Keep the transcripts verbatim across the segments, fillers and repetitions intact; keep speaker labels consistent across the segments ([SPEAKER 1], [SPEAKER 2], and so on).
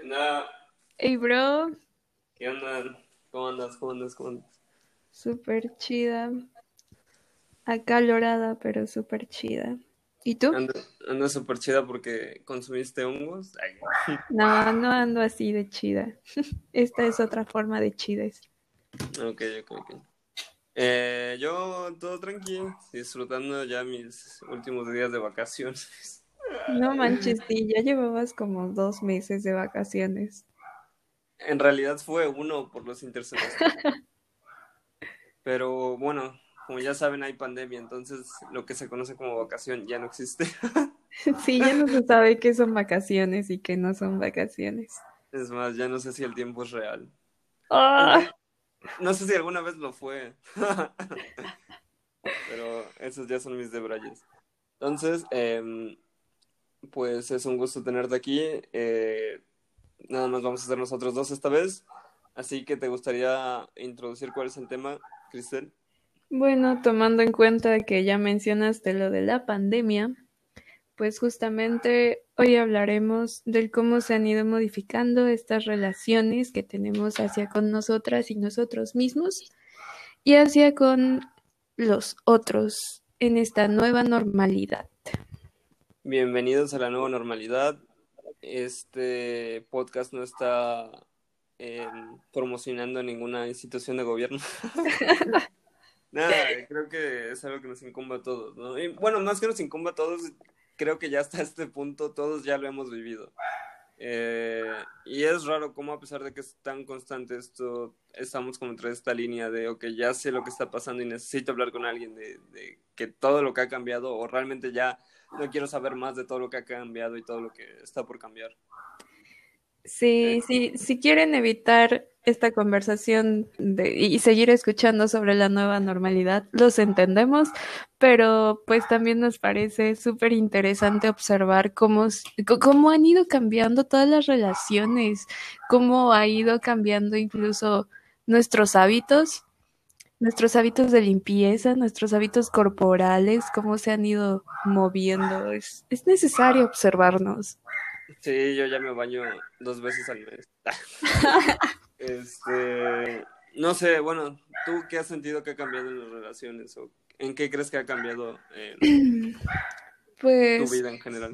[SPEAKER 1] Nada,
[SPEAKER 2] Hey, bro,
[SPEAKER 1] ¿qué onda? ¿Cómo andas? ¿Cómo andas? ¿Cómo andas?
[SPEAKER 2] súper chida. Acalorada, pero súper chida. ¿Y tú?
[SPEAKER 1] Ando, ando súper chida porque consumiste hongos. Ay,
[SPEAKER 2] No, no ando así de chida. Esta es otra forma de chides.
[SPEAKER 1] ok, ok, ok. Eh, yo todo tranquilo, disfrutando ya mis últimos días de vacaciones.
[SPEAKER 2] No manches, sí, ya llevabas como dos meses de vacaciones.
[SPEAKER 1] En realidad fue uno por los intersemestres. Pero bueno, como ya saben, hay pandemia, entonces lo que se conoce como vacación ya no existe.
[SPEAKER 2] Sí, ya no se sabe qué son vacaciones y qué no son vacaciones.
[SPEAKER 1] Es más, ya no sé si el tiempo es real.
[SPEAKER 2] ¡Ah!
[SPEAKER 1] Aunque no sé si alguna vez lo fue. Pero esos ya son mis debrayes. Entonces, em, pues es un gusto tenerte aquí. Eh, nada más vamos a ser nosotros dos esta vez. Así que te gustaría introducir cuál es el tema, Cristel.
[SPEAKER 2] Bueno, tomando en cuenta que ya mencionaste lo de la pandemia, pues justamente hoy hablaremos del cómo se han ido modificando estas relaciones que tenemos hacia con nosotras y nosotros mismos y hacia con los otros en esta nueva normalidad.
[SPEAKER 1] Bienvenidos a la nueva normalidad. Este podcast no está em, promocionando ninguna institución de gobierno. Nada, creo que es algo que nos incumbe a todos, ¿no? Y bueno, más que nos incumbe a todos, creo que ya hasta este punto todos ya lo hemos vivido. Eh, y es raro cómo a pesar de que es tan constante esto, estamos como entre esta línea de, ok, ya sé lo que está pasando y necesito hablar con alguien de, de que todo lo que ha cambiado o realmente ya no quiero saber más de todo lo que ha cambiado y todo lo que está por cambiar. Eh,
[SPEAKER 2] Sí, sí, si quieren evitar esta conversación de, y seguir escuchando sobre la nueva normalidad, los entendemos, pero pues también nos parece súper interesante observar cómo, s- c- cómo han ido cambiando todas las relaciones, cómo ha ido cambiando incluso nuestros hábitos, nuestros hábitos de limpieza, nuestros hábitos corporales, cómo se han ido moviendo. Es, es necesario observarnos.
[SPEAKER 1] sí, yo ya me baño dos veces al mes. Este, no sé, bueno, ¿tú qué has sentido que ha cambiado en las relaciones o en qué crees que ha cambiado eh, tu
[SPEAKER 2] Pues
[SPEAKER 1] vida en general?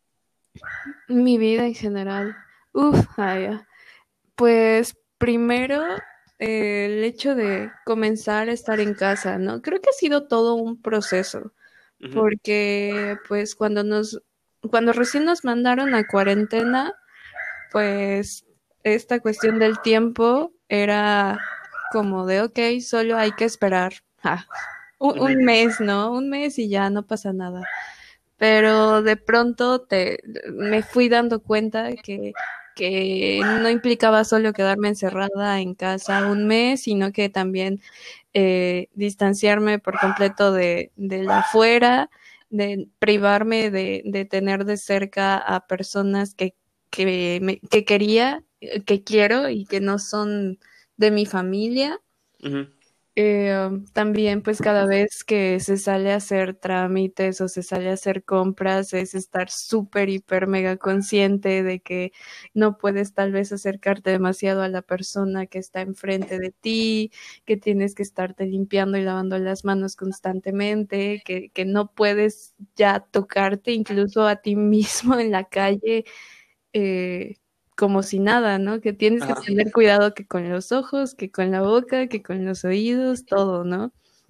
[SPEAKER 2] mi vida en general. Uf, ay, ah, pues primero eh, el hecho de comenzar a estar en casa, ¿no? Creo que ha sido todo un proceso,
[SPEAKER 1] Ujú.
[SPEAKER 2] porque pues cuando nos, cuando recién nos mandaron a cuarentena, pues esta cuestión del tiempo era como de, ok, solo hay que esperar ah, un, un
[SPEAKER 1] Ujú.
[SPEAKER 2] mes, ¿no? Un mes y ya no pasa nada. Pero de pronto te, me fui dando cuenta que, que no implicaba solo quedarme encerrada en casa un mes, sino que también eh, distanciarme por completo de, de la afuera, de privarme de, de tener de cerca a personas que, que, me, que quería, que quiero y que no son de mi familia.
[SPEAKER 1] Ujú.
[SPEAKER 2] Eh, también pues cada vez que se sale a hacer trámites o se sale a hacer compras es estar súper, hiper, mega consciente de que no puedes tal vez acercarte demasiado a la persona que está enfrente de ti, que tienes que estarte limpiando y lavando las manos constantemente, que, que no puedes ya tocarte incluso a ti mismo en la calle eh, como si nada, ¿no? Que tienes que
[SPEAKER 1] Ajá.
[SPEAKER 2] tener cuidado que con los ojos, que con la boca, que con los oídos, todo, ¿no?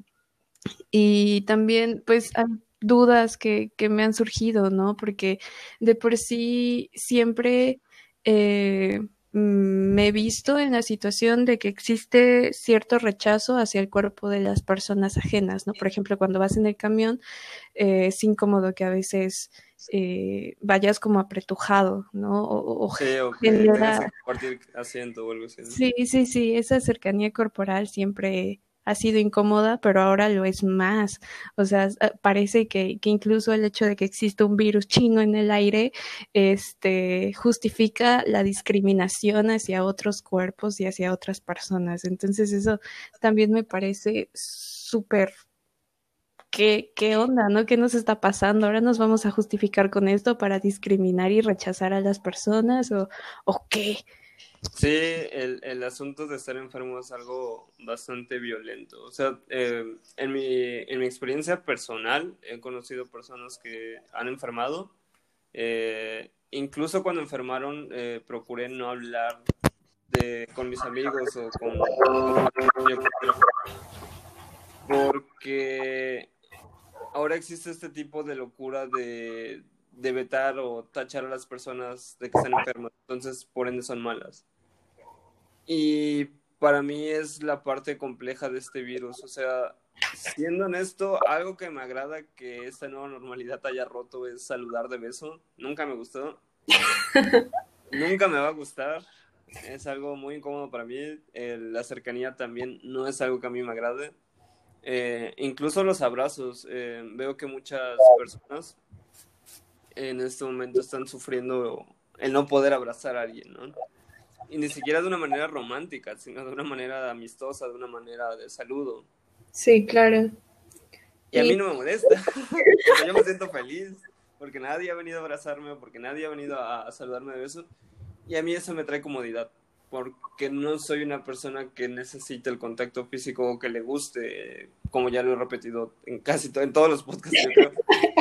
[SPEAKER 2] Y también, pues, hay dudas que, que me han surgido, ¿no? Porque de por sí siempre eh, mm, me he visto en la situación de que existe cierto rechazo hacia el cuerpo de las personas ajenas, ¿no? Por ejemplo, cuando vas en el camión, eh, es incómodo que a veces eh, vayas como apretujado, ¿no? O, o
[SPEAKER 1] Sí, o que tengas
[SPEAKER 2] genera,
[SPEAKER 1] que compartir asiento o algo así, ¿no?
[SPEAKER 2] sí, sí, sí, esa cercanía corporal siempre ha sido incómoda, pero ahora lo es más. O sea, s- parece que, que incluso el hecho de que exista un virus chino en el aire, este, justifica la discriminación hacia otros cuerpos y hacia otras personas. Entonces eso también me parece súper ¿qué, qué onda, no? ¿Qué nos está pasando? ¿Ahora nos vamos a justificar con esto para discriminar y rechazar a las personas o, o qué?
[SPEAKER 1] Sí, el, el asunto de estar enfermo es algo bastante violento. O sea, eh, en mi, en mi experiencia personal he conocido personas que han enfermado. Eh, incluso cuando enfermaron, eh, procuré no hablar de, con mis amigos o con, con yo quiero, porque ahora existe este tipo de locura de, de vetar o tachar a las personas de que están enfermas. Entonces, por ende, son malas. Y para mí es la parte compleja de este virus. O sea, siendo honesto, algo que me agrada que esta nueva normalidad haya roto es saludar de beso. Nunca me gustó. Nunca me va a gustar. Es algo muy incómodo para mí. Eh, la cercanía también no es algo que a mí me agrade. Eh, incluso los abrazos. Eh, veo que muchas personas en este momento están sufriendo el no poder abrazar a alguien, ¿no? Y ni siquiera de una manera romántica, sino de una manera amistosa, de una manera de saludo.
[SPEAKER 2] Sí, claro.
[SPEAKER 1] Y a mí
[SPEAKER 2] Y
[SPEAKER 1] no me molesta, porque yo me siento feliz, porque nadie ha venido a abrazarme, porque nadie ha venido a, a saludarme de beso. Y a mí eso me trae comodidad, porque no soy una persona que necesite el contacto físico o que le guste, como ya lo he repetido en casi to- en todos los podcasts, yo creo.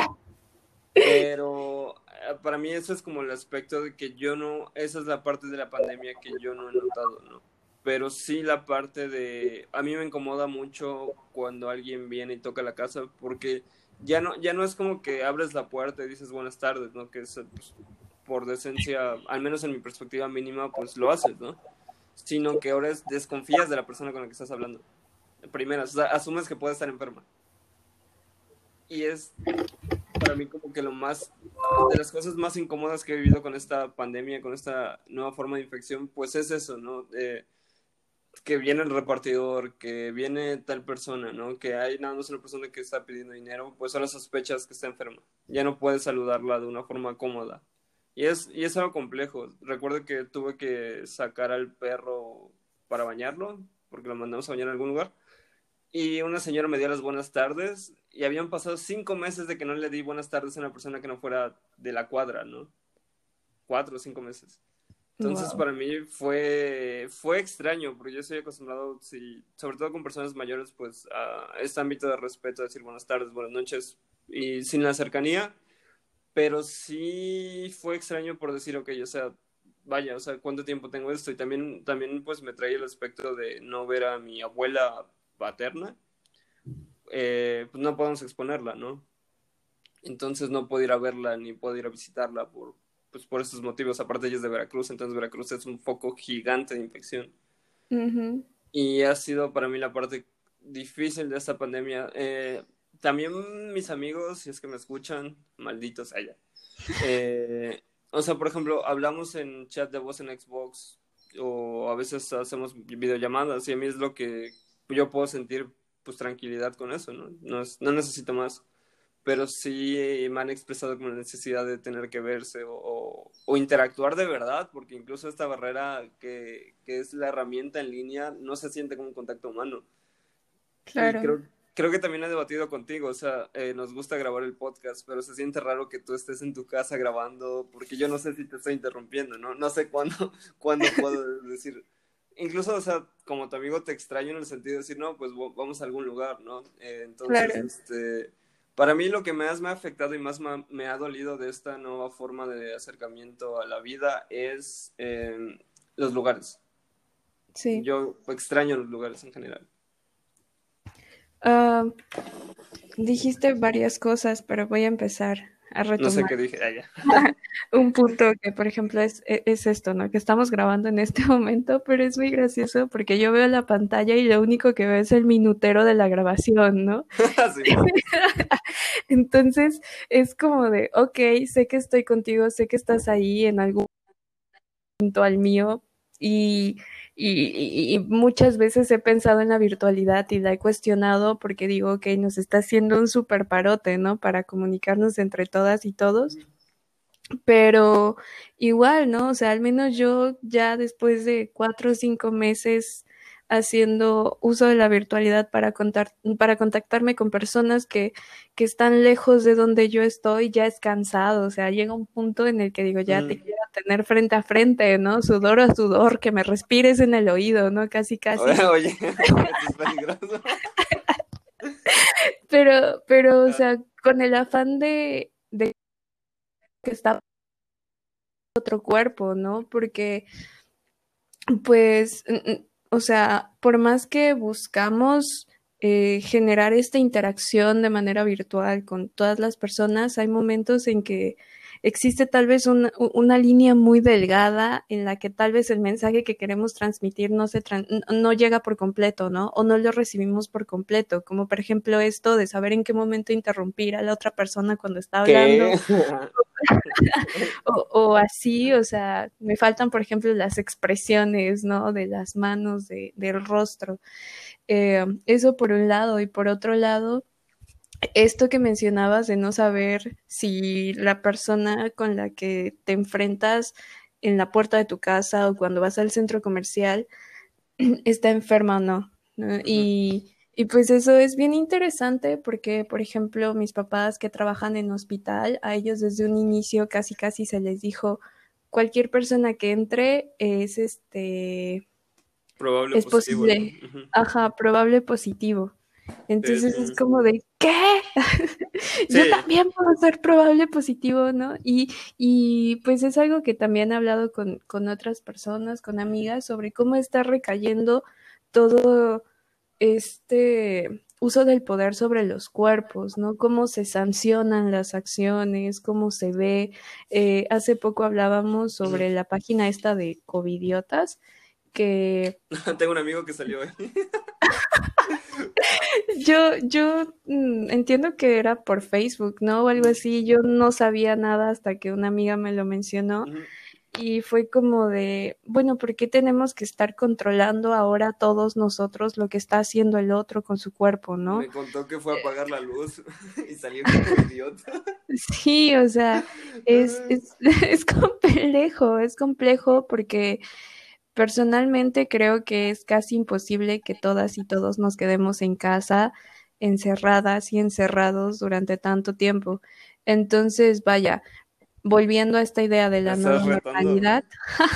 [SPEAKER 1] Pero eh, para mí eso es como el aspecto de que yo no, esa es la parte de la pandemia que yo no he notado, ¿no? Pero sí la parte de, a mí me incomoda mucho cuando alguien viene y toca la casa, porque ya no, ya no es como que abres la puerta y dices buenas tardes, ¿no? Que es, pues, por decencia, al menos en mi perspectiva mínima, pues lo haces, ¿no? Sino que ahora es, desconfías de la persona con la que estás hablando. Primero, o sea, asumes que puede estar enferma. Y es para mí como que lo más, de las cosas más incómodas que he vivido con esta pandemia, con esta nueva forma de infección, pues es eso, ¿no? Eh, que viene el repartidor, que viene tal persona, ¿no? Que hay nada más una persona que está pidiendo dinero, pues ahora sospechas que está enferma. Ya no puedes saludarla de una forma cómoda. Y es, y es algo complejo. Recuerdo que tuve que sacar al perro para bañarlo, porque lo mandamos a bañar en algún lugar. Y una señora me dio las buenas tardes y habían pasado cinco meses de que no le di buenas tardes a una persona que no fuera de la cuadra, ¿no? Cuatro o cinco meses. Entonces
[SPEAKER 2] wow.
[SPEAKER 1] para mí fue, fue extraño, porque yo estoy acostumbrado, sí, sobre todo con personas mayores, pues a este ámbito de respeto, decir buenas tardes, buenas noches, y sin la cercanía, pero sí fue extraño por decir, ok, o sea, vaya, o sea, ¿cuánto tiempo tengo esto? Y también, también pues me trae el aspecto de no ver a mi abuela paterna, eh, pues no podemos exponerla, ¿no? Entonces no puedo ir a verla ni puedo ir a visitarla por, pues por estos motivos. Aparte ella es de Veracruz, entonces Veracruz es un foco gigante de infección.
[SPEAKER 2] Ujú.
[SPEAKER 1] Y ha sido para mí la parte difícil de esta pandemia. Eh, también mis amigos, si es que me escuchan, malditos allá. Eh, o sea, por ejemplo, hablamos en chat de voz en Xbox o a veces hacemos videollamadas y a mí es lo que yo puedo sentir pues tranquilidad con eso, ¿no? No, es, no necesito más, pero sí me han expresado como la necesidad de tener que verse o, o, o interactuar de verdad, porque incluso esta barrera que, que es la herramienta en línea no se siente como un contacto humano. Y
[SPEAKER 2] Claro.
[SPEAKER 1] creo, creo que también he debatido contigo, o sea, eh, nos gusta grabar el podcast, pero se siente raro que tú estés en tu casa grabando, porque yo no sé si te estoy interrumpiendo, ¿no? No sé cuándo, cuándo puedo decir. Incluso, o sea, como tu amigo te extraño en el sentido de decir, no, pues vamos a algún lugar, ¿no? Eh, entonces,
[SPEAKER 2] Claro.
[SPEAKER 1] este, para mí lo que más me ha afectado y más me, me ha dolido de esta nueva forma de acercamiento a la vida es eh, los lugares.
[SPEAKER 2] Sí.
[SPEAKER 1] Yo extraño los lugares en general.
[SPEAKER 2] Ah, dijiste varias cosas, pero voy a empezar a
[SPEAKER 1] No sé
[SPEAKER 2] retomar
[SPEAKER 1] qué dije, ah, ya.
[SPEAKER 2] un punto que, por ejemplo, es, e- es esto, ¿no? Que estamos grabando en este momento, pero es muy gracioso porque yo veo la pantalla y lo único que veo es el minutero de la grabación, ¿no?
[SPEAKER 1] Simón.
[SPEAKER 2] Entonces es como de, ok, sé que estoy contigo, sé que estás ahí en algún punto al mío y, y, y- y muchas veces he pensado en la virtualidad y la he cuestionado porque digo, ok, nos está haciendo un super parote, ¿no? Para comunicarnos entre todas y todos. Pero igual, ¿no? O sea, al menos yo ya después de cuatro o cinco meses, haciendo uso de la virtualidad para contar, para contactarme con personas que, que están lejos de donde yo estoy, ya es cansado. O sea, llega un punto en el que digo, ya te
[SPEAKER 1] Mm.
[SPEAKER 2] quiero tener frente a frente, ¿no? Sudor a sudor, que me respires en el oído, ¿no? Casi, casi.
[SPEAKER 1] Oye, oye, esto es peligroso.
[SPEAKER 2] Pero, pero, o
[SPEAKER 1] Ah,
[SPEAKER 2] sea, con el afán de, de que está otro cuerpo, ¿no? Porque, pues, n- n- o sea, por más que buscamos eh, generar esta interacción de manera virtual con todas las personas, hay momentos en que existe tal vez una, u- una línea muy delgada en la que tal vez el mensaje que queremos transmitir no se tran- n- no llega por completo, ¿no? O no lo recibimos por completo, como por ejemplo esto de saber en qué momento interrumpir a la otra persona cuando está hablando
[SPEAKER 1] ¿qué?
[SPEAKER 2] o, o así, o sea, me faltan, por ejemplo, las expresiones, ¿no? De las manos, de, del rostro. Eh, eso por un lado, y por otro lado, esto que mencionabas de no saber si la persona con la que te enfrentas en la puerta de tu casa o cuando vas al centro comercial está enferma o no, ¿no?
[SPEAKER 1] Ujú.
[SPEAKER 2] Y, y pues eso es bien interesante porque, por ejemplo, mis papás que trabajan en hospital, a ellos desde un inicio casi casi se les dijo, cualquier persona que entre es este,
[SPEAKER 1] Probable
[SPEAKER 2] es
[SPEAKER 1] positivo, ¿no?
[SPEAKER 2] posible,
[SPEAKER 1] Ujú.
[SPEAKER 2] ajá, probable positivo.
[SPEAKER 1] Sí,
[SPEAKER 2] Entonces es
[SPEAKER 1] sí.
[SPEAKER 2] como de, ¿qué? Yo
[SPEAKER 1] Sí.
[SPEAKER 2] también puedo ser probable positivo, ¿no? Y, y pues es algo que también he hablado con, con otras personas, con amigas, sobre cómo está recayendo todo este uso del poder sobre los cuerpos, ¿no? Cómo se sancionan las acciones, cómo se ve. Eh, hace poco hablábamos
[SPEAKER 1] Ujú.
[SPEAKER 2] sobre la página esta de Covidiotas, que
[SPEAKER 1] Tengo un amigo que salió ahí.
[SPEAKER 2] yo, yo mm, entiendo que era por Facebook, ¿no? O algo
[SPEAKER 1] Ujú.
[SPEAKER 2] así. Yo no sabía nada hasta que una amiga me lo mencionó.
[SPEAKER 1] Ujú.
[SPEAKER 2] Y fue como de, bueno, ¿por qué tenemos que estar controlando ahora todos nosotros lo que está haciendo el otro con su cuerpo, ¿no?
[SPEAKER 1] Me contó que fue a apagar la luz y salió como idiota.
[SPEAKER 2] Sí, o sea, es, es, es complejo, es complejo porque personalmente creo que es casi imposible que todas y todos nos quedemos en casa encerradas y encerrados durante tanto tiempo. Entonces, vaya, volviendo a esta idea de
[SPEAKER 1] Me
[SPEAKER 2] la
[SPEAKER 1] estás
[SPEAKER 2] nueva
[SPEAKER 1] retando.
[SPEAKER 2] normalidad,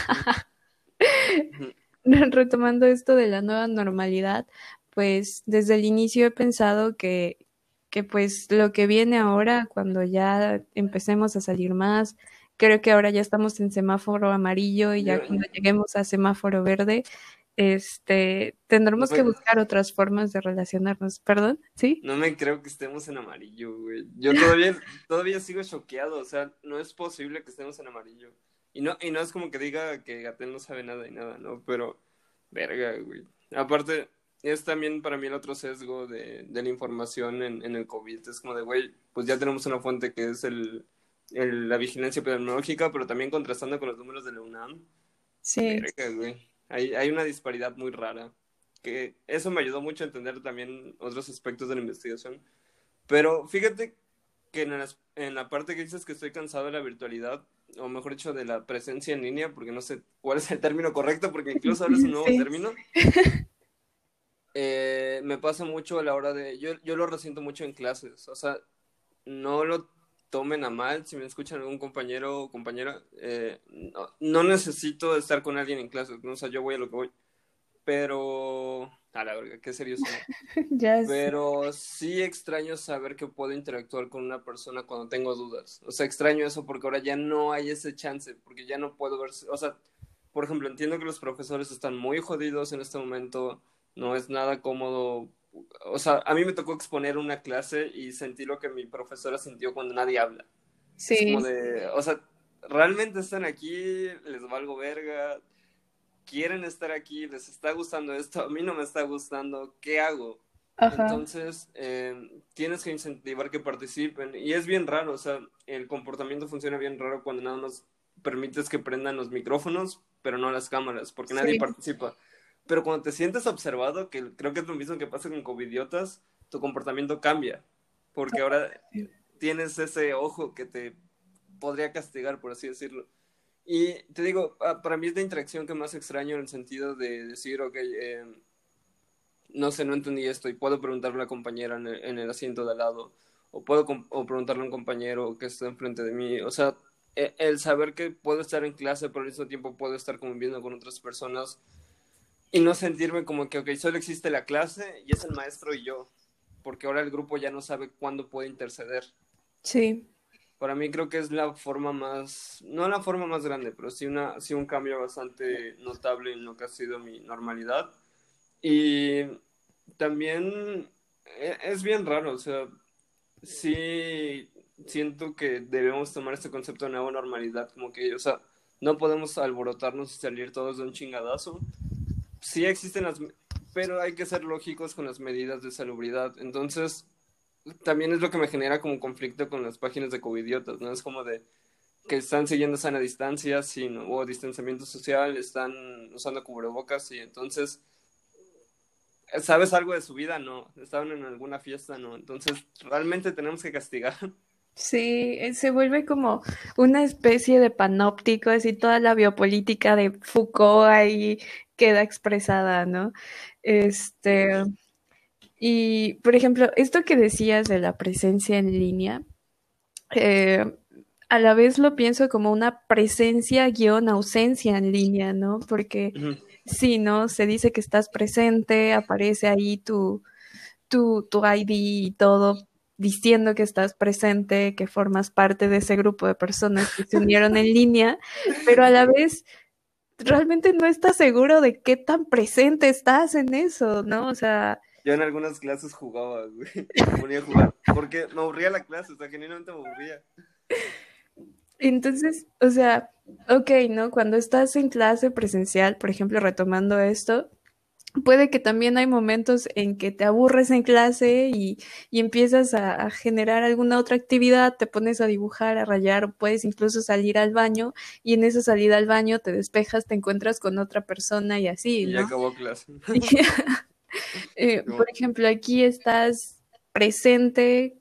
[SPEAKER 1] Ujú.
[SPEAKER 2] retomando esto de la nueva normalidad, pues desde el inicio he pensado que, que pues lo que viene ahora, cuando ya empecemos a salir más, creo que ahora ya estamos en semáforo amarillo y ya
[SPEAKER 1] Yo,
[SPEAKER 2] cuando lleguemos a semáforo verde, este,
[SPEAKER 1] no
[SPEAKER 2] tendremos que
[SPEAKER 1] me,
[SPEAKER 2] buscar otras formas de relacionarnos. ¿Perdón? ¿Sí?
[SPEAKER 1] no me creo que estemos en amarillo, güey. Yo todavía, todavía sigo choqueado. O sea, no es posible que estemos en amarillo. Y no, y no es como que diga que Gatel no sabe nada y nada, ¿no? Pero, verga, güey. Aparte, es también para mí el otro sesgo de, de la información en, en el COVID. Es como de, güey, pues ya tenemos una fuente que es el, el- la vigilancia epidemiológica, pero también contrastando con los números de la UNAM.
[SPEAKER 2] Sí.
[SPEAKER 1] Verga, güey. Hay, hay una disparidad muy rara. Que eso me ayudó mucho a entender también otros aspectos de la investigación. Pero fíjate que en, las- en la parte que dices que estoy cansado de la virtualidad, o mejor dicho, de la presencia en línea, porque no sé cuál es el término correcto, porque incluso ahora es un nuevo
[SPEAKER 2] Sí.
[SPEAKER 1] término, eh, me pasa mucho a la hora de... Yo, yo lo resiento mucho en clases, o sea, no lo tomen a mal si me escuchan algún compañero o compañera. Eh, no, no necesito estar con alguien en clase, ¿no? O sea, yo voy a lo que voy. Pero... A la verga, qué serio soy.
[SPEAKER 2] Ya sé.
[SPEAKER 1] Pero sí extraño saber que puedo interactuar con una persona cuando tengo dudas. O sea, extraño eso porque ahora ya no hay ese chance, porque ya no puedo ver... O sea, por ejemplo, entiendo que los profesores están muy jodidos en este momento, no es nada cómodo. O sea, a mí me tocó exponer una clase y sentí lo que mi profesora sintió cuando nadie habla. Es como
[SPEAKER 2] Sí.
[SPEAKER 1] de, o sea, realmente están aquí, les valgo verga, quieren estar aquí, les está gustando esto, a mí no me está gustando, ¿qué hago?
[SPEAKER 2] Ajá.
[SPEAKER 1] Entonces, eh, tienes que incentivar que participen. Y es bien raro, o sea, el comportamiento funciona bien raro cuando nada más permites que prendan los micrófonos, pero no las cámaras, porque nadie
[SPEAKER 2] Sí.
[SPEAKER 1] participa. Pero cuando te sientes observado, que creo que es lo mismo que pasa con covidiotas, tu comportamiento cambia, porque ahora tienes ese ojo que te podría castigar, por así decirlo. Y te digo, para mí es la interacción que más extraño en el sentido de decir, ok, eh, no sé, no entendí esto y puedo preguntarle a la compañera en el, en el asiento de al lado o puedo o preguntarle a un compañero que está enfrente de mí. O sea, el saber que puedo estar en clase, pero al mismo tiempo puedo estar conviviendo con otras personas y no sentirme como que, ok, solo existe la clase y es el maestro y yo, porque ahora el grupo ya no sabe cuándo puede interceder.
[SPEAKER 2] Sí.
[SPEAKER 1] Para mí creo que es la forma más, no la forma más grande, pero sí, una, sí un cambio bastante notable en lo que ha sido mi normalidad. Y también e, es bien raro, o sea, sí siento que debemos tomar este concepto de nueva normalidad, como que, o sea, no podemos alborotarnos y salir todos de un chingadazo. Sí existen las, pero hay que ser lógicos con las medidas de salubridad. Entonces, también es lo que me genera como conflicto con las páginas de covidiotas, ¿no? Es como de que están siguiendo sana distancia, sin, o distanciamiento social, están usando cubrebocas y entonces, ¿sabes algo de su vida? No. ¿Estaban en alguna fiesta? No. Entonces, realmente tenemos que castigar.
[SPEAKER 2] Sí, eh, se vuelve como una especie de panóptico, así toda la biopolítica de Foucault ahí queda expresada, ¿no? Este, y por ejemplo, esto que decías de la presencia en línea, eh, a la vez lo pienso como una presencia guión ausencia en línea, ¿no? Porque
[SPEAKER 1] Ujú.
[SPEAKER 2] sí, ¿no? Se dice que estás presente, aparece ahí tu, tu, tu I D y todo, diciendo que estás presente, que formas parte de ese grupo de personas que se unieron en línea, pero a la vez realmente no estás seguro de qué tan presente estás en eso, ¿no? O sea,
[SPEAKER 1] Yo en algunas clases jugaba, güey. Me ponía a jugar. Porque me aburría la clase, o sea, genuinamente me aburría.
[SPEAKER 2] entonces, o sea, ok, ¿no? Cuando estás en clase presencial, por ejemplo, retomando esto, puede que también hay momentos en que te aburres en clase y, y empiezas a, a generar alguna otra actividad, te pones a dibujar, a rayar, o puedes incluso salir al baño y en esa salida al baño te despejas, te encuentras con otra persona y así,
[SPEAKER 1] Y ya
[SPEAKER 2] ¿no?
[SPEAKER 1] acabó clase.
[SPEAKER 2] Eh, por
[SPEAKER 1] Como,
[SPEAKER 2] ejemplo, aquí estás presente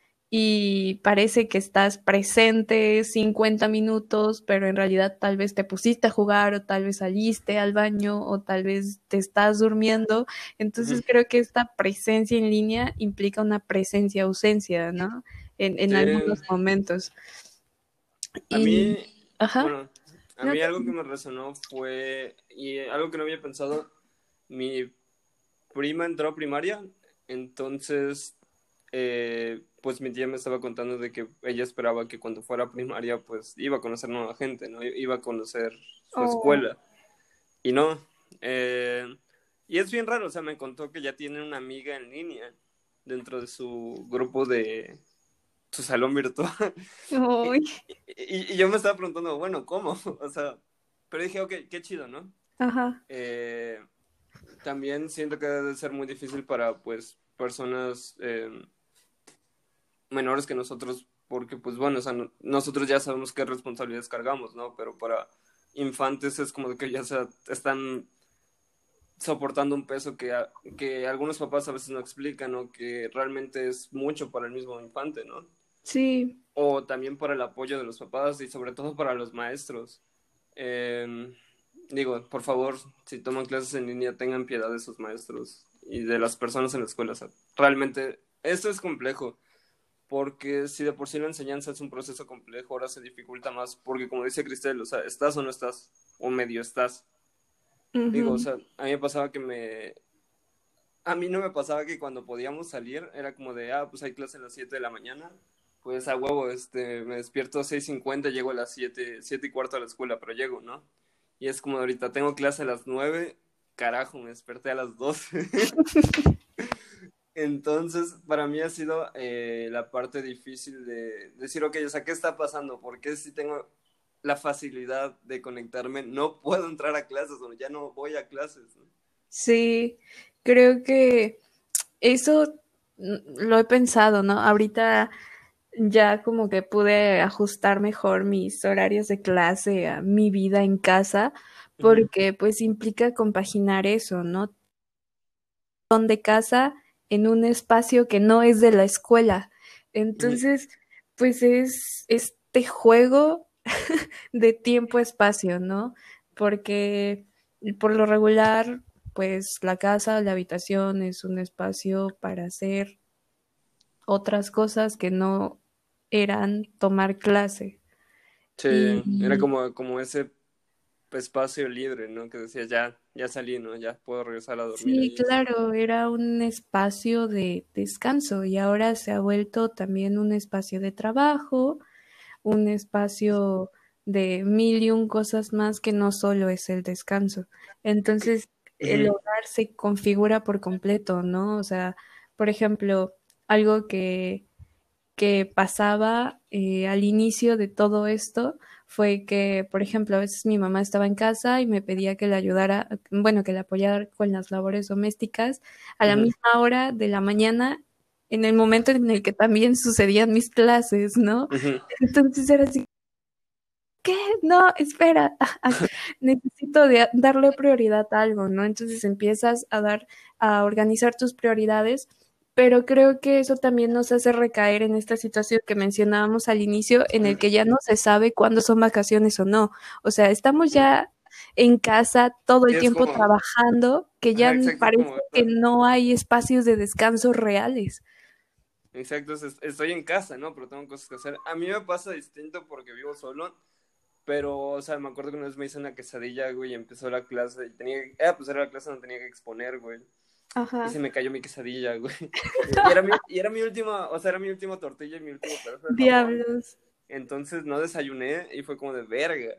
[SPEAKER 2] y parece que estás presente cincuenta minutos, pero en realidad tal vez te pusiste a jugar o tal vez saliste al baño o tal vez te estás durmiendo. Entonces
[SPEAKER 1] ujú.
[SPEAKER 2] creo que esta presencia en línea implica una presencia-ausencia, ¿no? En, en
[SPEAKER 1] Sí,
[SPEAKER 2] algunos momentos.
[SPEAKER 1] a
[SPEAKER 2] Y,
[SPEAKER 1] mí,
[SPEAKER 2] ajá,
[SPEAKER 1] bueno, a
[SPEAKER 2] no,
[SPEAKER 1] mí algo que me resonó fue, y algo que no había pensado, mi prima entró a primaria, entonces, eh, pues mi tía me estaba contando de que ella esperaba que cuando fuera a primaria, pues iba a conocer nueva gente, ¿no? Iba a conocer su
[SPEAKER 2] oh,
[SPEAKER 1] escuela. Y no, eh, y es bien raro, o sea, me contó que ya tiene una amiga en línea dentro de su grupo de su salón virtual. Y,
[SPEAKER 2] oh,
[SPEAKER 1] y- y yo me estaba preguntando, bueno, ¿cómo? O sea, pero dije, ok, qué chido, ¿no?
[SPEAKER 2] ajá,
[SPEAKER 1] Eh, también siento que debe ser muy difícil para, pues, personas eh, menores que nosotros, porque, pues, bueno, o sea, no- nosotros ya sabemos qué responsabilidades cargamos, ¿no? Pero para infantes es como de que ya se están soportando un peso que, a- que algunos papás a veces no explican o que realmente es mucho para el mismo infante, ¿no?
[SPEAKER 2] sí,
[SPEAKER 1] O también para el apoyo de los papás y sobre todo para los maestros. Eh, digo, por favor, si toman clases en línea, tengan piedad de sus maestros y de las personas en la escuela. O sea, realmente, esto es complejo, porque si de por sí la enseñanza es un proceso complejo, ahora se dificulta más, porque como dice Cristel, o sea, estás o no estás, o medio estás. Digo, o
[SPEAKER 2] ujú,
[SPEAKER 1] sea, a mí me pasaba que me, a mí no me pasaba que cuando podíamos salir era como de, ah, pues hay clase a las siete de la mañana, pues a huevo, este, me despierto a seis cincuenta, llego a las siete siete y cuarto a la escuela, pero llego, ¿no? Y es como ahorita tengo clase a las nueve, carajo, me desperté a las doce. Entonces, para mí ha sido eh, la parte difícil de decir, ok, o sea, ¿qué está pasando? Porque si tengo la facilidad de conectarme, no puedo entrar a clases o ya no voy a clases, ¿no?
[SPEAKER 2] sí, creo que eso mm, lo he pensado, ¿no? Ahorita ya como que pude ajustar mejor mis horarios de clase a mi vida en casa,
[SPEAKER 1] Ujú,
[SPEAKER 2] porque pues implica compaginar eso, ¿no? Son de casa en un espacio que no es de la escuela.
[SPEAKER 1] ujú.
[SPEAKER 2] Entonces, pues es este juego de tiempo-espacio, ¿no? Porque por lo regular pues la casa, la habitación es un espacio para hacer otras cosas que no eran tomar clase.
[SPEAKER 1] Sí, era
[SPEAKER 2] Y
[SPEAKER 1] como, como ese espacio libre, ¿no? Que decía, ya, ya salí, ¿no? Ya puedo regresar a dormir
[SPEAKER 2] sí,
[SPEAKER 1] ahí.
[SPEAKER 2] claro, era un espacio de descanso y ahora se ha vuelto también un espacio de trabajo, un espacio de mil y un cosas más que no solo es el descanso. Entonces, el
[SPEAKER 1] Ujú,
[SPEAKER 2] hogar se configura por completo, ¿no? O sea, por ejemplo, algo que que pasaba eh, al inicio de todo esto fue que, por ejemplo, a veces mi mamá estaba en casa y me pedía que le ayudara, bueno, que le apoyara con las labores domésticas a la
[SPEAKER 1] ujú,
[SPEAKER 2] misma hora de la mañana, en el momento en el que también sucedían mis clases, ¿no?
[SPEAKER 1] ujú.
[SPEAKER 2] Entonces era así, ¿qué? No, espera, necesito de- darle prioridad a algo, ¿no? Entonces empiezas a dar, a organizar tus prioridades, pero creo que eso también nos hace recaer en esta situación que mencionábamos al inicio, en el que ya no se sabe cuándo son vacaciones o no. O sea, estamos ya en casa todo
[SPEAKER 1] Sí,
[SPEAKER 2] el
[SPEAKER 1] es
[SPEAKER 2] tiempo
[SPEAKER 1] como,
[SPEAKER 2] trabajando, que ya
[SPEAKER 1] ajá, exacto, es
[SPEAKER 2] parece
[SPEAKER 1] como,
[SPEAKER 2] que no hay espacios de descanso reales.
[SPEAKER 1] exacto, es- estoy en casa, ¿no? Pero tengo cosas que hacer. A mí me pasa distinto porque vivo solo, pero, o sea, me acuerdo que una vez me hice una quesadilla, güey, y empezó la clase y tenía, que- eh, pues era la clase donde tenía que exponer, güey. Y
[SPEAKER 2] Ajá.
[SPEAKER 1] se me cayó mi quesadilla, güey. Y era mi, y era mi última, o sea, era mi última tortilla y mi último pedazo de jamón.
[SPEAKER 2] Diablos.
[SPEAKER 1] Entonces no desayuné y fue como de verga.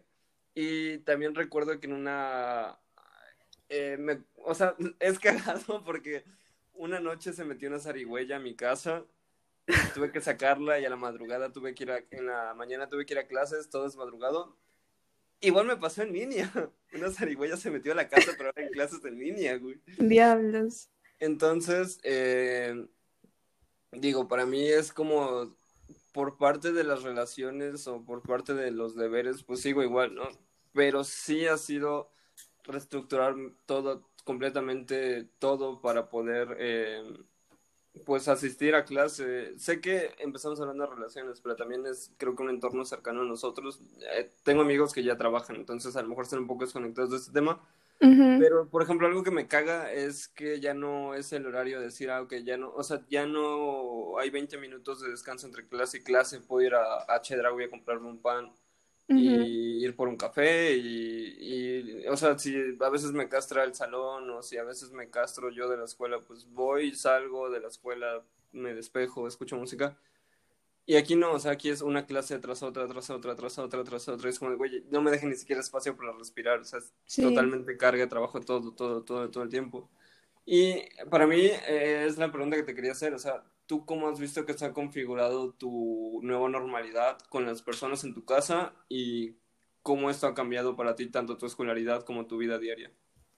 [SPEAKER 1] Y también recuerdo que en una... eh, me- o sea, es cagado porque una noche se metió una zarigüeya a mi casa y tuve que sacarla y a la madrugada tuve que ir a... En la mañana tuve que ir a clases, todo es madrugado. Igual me pasó en línea. Una zarigüeya se metió a la casa, pero ahora en clases en línea, güey.
[SPEAKER 2] Diablos.
[SPEAKER 1] Entonces, eh, digo, para mí es como por parte de las relaciones o por parte de los deberes, pues sigo igual, ¿no? Pero sí ha sido reestructurar todo, completamente todo para poder, eh, pues, asistir a clase. Sé que empezamos hablando de relaciones, pero también es, creo que un entorno cercano a nosotros. Eh, tengo amigos que ya trabajan, entonces a lo mejor están un poco desconectados de este tema,
[SPEAKER 2] Ujú.
[SPEAKER 1] pero, por ejemplo, algo que me caga es que ya no es el horario de decir, ah, ok, ya no, o sea, ya no hay veinte minutos de descanso entre clase y clase, puedo ir a, a Chedraui a comprarme un pan
[SPEAKER 2] Ujú.
[SPEAKER 1] y ir por un café y, y, o sea, si a veces me castra el salón o si a veces me castro yo de la escuela, pues voy, salgo de la escuela, me despejo, escucho música. Y aquí no, o sea, aquí es una clase tras otra, tras otra, tras otra, tras otra. Es como, de, güey, no me dejen ni siquiera espacio para respirar. O sea, es
[SPEAKER 2] Sí.
[SPEAKER 1] totalmente carga de trabajo todo, todo, todo, todo el tiempo. Y para mí eh, es la pregunta que te quería hacer. O sea, ¿tú cómo has visto que se ha configurado tu nueva normalidad con las personas en tu casa y cómo esto ha cambiado para ti tanto tu escolaridad como tu vida diaria?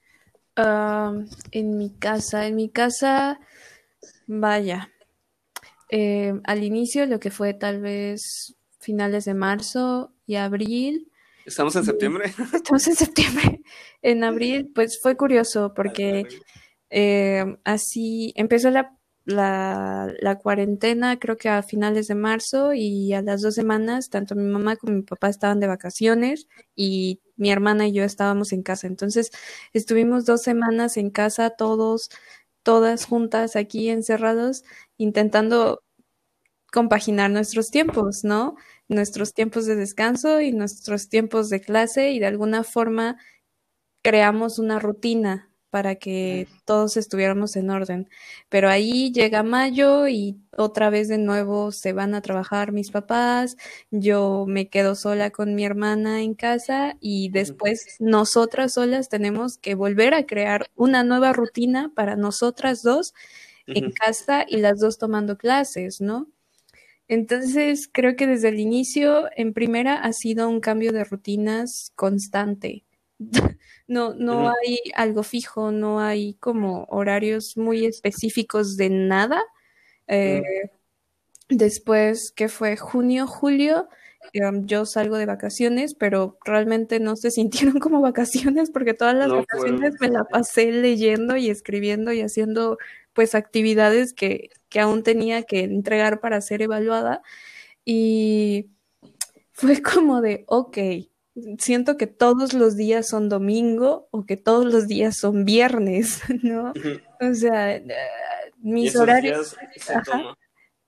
[SPEAKER 2] Ah, en mi casa, en mi casa, vaya, eh, al inicio lo que fue tal vez finales de marzo y abril,
[SPEAKER 1] ¿Estamos en
[SPEAKER 2] y
[SPEAKER 1] septiembre?
[SPEAKER 2] estamos en septiembre, en abril, pues fue curioso
[SPEAKER 1] A la
[SPEAKER 2] porque
[SPEAKER 1] verga.
[SPEAKER 2] eh, así empezó la, la, la cuarentena, creo que a finales de marzo, y a las dos semanas, tanto mi mamá como mi papá estaban de vacaciones y mi hermana y yo estábamos en casa. Entonces, estuvimos dos semanas en casa, todos, todas juntas aquí encerrados, intentando compaginar nuestros tiempos, ¿no? Nuestros tiempos de descanso y nuestros tiempos de clase y de alguna forma creamos una rutina para
[SPEAKER 1] Ujú,
[SPEAKER 2] que todos estuviéramos en orden. Pero ahí llega mayo y otra vez de nuevo se van a trabajar mis papás, yo me quedo sola con mi hermana en casa y
[SPEAKER 1] ujú,
[SPEAKER 2] después nosotras solas tenemos que volver a crear una nueva rutina para nosotras dos en
[SPEAKER 1] ujú.
[SPEAKER 2] casa y las dos tomando clases, ¿no? Entonces, creo que desde el inicio, en primera, ha sido un cambio de rutinas constante. No, no
[SPEAKER 1] Ujú,
[SPEAKER 2] hay algo fijo, no hay como horarios muy específicos de nada. Eh,
[SPEAKER 1] ujú.
[SPEAKER 2] Después, que fue junio, julio, em, yo salgo de vacaciones, pero realmente no se sintieron como vacaciones porque todas las
[SPEAKER 1] No
[SPEAKER 2] vacaciones
[SPEAKER 1] fueron.
[SPEAKER 2] me la pasé leyendo y escribiendo y haciendo pues actividades que, que aún tenía que entregar para ser evaluada. Y fue como de, ok, siento que todos los días son domingo o que todos los días son viernes, ¿no? O sea, eh,
[SPEAKER 1] Y
[SPEAKER 2] mis
[SPEAKER 1] esos
[SPEAKER 2] horarios...
[SPEAKER 1] días se
[SPEAKER 2] Ajá.
[SPEAKER 1] toma.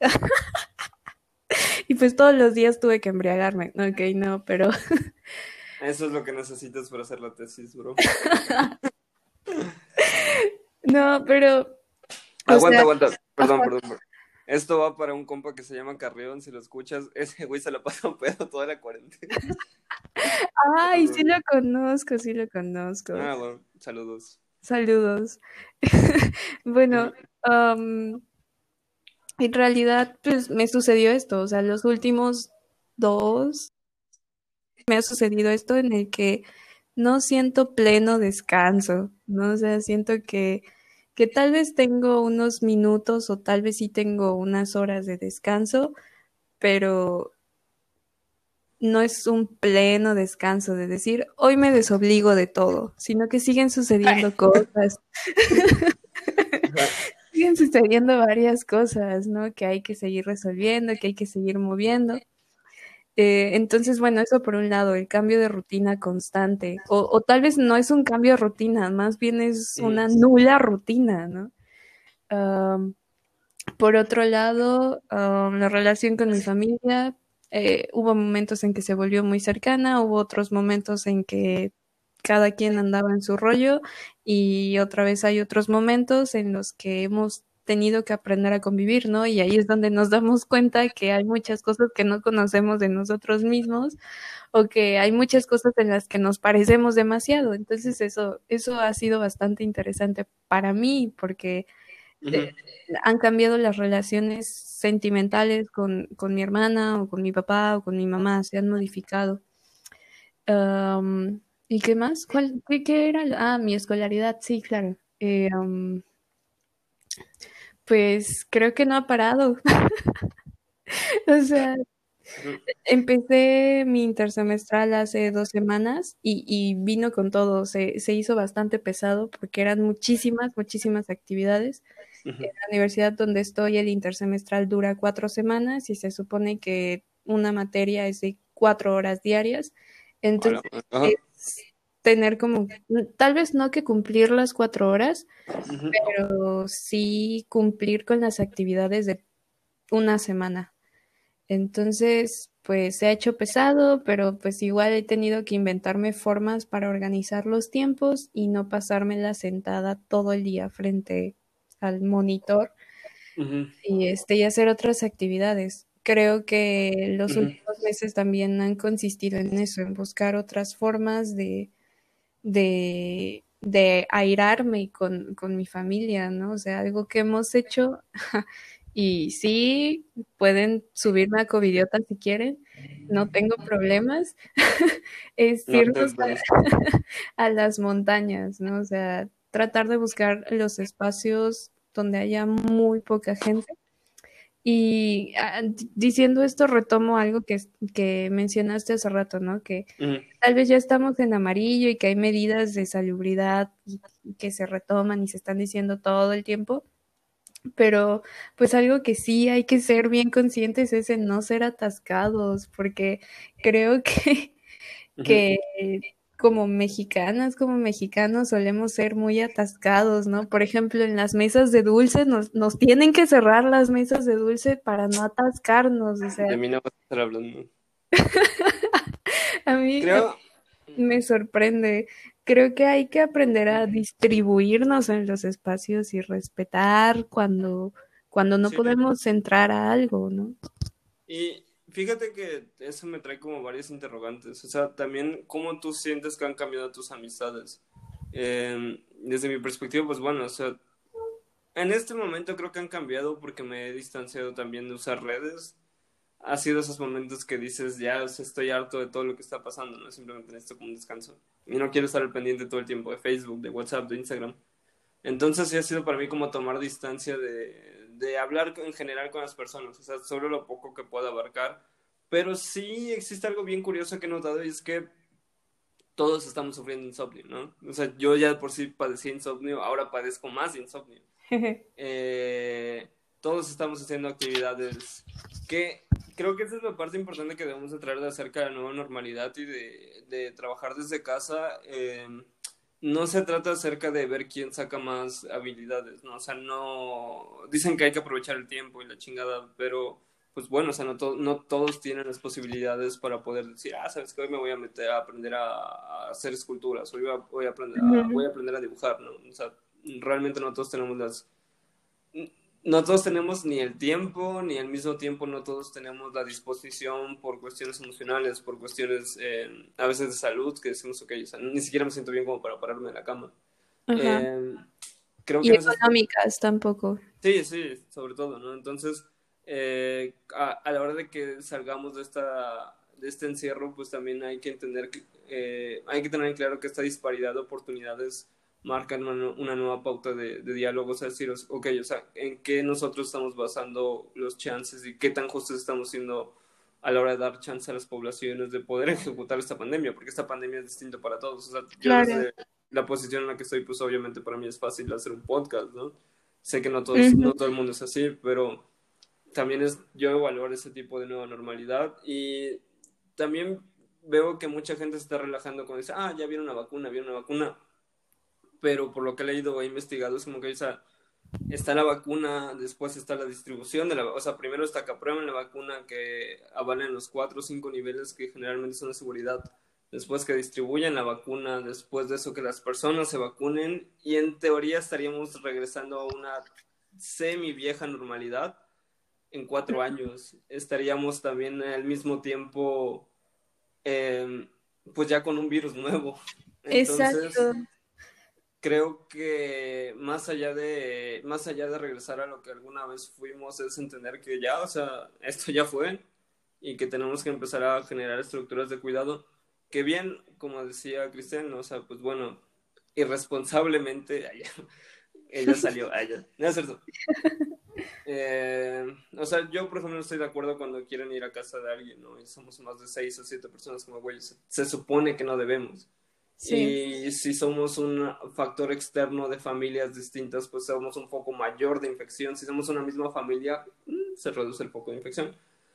[SPEAKER 2] Y pues todos los días tuve que embriagarme. Ok, no, pero...
[SPEAKER 1] Eso es lo que necesitas para hacer la tesis, bro.
[SPEAKER 2] No, pero... O
[SPEAKER 1] Aguanta,
[SPEAKER 2] sea,
[SPEAKER 1] aguanta. Perdón,
[SPEAKER 2] ajá.
[SPEAKER 1] perdón, perdón. Esto va para un compa que se llama Carrión, si lo escuchas. Ese güey se la pasa un pedo toda la cuarentena.
[SPEAKER 2] Ay, sí
[SPEAKER 1] Saludos.
[SPEAKER 2] lo conozco, sí lo conozco.
[SPEAKER 1] Ah, bueno, saludos.
[SPEAKER 2] Saludos. Bueno,
[SPEAKER 1] Ujú.
[SPEAKER 2] am, en realidad, pues me sucedió esto. O sea, los últimos dos me ha sucedido esto en el que no siento pleno descanso, ¿no? O sea, siento que, que tal vez tengo unos minutos o tal vez sí tengo unas horas de descanso, pero no es un pleno descanso de decir, hoy me desobligo de todo, sino que siguen sucediendo cosas,
[SPEAKER 1] Ajá.
[SPEAKER 2] siguen sucediendo varias cosas, ¿no? Que hay que seguir resolviendo, que hay que seguir moviendo. Eh, entonces, bueno, eso por un lado, el cambio de rutina constante, o, o tal vez no es un cambio de rutina, más bien es
[SPEAKER 1] Ujú.
[SPEAKER 2] una nula rutina, ¿no? Am, por otro lado, am, la relación con mi familia, eh, hubo momentos en que se volvió muy cercana, hubo otros momentos en que cada quien andaba en su rollo y otra vez hay otros momentos en los que hemos tenido que aprender a convivir, ¿no? Y ahí es donde nos damos cuenta que hay muchas cosas que no conocemos de nosotros mismos o que hay muchas cosas en las que nos parecemos demasiado. Entonces eso, eso ha sido bastante interesante para mí porque
[SPEAKER 1] Ujú.
[SPEAKER 2] eh, han cambiado las relaciones sentimentales con, con mi hermana o con mi papá o con mi mamá, se han modificado. Am, ¿y qué más? ¿Cuál, qué, qué era? Ah, mi escolaridad, sí, claro. Eh, am, pues creo que no ha parado. O sea,
[SPEAKER 1] Ujú.
[SPEAKER 2] empecé mi intersemestral hace dos semanas y, y vino con todo. Se, se hizo bastante pesado porque eran muchísimas, muchísimas actividades.
[SPEAKER 1] Ujú.
[SPEAKER 2] En la universidad donde estoy, el intersemestral dura cuatro semanas y se supone que una materia es de cuatro horas diarias.
[SPEAKER 1] Hola.
[SPEAKER 2] Entonces,
[SPEAKER 1] Ajá.
[SPEAKER 2] es tener como, tal vez no que cumplir las cuatro horas,
[SPEAKER 1] Ujú.
[SPEAKER 2] pero sí cumplir con las actividades de una semana. Entonces, pues se ha hecho pesado, pero pues igual he tenido que inventarme formas para organizar los tiempos y no pasármela sentada todo el día frente al monitor
[SPEAKER 1] Ujú.
[SPEAKER 2] y este y hacer otras actividades. Creo que los
[SPEAKER 1] Ujú.
[SPEAKER 2] últimos meses también han consistido en eso, en buscar otras formas de, de, de airarme con, con mi familia, ¿no? O sea, algo que hemos hecho y sí, pueden subirme a Covidiota si quieren, no tengo problemas, es
[SPEAKER 1] No
[SPEAKER 2] irnos
[SPEAKER 1] aceptas.
[SPEAKER 2] a, a las montañas, ¿no? O sea, tratar de buscar los espacios donde haya muy poca gente. Y ah, d- diciendo esto, retomo algo que, es- que mencionaste hace rato, ¿no? Que
[SPEAKER 1] Ujú.
[SPEAKER 2] tal vez ya estamos en amarillo y que hay medidas de salubridad y, y que se retoman y se están diciendo todo el tiempo, pero pues algo que sí hay que ser bien conscientes es en no ser atascados, porque creo que,
[SPEAKER 1] Ujú.
[SPEAKER 2] que como mexicanas, como mexicanos solemos ser muy atascados, ¿no? Por ejemplo, en las mesas de dulce nos, nos tienen que cerrar las mesas de dulce para no atascarnos, o sea,
[SPEAKER 1] De mí no vas a estar hablando.
[SPEAKER 2] a mí, a
[SPEAKER 1] Creo.
[SPEAKER 2] me sorprende. Creo que hay que aprender a distribuirnos en los espacios y respetar cuando, cuando no
[SPEAKER 1] Sí.
[SPEAKER 2] podemos entrar a algo, ¿no?
[SPEAKER 1] Y fíjate que eso me trae como varias interrogantes. O sea, también cómo tú sientes que han cambiado tus amistades. Eh, desde mi perspectiva, pues bueno, o sea, en este momento creo que han cambiado porque me he distanciado también de usar redes. Ha sido esos momentos que dices, ya, o sea, estoy harto de todo lo que está pasando, ¿no? Simplemente necesito como un descanso. Y no quiero estar al pendiente todo el tiempo de Facebook, de WhatsApp, de Instagram. Entonces sí ha sido para mí como tomar distancia de, de hablar en general con las personas, o sea, solo lo poco que pueda abarcar. Pero sí existe algo bien curioso que he notado y es que todos estamos sufriendo insomnio, ¿no? O sea, yo ya por sí padecí insomnio, ahora padezco más de insomnio. Eh, todos estamos haciendo actividades que creo que esa es la parte importante que debemos de traer de acerca de la nueva normalidad y de, de trabajar desde casa. Eh, no se trata acerca de ver quién saca más habilidades, ¿no? O sea, no... Dicen que hay que aprovechar el tiempo y la chingada, pero pues bueno, o sea, no, to- no todos tienen las posibilidades para poder decir, ah, sabes que hoy me voy a meter a aprender a, a hacer esculturas, hoy voy a, voy a aprender a, voy
[SPEAKER 2] Ujú.
[SPEAKER 1] a aprender a dibujar, ¿no? O sea, realmente no todos tenemos las no todos tenemos ni el tiempo, ni al mismo tiempo no todos tenemos la disposición por cuestiones emocionales, por cuestiones eh, a veces de salud, que decimos, ok, o sea, ni siquiera me siento bien como para pararme de la cama.
[SPEAKER 2] Ajá.
[SPEAKER 1] Eh, creo que
[SPEAKER 2] Y
[SPEAKER 1] en ese aspecto,
[SPEAKER 2] económicas tampoco.
[SPEAKER 1] sí, sí, sobre todo, ¿no? Entonces, eh, a, a la hora de que salgamos de esta de este encierro, pues también hay que entender que eh, hay que tener en claro que esta disparidad de oportunidades marcan una, una nueva pauta de, de diálogo, o sea, decir, ok, o sea, en qué nosotros estamos basando los chances y qué tan justos estamos siendo a la hora de dar chance a las poblaciones de poder ejecutar esta pandemia, porque esta pandemia es distinta para todos, o sea, yo
[SPEAKER 2] Claro.
[SPEAKER 1] desde la posición en la que estoy, pues obviamente para mí es fácil hacer un podcast, ¿no? Sé que no, todos,
[SPEAKER 2] Ujú.
[SPEAKER 1] no todo el mundo es así, pero también es, yo evaluar ese tipo de nueva normalidad y también veo que mucha gente se está relajando cuando dice, ah, ya viene una vacuna, viene una vacuna, pero por lo que he leído o he investigado es como que, o sea, está la vacuna, después está la distribución de la vacuna, o sea, primero está que aprueben la vacuna, que avalen los cuatro o cinco niveles que generalmente son de seguridad, después que distribuyan la vacuna, después de eso que las personas se vacunen y en teoría estaríamos regresando a una semi vieja normalidad en cuatro años. Estaríamos también al mismo tiempo, eh, pues ya con un virus nuevo. Entonces,
[SPEAKER 2] Exacto.
[SPEAKER 1] creo que más allá de más allá de regresar a lo que alguna vez fuimos es entender que ya, o sea, esto ya fue y que tenemos que empezar a generar estructuras de cuidado que bien, como decía Cristian, o sea, pues bueno, irresponsablemente ella, ella salió, ella, no es cierto. Eh, o sea, yo por ejemplo no estoy de acuerdo cuando quieren ir a casa de alguien, ¿no? Y somos más de seis o siete personas como güey, se, se supone que no debemos.
[SPEAKER 2] Sí.
[SPEAKER 1] Y si somos un factor externo de familias distintas, pues somos un foco mayor de infección. Si somos una misma familia, mm, se reduce el foco de infección.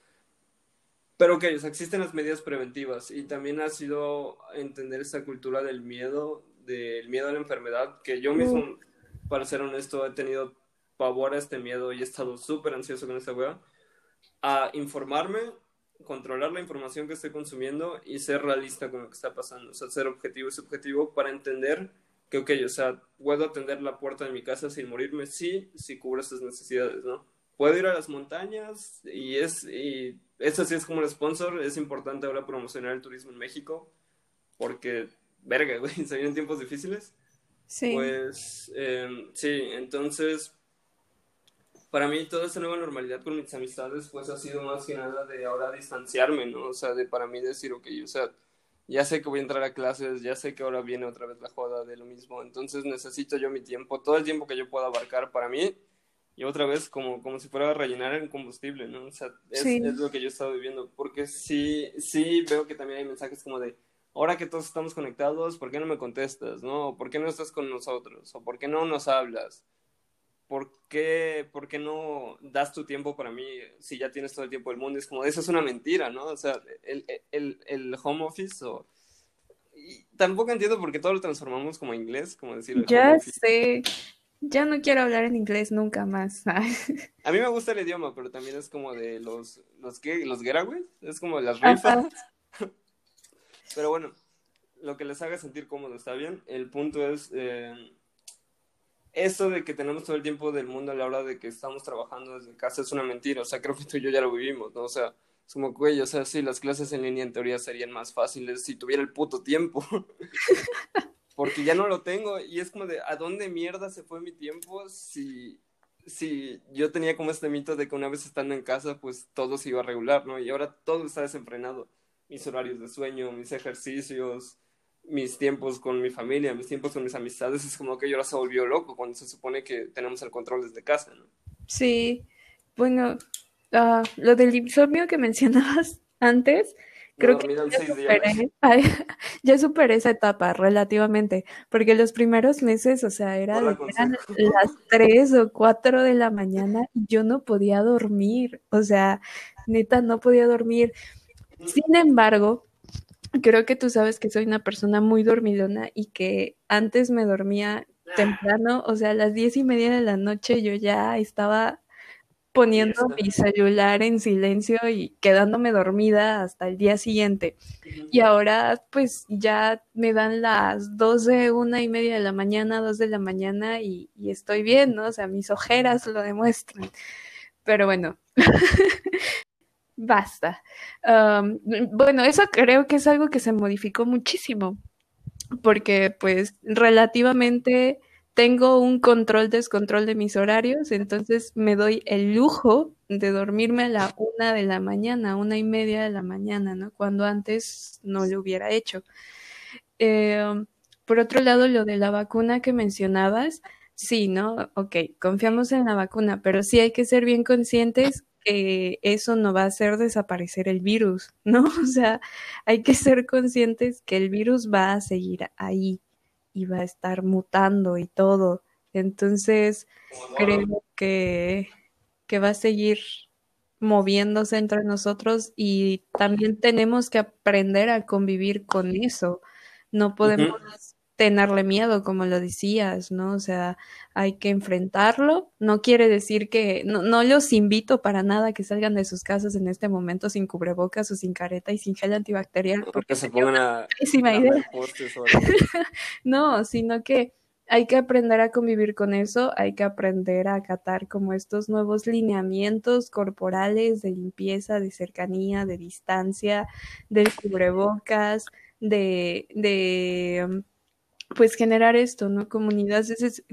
[SPEAKER 1] Pero ok, o sea, existen las medidas preventivas y también ha sido entender esta cultura del miedo, del miedo a la enfermedad, que yo
[SPEAKER 2] Uh,
[SPEAKER 1] mismo, para ser honesto, he tenido pavor a este miedo y he estado súper ansioso con esta wea, a informarme, controlar la información que estoy consumiendo y ser realista con lo que está pasando, o sea, ser objetivo y subjetivo para entender que, ok, o sea, puedo atender la puerta de mi casa sin morirme, sí, si cubro estas necesidades, ¿no? Puedo ir a las montañas y es, y eso sí es como el sponsor, es importante ahora promocionar el turismo en México, porque, verga, güey, se vienen tiempos difíciles,
[SPEAKER 2] sí.
[SPEAKER 1] pues, eh, sí, entonces para mí toda esta nueva normalidad con mis amistades pues ha sido más que nada de ahora distanciarme, ¿no? O sea, de para mí decir, ok, o sea, ya sé que voy a entrar a clases, ya sé que ahora viene otra vez la joda de lo mismo, entonces necesito yo mi tiempo, todo el tiempo que yo pueda abarcar para mí y otra vez como, como si fuera a rellenar el combustible, ¿no? O sea, es, es
[SPEAKER 2] Sí.
[SPEAKER 1] lo que yo he estado viviendo, porque sí, sí veo que también hay mensajes como de, ahora que todos estamos conectados, ¿por qué no me contestas, no? ¿O ¿por qué no estás con nosotros? ¿O por qué no nos hablas? ¿por qué, ¿por qué no das tu tiempo para mí si ya tienes todo el tiempo del mundo? Es como, eso es una mentira, ¿no? O sea, el, el, el home office o... Y tampoco entiendo por qué todo lo transformamos como inglés, como decir el home
[SPEAKER 2] Ya
[SPEAKER 1] office.
[SPEAKER 2] sé. Ya no quiero hablar en inglés nunca más.
[SPEAKER 1] A mí me gusta el idioma, pero también es como de los, los, ¿qué? Los getaways, es como de las rifas.
[SPEAKER 2] Ajá.
[SPEAKER 1] Pero bueno, lo que les haga sentir cómodo está bien. El punto es... Eh, eso de que tenemos todo el tiempo del mundo a la hora de que estamos trabajando desde casa es una mentira, o sea, creo que tú y yo ya lo vivimos, ¿no? O sea, es como, güey, o sea, sí, las clases en línea en teoría serían más fáciles si tuviera el puto tiempo, porque ya no lo tengo y es como de, ¿a dónde mierda se fue mi tiempo si, si yo tenía como este mito de que una vez estando en casa, pues todo se iba a regular, ¿no? Y ahora todo está desenfrenado, mis horarios de sueño, mis ejercicios, mis tiempos con mi familia, mis tiempos con mis amistades, es como que yo ahora se volvió loco cuando se supone que tenemos el control desde casa, ¿no?
[SPEAKER 2] Sí. Bueno, ah, lo del insomnio que mencionabas antes,
[SPEAKER 1] No he
[SPEAKER 2] Creo que
[SPEAKER 1] dormido en
[SPEAKER 2] ya
[SPEAKER 1] seis días.
[SPEAKER 2] superé, ay, ya superé esa etapa relativamente, porque los primeros meses, o sea, era
[SPEAKER 1] No la
[SPEAKER 2] de, eran
[SPEAKER 1] aconsejo.
[SPEAKER 2] las tres o cuatro de la mañana y yo no podía dormir, o sea, neta, no podía dormir. Sin embargo, creo que tú sabes que soy una persona muy dormilona y que antes me dormía temprano, o sea, a las diez y media de la noche yo ya estaba poniendo
[SPEAKER 1] Siesta.
[SPEAKER 2] mi celular en silencio y quedándome dormida hasta el día siguiente.
[SPEAKER 1] Ujú.
[SPEAKER 2] Y ahora pues ya me dan las doce, una y media de la mañana, dos de la mañana y, y estoy bien, ¿no? O sea, mis ojeras lo demuestran. Pero bueno, basta. Um, bueno, eso creo que es algo que se modificó muchísimo porque pues relativamente tengo un control descontrol de mis horarios, entonces me doy el lujo de dormirme a la una de la mañana, una y media de la mañana, ¿no? Cuando antes no lo hubiera hecho. Eh, por otro lado, lo de la vacuna que mencionabas, sí, ¿no? Ok, confiamos en la vacuna, pero sí hay que ser bien conscientes que eso no va a hacer desaparecer el virus, ¿no? O sea, hay que ser conscientes que el virus va a seguir ahí y va a estar mutando y todo. Entonces, creo que, que va a seguir moviéndose entre nosotros y también tenemos que aprender a convivir con eso. No podemos
[SPEAKER 1] Ujú.
[SPEAKER 2] tenerle miedo, como lo decías, ¿no? O sea, hay que enfrentarlo. No quiere decir que, no, no los invito para nada a que salgan de sus casas en este momento sin cubrebocas o sin careta y sin gel antibacterial,
[SPEAKER 1] O
[SPEAKER 2] porque
[SPEAKER 1] que se
[SPEAKER 2] sería
[SPEAKER 1] pongan
[SPEAKER 2] una
[SPEAKER 1] a
[SPEAKER 2] pésima idea.
[SPEAKER 1] lamer postes o algo.
[SPEAKER 2] No, sino que hay que aprender a convivir con eso, hay que aprender a acatar como estos nuevos lineamientos corporales de limpieza, de cercanía, de distancia, del cubrebocas, de, de um, pues generar esto, ¿no? Comunidades, ese-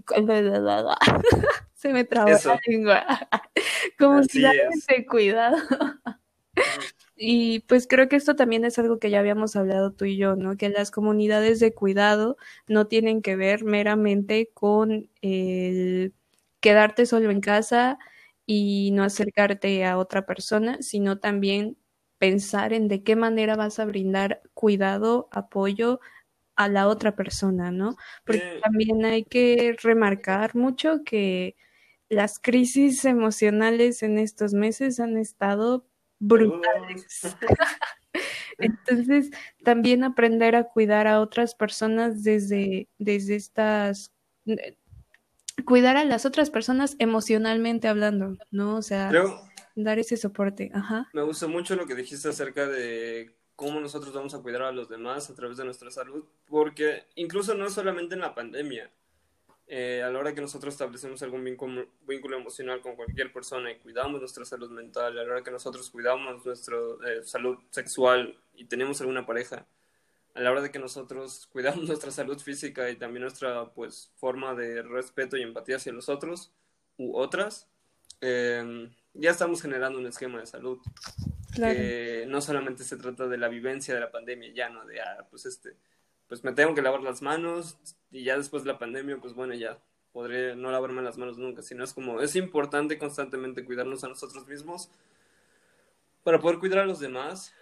[SPEAKER 2] se me trabó la
[SPEAKER 1] Eso,
[SPEAKER 2] lengua,
[SPEAKER 1] así
[SPEAKER 2] comunidades
[SPEAKER 1] es.
[SPEAKER 2] de cuidado.
[SPEAKER 1] Ujú.
[SPEAKER 2] Y pues creo que esto también es algo que ya habíamos hablado tú y yo, ¿no? Que las comunidades de cuidado no tienen que ver meramente con el quedarte solo en casa y no acercarte a otra persona, sino también pensar en de qué manera vas a brindar cuidado, apoyo a la otra persona, ¿no? Porque
[SPEAKER 1] Sí,
[SPEAKER 2] también hay que remarcar mucho que las crisis emocionales en estos meses han estado
[SPEAKER 1] saludos.
[SPEAKER 2] brutales. Entonces, también aprender a cuidar a otras personas desde, desde estas, eh, cuidar a las otras personas emocionalmente hablando, ¿no? O sea,
[SPEAKER 1] Creo,
[SPEAKER 2] dar ese soporte. Ajá.
[SPEAKER 1] me gustó mucho lo que dijiste acerca de cómo nosotros vamos a cuidar a los demás a través de nuestra salud, porque incluso no es solamente en la pandemia. Eh, a la hora que nosotros establecemos algún vínculo, vínculo emocional con cualquier persona y cuidamos nuestra salud mental, a la hora que nosotros cuidamos nuestra eh, salud sexual y tenemos alguna pareja, a la hora de que nosotros cuidamos nuestra salud física y también nuestra pues forma de respeto y empatía hacia los otros u otras, eh, ya estamos generando un esquema de salud
[SPEAKER 2] Claro.
[SPEAKER 1] que no solamente se trata de la vivencia de la pandemia, ya no de, ah, pues este, pues me tengo que lavar las manos y ya después de la pandemia, pues bueno, ya podré no lavarme las manos nunca, sino es como, es importante constantemente cuidarnos a nosotros mismos para poder cuidar a los demás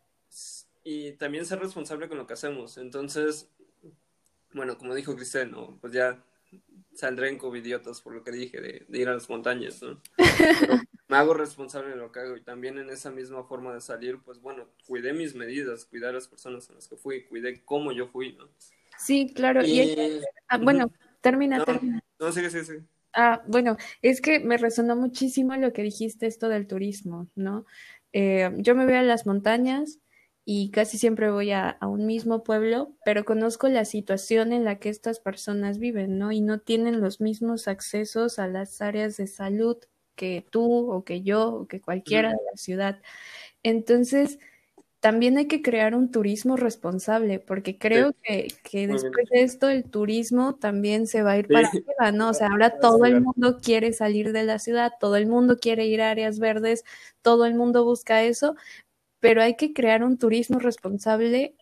[SPEAKER 1] y también ser responsable con lo que hacemos. Entonces, bueno, como dijo Cristel, ¿no? Pues ya saldré en covidiotas por lo que dije de, de ir a las montañas, ¿no? Pero me hago responsable de lo que hago y también en esa misma forma de salir, pues bueno, cuidé mis medidas, cuidé a las personas en las que fui, cuidé cómo yo fui, ¿no?
[SPEAKER 2] Sí, claro. Y hay que,
[SPEAKER 1] Y...
[SPEAKER 2] ah,
[SPEAKER 1] Ujú.
[SPEAKER 2] bueno, termina,
[SPEAKER 1] No,
[SPEAKER 2] termina.
[SPEAKER 1] no, sigue, sigue, sigue.
[SPEAKER 2] Ah, bueno, es que me resonó muchísimo lo que dijiste esto del turismo, ¿no? Eh, yo me voy a las montañas y casi siempre voy a, a un mismo pueblo, pero conozco la situación en la que estas personas viven, ¿no? Y no tienen los mismos accesos a las áreas de salud que tú o que yo o que cualquiera
[SPEAKER 1] Ujú.
[SPEAKER 2] de la ciudad. Entonces, también hay que crear un turismo responsable, porque
[SPEAKER 1] Sí,
[SPEAKER 2] creo que, que
[SPEAKER 1] muy bien
[SPEAKER 2] después
[SPEAKER 1] dicho.
[SPEAKER 2] de esto el turismo también se va a ir para
[SPEAKER 1] Sí,
[SPEAKER 2] arriba, ¿no? O sea,
[SPEAKER 1] va
[SPEAKER 2] ahora
[SPEAKER 1] a
[SPEAKER 2] todo el
[SPEAKER 1] despegar.
[SPEAKER 2] mundo quiere salir de la ciudad, todo el mundo quiere ir a áreas verdes, todo el mundo busca eso, pero hay que crear un turismo responsable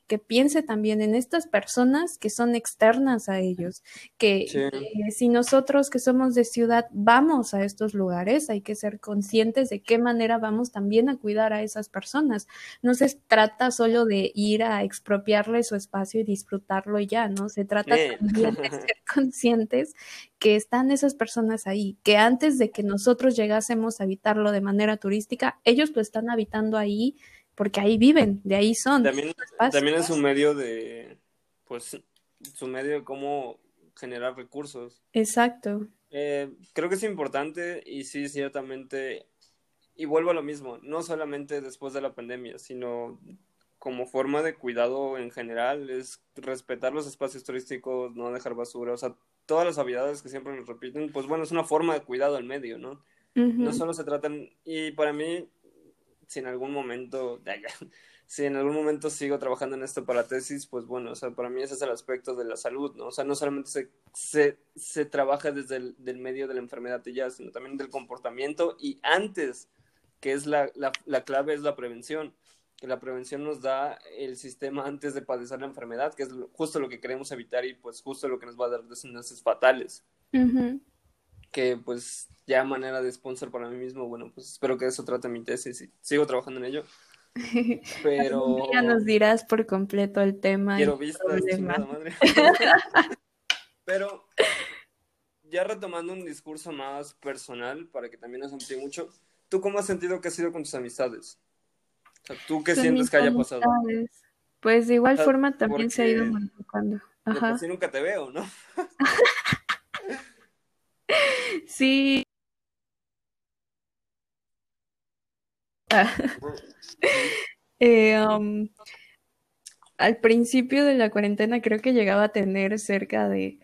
[SPEAKER 2] que piense también en estas personas que son externas a ellos, que,
[SPEAKER 1] Sí.
[SPEAKER 2] que si nosotros que somos de ciudad vamos a estos lugares, hay que ser conscientes de qué manera vamos también a cuidar a esas personas. No se trata solo de ir a expropiarle su espacio y disfrutarlo y ya, ¿no? Se trata
[SPEAKER 1] Eh.
[SPEAKER 2] también de ser conscientes que están esas personas ahí, que antes de que nosotros llegásemos a habitarlo de manera turística, ellos lo están habitando ahí porque ahí viven, de ahí son.
[SPEAKER 1] También, también es un medio de, pues, su medio de cómo generar recursos.
[SPEAKER 2] Exacto.
[SPEAKER 1] Eh, creo que es importante y sí, ciertamente, y vuelvo a lo mismo, no solamente después de la pandemia, sino como forma de cuidado en general, es respetar los espacios turísticos, no dejar basura, o sea, todas las habilidades que siempre nos repiten, pues bueno, es una forma de cuidado al medio, ¿no? No
[SPEAKER 2] Ujú.
[SPEAKER 1] solo se tratan, y para mí, si en algún momento, si en algún momento sigo trabajando en esto para la tesis, pues bueno, o sea, para mí ese es el aspecto de la salud, ¿no? O sea, no solamente se, se, se trabaja desde el del medio de la enfermedad y ya, sino también del comportamiento y antes, que es la, la, la clave, es la prevención, que la prevención nos da el sistema antes de padecer la enfermedad, que es justo lo que queremos evitar y pues justo lo que nos va a dar desenlaces fatales.
[SPEAKER 2] Ujú.
[SPEAKER 1] Que pues ya manera de sponsor para mí mismo, bueno, pues espero que eso trate mi tesis y sigo trabajando en ello,
[SPEAKER 2] Algún día
[SPEAKER 1] pero
[SPEAKER 2] nos dirás por completo el tema y
[SPEAKER 1] quiero
[SPEAKER 2] el
[SPEAKER 1] vistas,
[SPEAKER 2] problema.
[SPEAKER 1] chingada madre. Pero ya retomando un discurso más personal, para que también nos amplíe mucho, ¿tú cómo has sentido que has sido con tus amistades? O sea, ¿tú qué
[SPEAKER 2] Con mis
[SPEAKER 1] sientes que haya pasado?
[SPEAKER 2] amistades. Pues de
[SPEAKER 1] O
[SPEAKER 2] igual
[SPEAKER 1] sea,
[SPEAKER 2] forma también se ha ido
[SPEAKER 1] porque
[SPEAKER 2] modificando.
[SPEAKER 1] de por
[SPEAKER 2] Ajá.
[SPEAKER 1] sí nunca te veo, ¿no?
[SPEAKER 2] Sí. Ah,
[SPEAKER 1] Ujú.
[SPEAKER 2] eh, um, al principio de la cuarentena creo que llegaba a tener cerca de,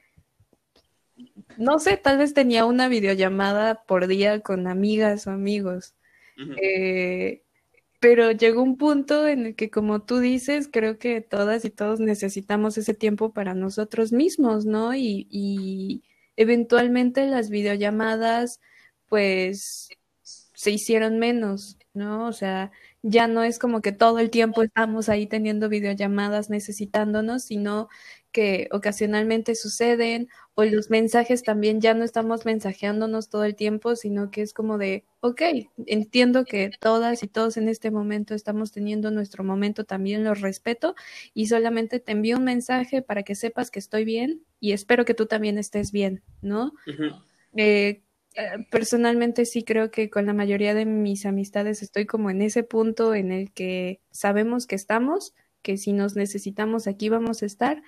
[SPEAKER 2] no sé, tal vez tenía una videollamada por día con amigas o amigos.
[SPEAKER 1] Ujú.
[SPEAKER 2] Eh, pero llegó un punto en el que, como tú dices, creo que todas y todos necesitamos ese tiempo para nosotros mismos, ¿no? Y, y eventualmente las videollamadas, pues, se hicieron menos, ¿no? O sea, ya no es como que todo el tiempo estamos ahí teniendo videollamadas necesitándonos, sino que ocasionalmente suceden, o los mensajes también ya no estamos mensajeándonos todo el tiempo, sino que es como de, ok, entiendo que todas y todos en este momento estamos teniendo nuestro momento, también lo respeto, y solamente te envío un mensaje para que sepas que estoy bien y espero que tú también estés bien, ¿no?
[SPEAKER 1] Ujú.
[SPEAKER 2] Eh, eh, Personalmente sí creo que con la mayoría de mis amistades estoy como en ese punto en el que sabemos que estamos, que si nos necesitamos aquí vamos a estar,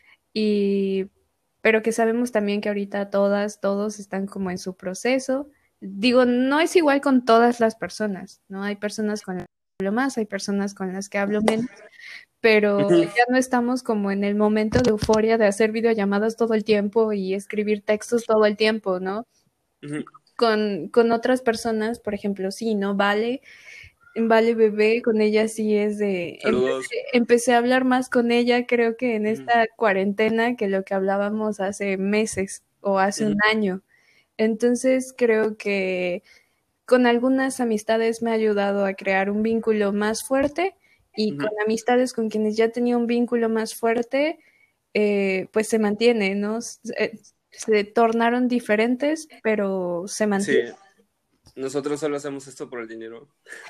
[SPEAKER 2] y pero que sabemos también que ahorita todas, todos están como en su proceso. Digo, no es igual con todas las personas, ¿no? Hay personas con las que hablo más, hay personas con las que hablo menos, pero
[SPEAKER 1] Ujú.
[SPEAKER 2] ya no estamos como en el momento de euforia de hacer videollamadas todo el tiempo y escribir textos todo el tiempo, ¿no?
[SPEAKER 1] Ujú.
[SPEAKER 2] Con, con otras personas, por ejemplo, sí, ¿no? Vale, Vale Bebé, con ella sí es de... Empecé,
[SPEAKER 1] Saludos.
[SPEAKER 2] empecé a hablar más con ella, creo que en
[SPEAKER 1] Ujú.
[SPEAKER 2] esta cuarentena, que lo que hablábamos hace meses o hace un
[SPEAKER 1] Ujú.
[SPEAKER 2] año. Entonces creo que con algunas amistades me ha ayudado a crear un vínculo más fuerte, y con
[SPEAKER 1] Ujú.
[SPEAKER 2] amistades con quienes ya tenía un vínculo más fuerte, eh, pues se mantiene, ¿no? Se, se tornaron diferentes, pero se
[SPEAKER 1] Sí,
[SPEAKER 2] mantiene.
[SPEAKER 1] nosotros solo hacemos esto por el dinero.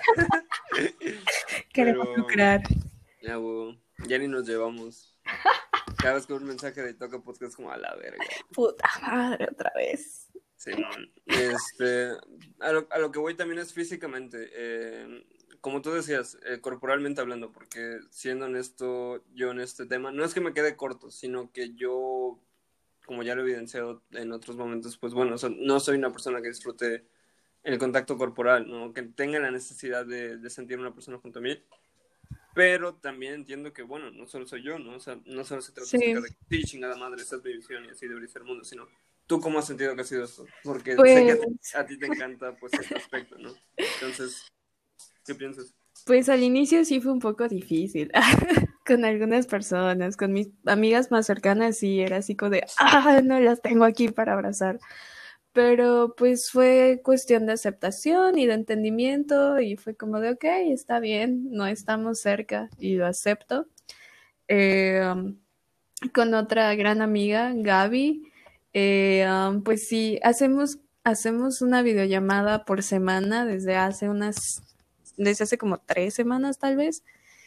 [SPEAKER 2] Queremos
[SPEAKER 1] Pero
[SPEAKER 2] lucrar.
[SPEAKER 1] ya, huevo, ya ni nos llevamos. Cada vez que un mensaje de Toca Podcast es como a la verga.
[SPEAKER 2] Puta madre, otra vez.
[SPEAKER 1] Simón. Este, a lo, a lo que voy también es físicamente. Eh, como tú decías, eh, corporalmente hablando, porque siendo honesto, yo en este tema, no es que me quede corto, sino que yo, como ya lo he evidenciado en otros momentos, pues bueno, o sea, no soy una persona que disfrute el contacto corporal, ¿no? Que tenga la necesidad de, de sentir una persona junto a mí. Pero también entiendo que, bueno, no solo soy yo, ¿no? O sea, no solo se trata acerca
[SPEAKER 2] Sí,
[SPEAKER 1] de que, sí, chingada madre, esta es mi visión y así debería ser el mundo, sino tú cómo has sentido que ha sido esto. Porque sé que a ti,
[SPEAKER 2] pues,
[SPEAKER 1] a ti te encanta, pues, este aspecto, ¿no? Entonces, ¿qué piensas?
[SPEAKER 2] pues al inicio sí fue un poco difícil con algunas personas, con mis amigas más cercanas sí era así como de, ah, no las tengo aquí para abrazar. Pero pues fue cuestión de aceptación y de entendimiento y fue como de, ok, está bien, no estamos cerca y lo acepto. eh, um, con otra gran amiga, Gaby. Eh, um, pues sí, hacemos, hacemos una videollamada por semana desde hace unas, desde hace como tres semanas tal vez.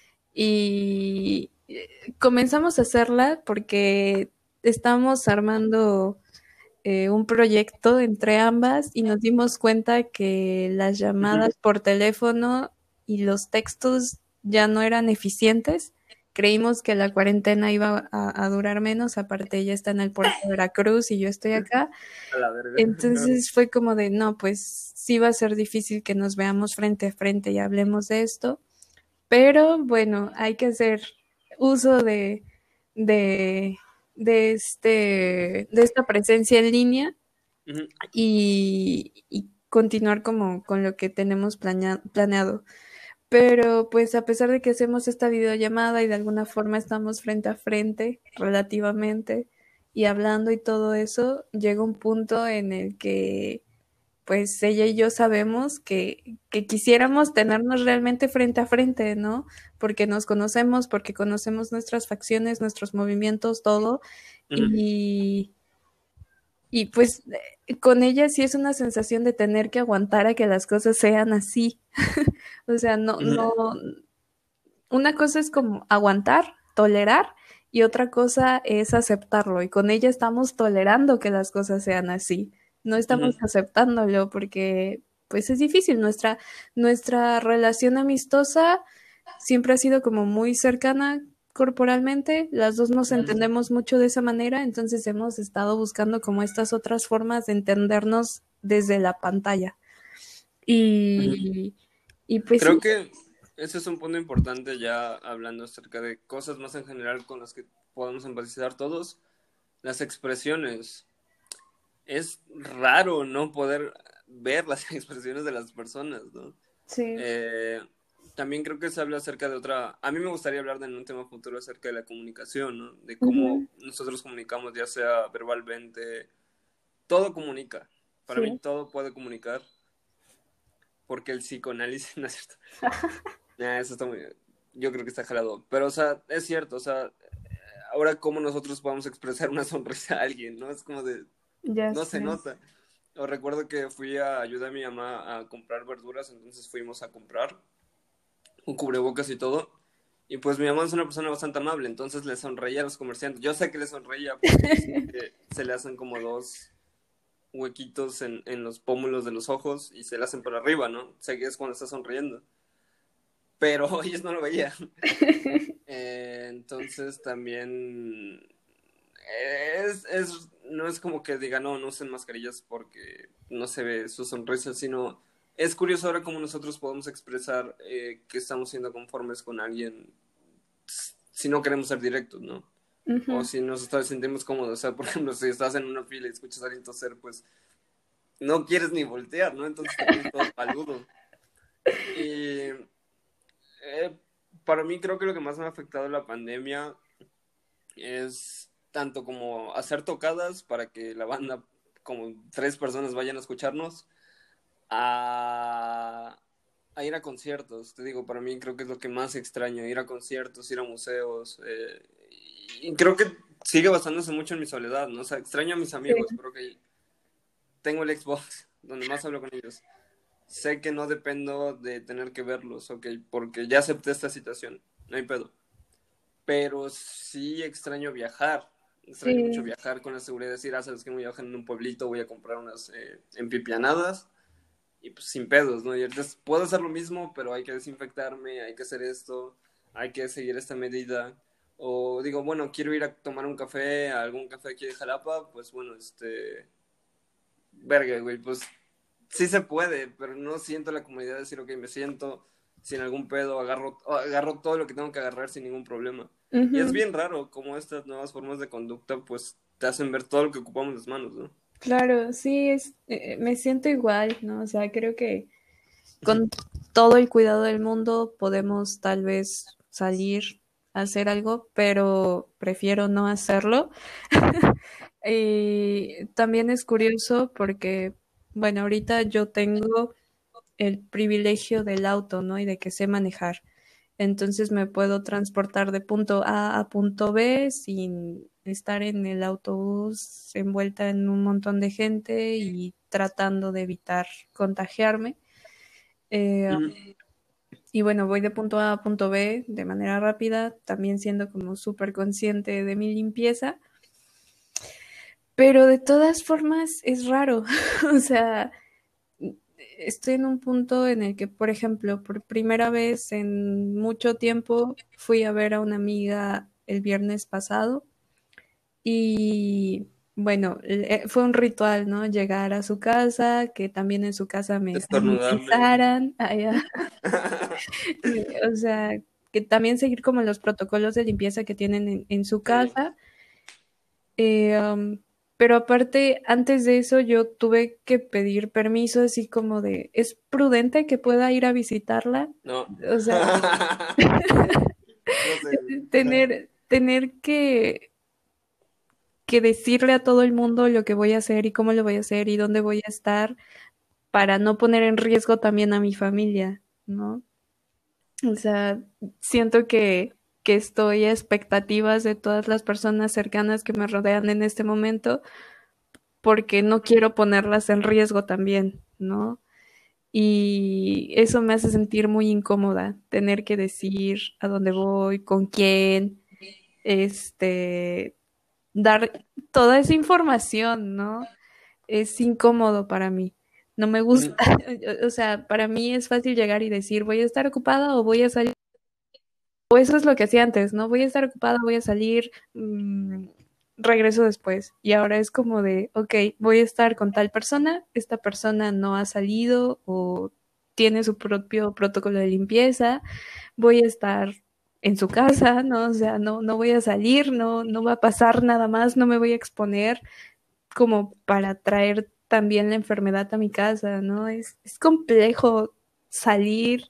[SPEAKER 2] Y eh, comenzamos a hacerla porque estamos armando eh, un proyecto entre ambas y nos dimos cuenta que las
[SPEAKER 1] Ujú.
[SPEAKER 2] llamadas por teléfono y los textos ya no eran eficientes. Creímos que la cuarentena iba a, a durar menos, aparte ella está en el puerto de Veracruz y yo estoy acá.
[SPEAKER 1] A la verga, claro.
[SPEAKER 2] Entonces fue como de, no, pues sí va a ser difícil que nos veamos frente a frente y hablemos de esto, pero bueno, hay que hacer uso de, de, de este, de esta presencia en línea
[SPEAKER 1] Ujú.
[SPEAKER 2] y, y continuar como con lo que tenemos planea- planeado. Pero pues a pesar de que hacemos esta videollamada y de alguna forma estamos frente a frente relativamente y hablando y todo eso, llega un punto en el que pues ella y yo sabemos que, que quisiéramos tenernos realmente frente a frente, ¿no? Porque nos conocemos, porque conocemos nuestras facciones, nuestros movimientos, todo.
[SPEAKER 1] Ujú.
[SPEAKER 2] Y, y pues eh, con ella sí es una sensación de tener que aguantar a que las cosas sean así. O sea, no,
[SPEAKER 1] Ujú.
[SPEAKER 2] no, una cosa es como aguantar, tolerar, y otra cosa es aceptarlo. Y con ella estamos tolerando que las cosas sean así. No estamos
[SPEAKER 1] Ujú.
[SPEAKER 2] aceptándolo porque, pues, es difícil. Nuestra, nuestra relación amistosa siempre ha sido como muy cercana corporalmente. Las dos nos
[SPEAKER 1] Ujú.
[SPEAKER 2] entendemos mucho de esa manera, entonces hemos estado buscando como estas otras formas de entendernos desde la pantalla.
[SPEAKER 1] Ujú.
[SPEAKER 2] Y, y pues
[SPEAKER 1] Creo
[SPEAKER 2] sí,
[SPEAKER 1] que ese es un punto importante ya hablando acerca de cosas más en general con las que podemos empatizar todos. Las expresiones. Es raro no poder ver las expresiones de las personas, ¿no?
[SPEAKER 2] sí.
[SPEAKER 1] Eh, También creo que se habla acerca de otra... A mí me gustaría hablar de en un tema futuro acerca de la comunicación, ¿no? De cómo
[SPEAKER 2] Ujú.
[SPEAKER 1] nosotros comunicamos, ya sea verbalmente. Todo comunica. Para mí
[SPEAKER 2] Sí,
[SPEAKER 1] todo puede comunicar porque el psicoanálisis... No es cierto. Nah, eso está muy... Yo creo que está jalado. Pero, o sea, es cierto, o sea, ahora cómo nosotros podemos expresar una sonrisa a alguien, ¿no? Es como de...
[SPEAKER 2] ya
[SPEAKER 1] No se
[SPEAKER 2] sé.
[SPEAKER 1] nota. O recuerdo que fui a ayudar a mi mamá a comprar verduras, entonces fuimos a comprar un cubrebocas y todo. Y pues mi mamá es una persona bastante amable, entonces le sonreía a los comerciantes. Yo sé que le sonreía porque yo sé que se le hacen como dos huequitos en, en los pómulos de los ojos y se le hacen por arriba, ¿no? Sé que es cuando está sonriendo. Pero ellos no lo veían. Eh, entonces también es, es, no es como que diga, no, no usen mascarillas porque no se ve su sonrisa, sino es curioso ahora cómo nosotros podemos expresar eh, que estamos siendo conformes con alguien si no queremos ser directos, ¿no? O
[SPEAKER 2] Ujú.
[SPEAKER 1] si nos está- sentimos cómodos. O sea, por ejemplo, si estás en una fila y escuchas a alguien toser, pues no quieres ni voltear, ¿no? Entonces te pones todo paludo. Y eh, para mí creo que lo que más me ha afectado la pandemia es tanto como hacer tocadas para que la banda, como tres personas vayan a escucharnos, a, a ir a conciertos. Te digo, para mí creo que es lo que más extraño, ir a conciertos, ir a museos. Eh, y creo que sigue basándose mucho en mi soledad, ¿no? O sea, extraño a mis amigos,
[SPEAKER 2] Sí,
[SPEAKER 1] pero que tengo el Xbox, donde más hablo con ellos. Sé que no dependo de tener que verlos, ok, porque ya acepté esta situación, no hay pedo. Pero sí extraño viajar. Extraño mucho
[SPEAKER 2] sí,
[SPEAKER 1] viajar con la seguridad de decir, ah, sabes que me voy a viajar en un pueblito, voy a comprar unas eh, empipianadas y pues sin pedos, ¿no? Y entonces puedo hacer lo mismo, pero hay que desinfectarme, hay que hacer esto, hay que seguir esta medida. O digo, bueno, quiero ir a tomar un café, a algún café aquí de Jalapa, pues bueno, este, verga, güey, pues sí se puede, pero no siento la comodidad de decir, ok, me siento sin algún pedo, agarro, agarro todo lo que tengo que agarrar sin ningún problema. Y es
[SPEAKER 2] ujú.
[SPEAKER 1] bien raro cómo estas nuevas formas de conducta, pues, te hacen ver todo lo que ocupamos las manos, ¿no?
[SPEAKER 2] Claro, sí, es, eh, me siento igual, ¿no? O sea, creo que con todo el cuidado del mundo podemos tal vez salir a hacer algo, pero prefiero no hacerlo. Y también es curioso porque, bueno, ahorita yo tengo el privilegio del auto, ¿no? Y de que sé manejar. entonces me puedo transportar de punto A a punto B sin estar en el autobús envuelta en un montón de gente y tratando de evitar contagiarme. Eh,
[SPEAKER 1] Ujú.
[SPEAKER 2] y bueno, voy de punto A a punto B de manera rápida, también siendo como súper consciente de mi limpieza. Pero de todas formas es raro. O sea, estoy en un punto en el que, por ejemplo, por primera vez en mucho tiempo fui a ver a una amiga el viernes pasado y bueno, eh, fue un ritual, ¿no? Llegar a su casa, que también en su casa me
[SPEAKER 1] Estornudarle.
[SPEAKER 2] sanitizaran, allá. O sea, que también seguir como los protocolos de limpieza que tienen en, en su
[SPEAKER 1] Sí.
[SPEAKER 2] casa. Eh, um, pero aparte, antes de eso, yo tuve que pedir permiso, así como de, ¿es prudente que pueda ir a visitarla?
[SPEAKER 1] No.
[SPEAKER 2] O sea,
[SPEAKER 1] No sé.
[SPEAKER 2] tener, tener que, que decirle a todo el mundo lo que voy a hacer y cómo lo voy a hacer y dónde voy a estar para no poner en riesgo también a mi familia, ¿no? O sea, siento que, que estoy a expectativas de todas las personas cercanas que me rodean en este momento porque no quiero ponerlas en riesgo también, ¿no? Y eso me hace sentir muy incómoda, tener que decir a dónde voy, con quién, este, dar toda esa información, ¿no? Es incómodo para mí. No me gusta, o sea, para mí es fácil llegar y decir, voy a estar ocupada o voy a salir. O eso es lo que hacía antes, ¿no? Voy a estar ocupada, voy a salir, mmm, regreso después. Y ahora es como de, ok, voy a estar con tal persona, esta persona no ha salido o tiene su propio protocolo de limpieza, voy a estar en su casa, ¿no? O sea, no, no voy a salir, no, no va a pasar nada más, no me voy a exponer como para traer también la enfermedad a mi casa, ¿no? Es, es complejo salir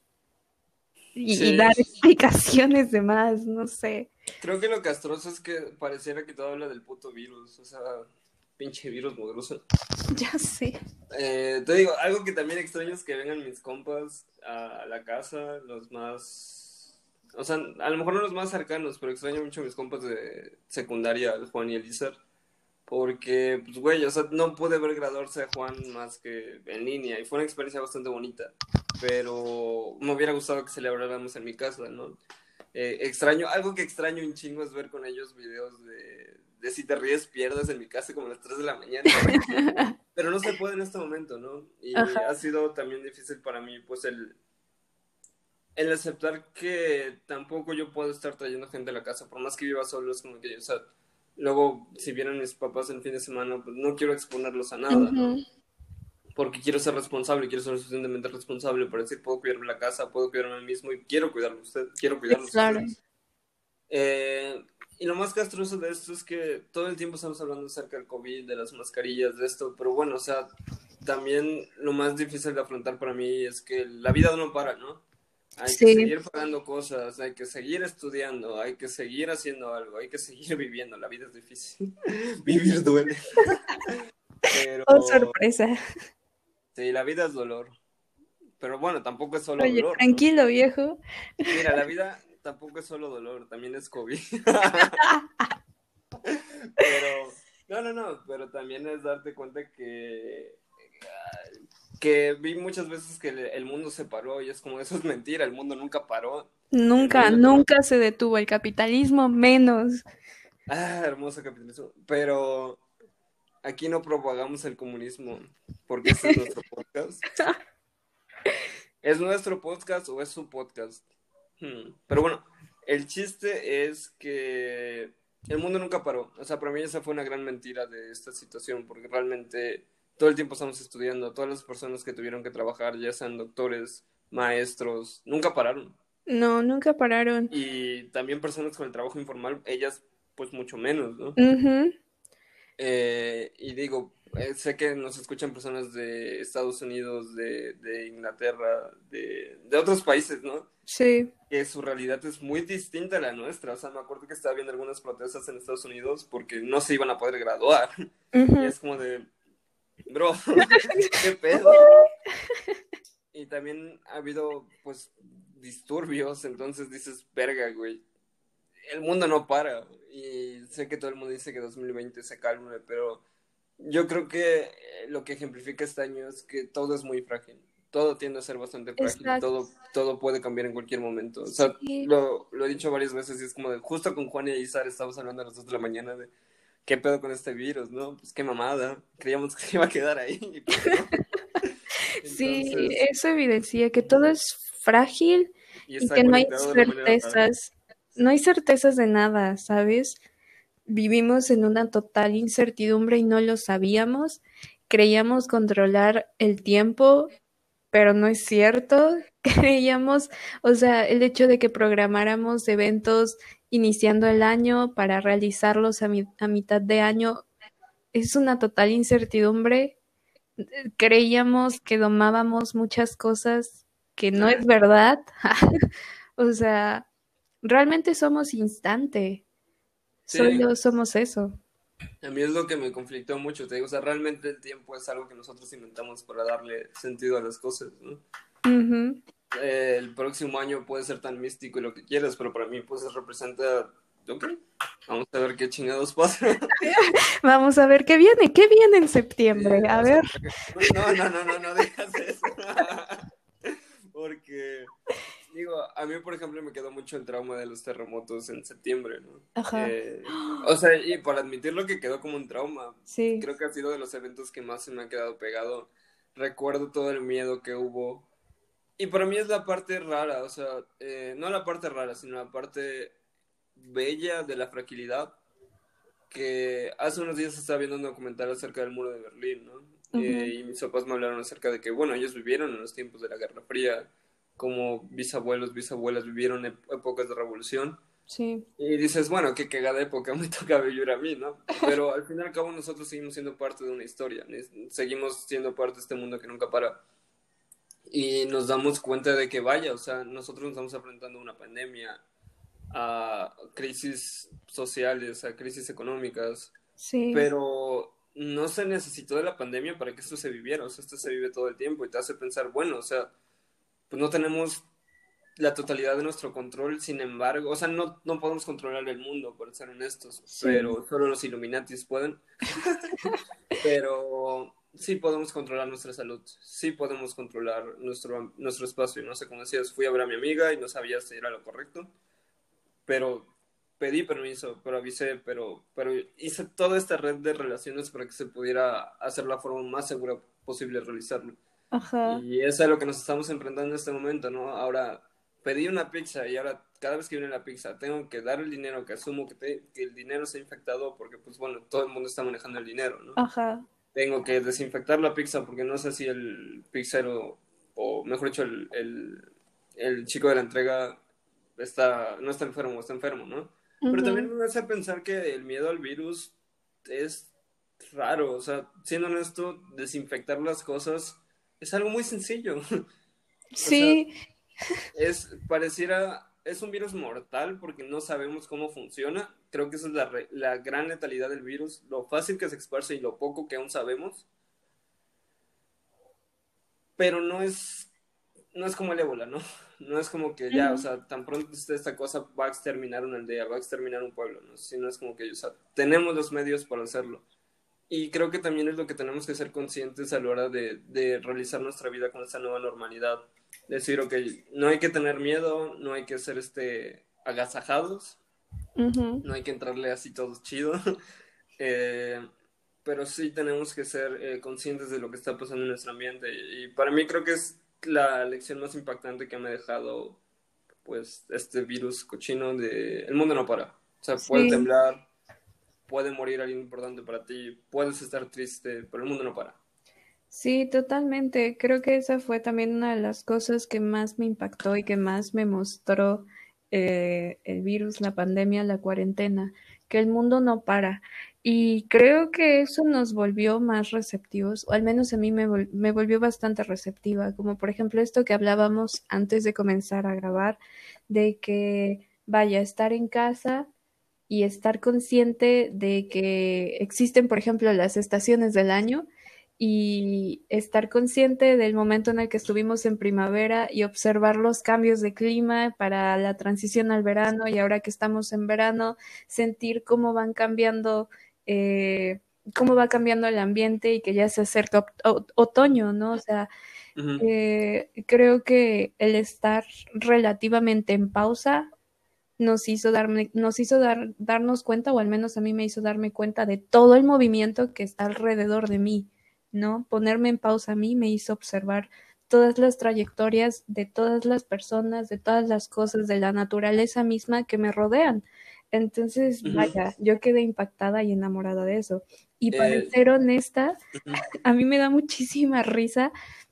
[SPEAKER 2] y, y dar
[SPEAKER 1] Sí.
[SPEAKER 2] explicaciones de más, no sé.
[SPEAKER 1] Creo que lo castroso es que pareciera que todo habla del puto virus. O sea, pinche virus mugroso.
[SPEAKER 2] Ya sé.
[SPEAKER 1] Eh, te digo, algo que también extraño es que vengan mis compas a la casa, los más... O sea, a lo mejor no los más cercanos, pero extraño mucho a mis compas de secundaria, el Juan y el Izar. Porque, pues, güey, o sea, no pude ver graduarse a Juan más que en línea y fue una experiencia bastante bonita. Pero me hubiera gustado que celebráramos en mi casa, ¿no? Eh, extraño, algo que extraño un chingo es ver con ellos videos de, de si te ríes pierdes en mi casa como a las tres de la mañana. Pero no se puede en este momento, ¿no? Y
[SPEAKER 2] Ajá.
[SPEAKER 1] ha sido también difícil para mí, pues, el, el aceptar que tampoco yo puedo estar trayendo gente a la casa, por más que viva solo, es como que, o sea, luego, si vienen mis papás el fin de semana, pues no quiero exponerlos a nada, ¿no?
[SPEAKER 2] Ujú.
[SPEAKER 1] Porque quiero ser responsable, quiero ser suficientemente responsable para decir, puedo cuidarme la casa, puedo cuidarme a mí mismo y quiero cuidarlo usted, quiero cuidarlos a
[SPEAKER 2] Claro.
[SPEAKER 1] ustedes. Eh, y lo más castroso de esto es que todo el tiempo estamos hablando acerca del COVID, de las mascarillas, de esto, pero bueno, o sea, también lo más difícil de afrontar para mí es que la vida no para, ¿no? Hay que
[SPEAKER 2] Sí.
[SPEAKER 1] seguir pagando cosas, hay que seguir estudiando, hay que seguir haciendo algo, hay que seguir viviendo. La vida es difícil. Vivir duele.
[SPEAKER 2] Oh,
[SPEAKER 1] Pero
[SPEAKER 2] sorpresa.
[SPEAKER 1] sí, la vida es dolor. Pero bueno, tampoco es solo
[SPEAKER 2] Oye,
[SPEAKER 1] dolor, ¿no?
[SPEAKER 2] tranquilo, viejo.
[SPEAKER 1] Mira, la vida tampoco es solo dolor, también es COVID. Pero, no, no, no, pero también es darte cuenta que, que vi muchas veces que el, el mundo se paró y es como, eso es mentira, el mundo nunca paró. El
[SPEAKER 2] Nunca,
[SPEAKER 1] mundo no...
[SPEAKER 2] nunca se detuvo el capitalismo, menos.
[SPEAKER 1] Ah, hermoso capitalismo. Pero aquí no propagamos el comunismo porque este es nuestro podcast. ¿Es nuestro podcast o es su podcast? Hmm. Pero bueno, el chiste es que el mundo nunca paró. O sea, para mí esa fue una gran mentira de esta situación, porque realmente todo el tiempo estamos estudiando. Todas las personas que tuvieron que trabajar, ya sean doctores, maestros, nunca pararon.
[SPEAKER 2] No, nunca pararon.
[SPEAKER 1] Y también personas con el trabajo informal, ellas pues mucho menos, ¿no?
[SPEAKER 2] Ujú.
[SPEAKER 1] Eh, y digo, eh, sé que nos escuchan personas de Estados Unidos, de, de Inglaterra, de, de otros países, ¿no?
[SPEAKER 2] Sí.
[SPEAKER 1] Que su realidad es muy distinta a la nuestra. O sea, me acuerdo que estaba viendo algunas protestas en Estados Unidos porque no se iban a poder graduar. Y
[SPEAKER 2] Ujú.
[SPEAKER 1] es como de, bro, ¿qué pedo? y también ha habido, pues, disturbios, entonces dices, verga, güey, el mundo no para, y sé que todo el mundo dice que dos mil veinte se calme, pero yo creo que eh, lo que ejemplifica este año es que todo es muy frágil, todo tiende a ser bastante frágil y
[SPEAKER 2] Exacto.
[SPEAKER 1] todo, todo puede cambiar en cualquier momento, o sea,
[SPEAKER 2] Sí,
[SPEAKER 1] lo, lo he dicho varias veces y es como de, justo con Juan y Isar estábamos hablando a las dos de la mañana de, ¿qué pedo con este virus, no? Pues qué mamada, creíamos que se iba a quedar ahí, y pues no.
[SPEAKER 2] sí,
[SPEAKER 1] Entonces,
[SPEAKER 2] eso evidencia que todo es frágil
[SPEAKER 1] y
[SPEAKER 2] y
[SPEAKER 1] está
[SPEAKER 2] que no hay
[SPEAKER 1] conectado de una manera rara.
[SPEAKER 2] certezas, no hay certezas de nada, ¿sabes? Vivimos en una total incertidumbre y no lo sabíamos. Creíamos controlar el tiempo, pero no es cierto. Creíamos, o sea, el hecho de que programáramos eventos iniciando el año para realizarlos a, mi- a mitad de año es una total incertidumbre. Creíamos que domábamos muchas cosas que no es
[SPEAKER 1] Nah,
[SPEAKER 2] verdad. O sea, realmente somos instante,
[SPEAKER 1] sí,
[SPEAKER 2] solo somos eso.
[SPEAKER 1] a mí es lo que me conflictó mucho, te digo, o sea, realmente el tiempo es algo que nosotros inventamos para darle sentido a las cosas, ¿no?
[SPEAKER 2] Ujú.
[SPEAKER 1] Eh, el próximo año puede ser tan místico y lo que quieras, pero para mí pues representa, ok, vamos a ver qué chingados pasa.
[SPEAKER 2] Vamos a ver qué viene, qué viene en
[SPEAKER 1] Sí,
[SPEAKER 2] septiembre. A
[SPEAKER 1] o sea,
[SPEAKER 2] ver.
[SPEAKER 1] porque- no, no, no, no, no digas eso. Porque, digo, a mí, por ejemplo, me quedó mucho el trauma de los terremotos en septiembre, ¿no?
[SPEAKER 2] Ajá.
[SPEAKER 1] Eh, o sea, y para admitir lo que quedó como un trauma,
[SPEAKER 2] Sí,
[SPEAKER 1] creo que ha sido de los eventos que más se me ha quedado pegado. Recuerdo todo el miedo que hubo. Y para mí es la parte rara, o sea, eh, no la parte rara, sino la parte bella de la fragilidad que hace unos días estaba viendo un documental acerca del muro de Berlín, ¿no?
[SPEAKER 2] ujú,
[SPEAKER 1] Eh, y mis papás me hablaron acerca de que, bueno, ellos vivieron en los tiempos de la Guerra Fría, como bisabuelos, bisabuelas vivieron ep- épocas de revolución.
[SPEAKER 2] sí,
[SPEAKER 1] Y dices, bueno, qué cagada época me toca vivir a mí, ¿no? Pero al fin y al cabo nosotros seguimos siendo parte de una historia, ne- seguimos siendo parte de este mundo que nunca para. Y nos damos cuenta de que, vaya, o sea, nosotros nos estamos enfrentando a una pandemia, a crisis sociales, a crisis económicas,
[SPEAKER 2] sí,
[SPEAKER 1] pero no se necesitó de la pandemia para que esto se viviera, o sea, esto se vive todo el tiempo y te hace pensar, bueno, o sea, pues no tenemos la totalidad de nuestro control, sin embargo, o sea, no, no podemos controlar el mundo, por ser honestos,
[SPEAKER 2] sí,
[SPEAKER 1] pero solo los Illuminatis pueden, pero sí podemos controlar nuestra salud, sí podemos controlar nuestro, nuestro espacio, no sé, como decías, fui a ver a mi amiga y no sabía si era lo correcto, pero pedí permiso, pero avisé, pero, pero hice toda esta red de relaciones para que se pudiera hacer la forma más segura posible de realizarlo.
[SPEAKER 2] ajá,
[SPEAKER 1] Y eso es a lo que nos estamos enfrentando en este momento, ¿no? Ahora pedí una pizza y ahora cada vez que viene la pizza tengo que dar el dinero, que asumo que, te- que el dinero se ha infectado porque, pues bueno, todo el mundo está manejando el dinero, ¿no?
[SPEAKER 2] ajá,
[SPEAKER 1] Tengo que desinfectar la pizza porque no sé si el pizzero, o mejor dicho, el, el, el chico de la entrega está, no está enfermo, está enfermo, ¿no? Pero
[SPEAKER 2] ujú.
[SPEAKER 1] también me hace pensar que el miedo al virus es raro, o sea, siendo honesto, desinfectar las cosas es algo muy sencillo. O sea,
[SPEAKER 2] Sí,
[SPEAKER 1] es, pareciera, es un virus mortal porque no sabemos cómo funciona. Creo que esa es la, re- la gran letalidad del virus, lo fácil que se esparce y lo poco que aún sabemos. Pero no es, no es como el ébola, ¿no? No es como que ya, o
[SPEAKER 2] ujú,
[SPEAKER 1] sea, tan pronto esté esta cosa va a exterminar una aldea, va a exterminar un pueblo, ¿no? Sino es como que, o sea, tenemos los medios para hacerlo. Y creo que también es lo que tenemos que ser conscientes a la hora de, de realizar nuestra vida con esta nueva normalidad. Decir, ok, no hay que tener miedo, no hay que ser este, agasajados,
[SPEAKER 2] ujú.
[SPEAKER 1] no hay que entrarle así todo chido, eh, pero sí tenemos que ser eh, conscientes de lo que está pasando en nuestro ambiente. Y para mí creo que es la lección más impactante que me ha dejado pues este virus cochino de el mundo no para. O sea, puede
[SPEAKER 2] Sí,
[SPEAKER 1] temblar, puede morir alguien importante para ti, puedes estar triste, pero el mundo no para.
[SPEAKER 2] sí, totalmente. Creo que esa fue también una de las cosas que más me impactó y que más me mostró eh, el virus, la pandemia, la cuarentena, que el mundo no para. Y creo que eso nos volvió más receptivos, o al menos a mí me, vol- me volvió bastante receptiva, como por ejemplo esto que hablábamos antes de comenzar a grabar, de que vaya, estar en casa y estar consciente de que existen, por ejemplo, las estaciones del año y estar consciente del momento en el que estuvimos en primavera y observar los cambios de clima para la transición al verano y ahora que estamos en verano, sentir cómo van cambiando, eh, cómo va cambiando el ambiente y que ya se acerca ot- otoño, ¿no? O sea,
[SPEAKER 1] Ujú.
[SPEAKER 2] eh, creo que el estar relativamente en pausa nos hizo darme, nos hizo dar, darnos cuenta, o al menos a mí me hizo darme cuenta de todo el movimiento que está alrededor de mí, ¿no? Ponerme en pausa a mí me hizo observar todas las trayectorias de todas las personas, de todas las cosas, de la naturaleza misma que me rodean. Entonces,
[SPEAKER 1] Ujú.
[SPEAKER 2] vaya, yo quedé impactada y enamorada de eso. Y para
[SPEAKER 1] Eh,
[SPEAKER 2] ser honesta,
[SPEAKER 1] ujú.
[SPEAKER 2] a mí me da muchísima risa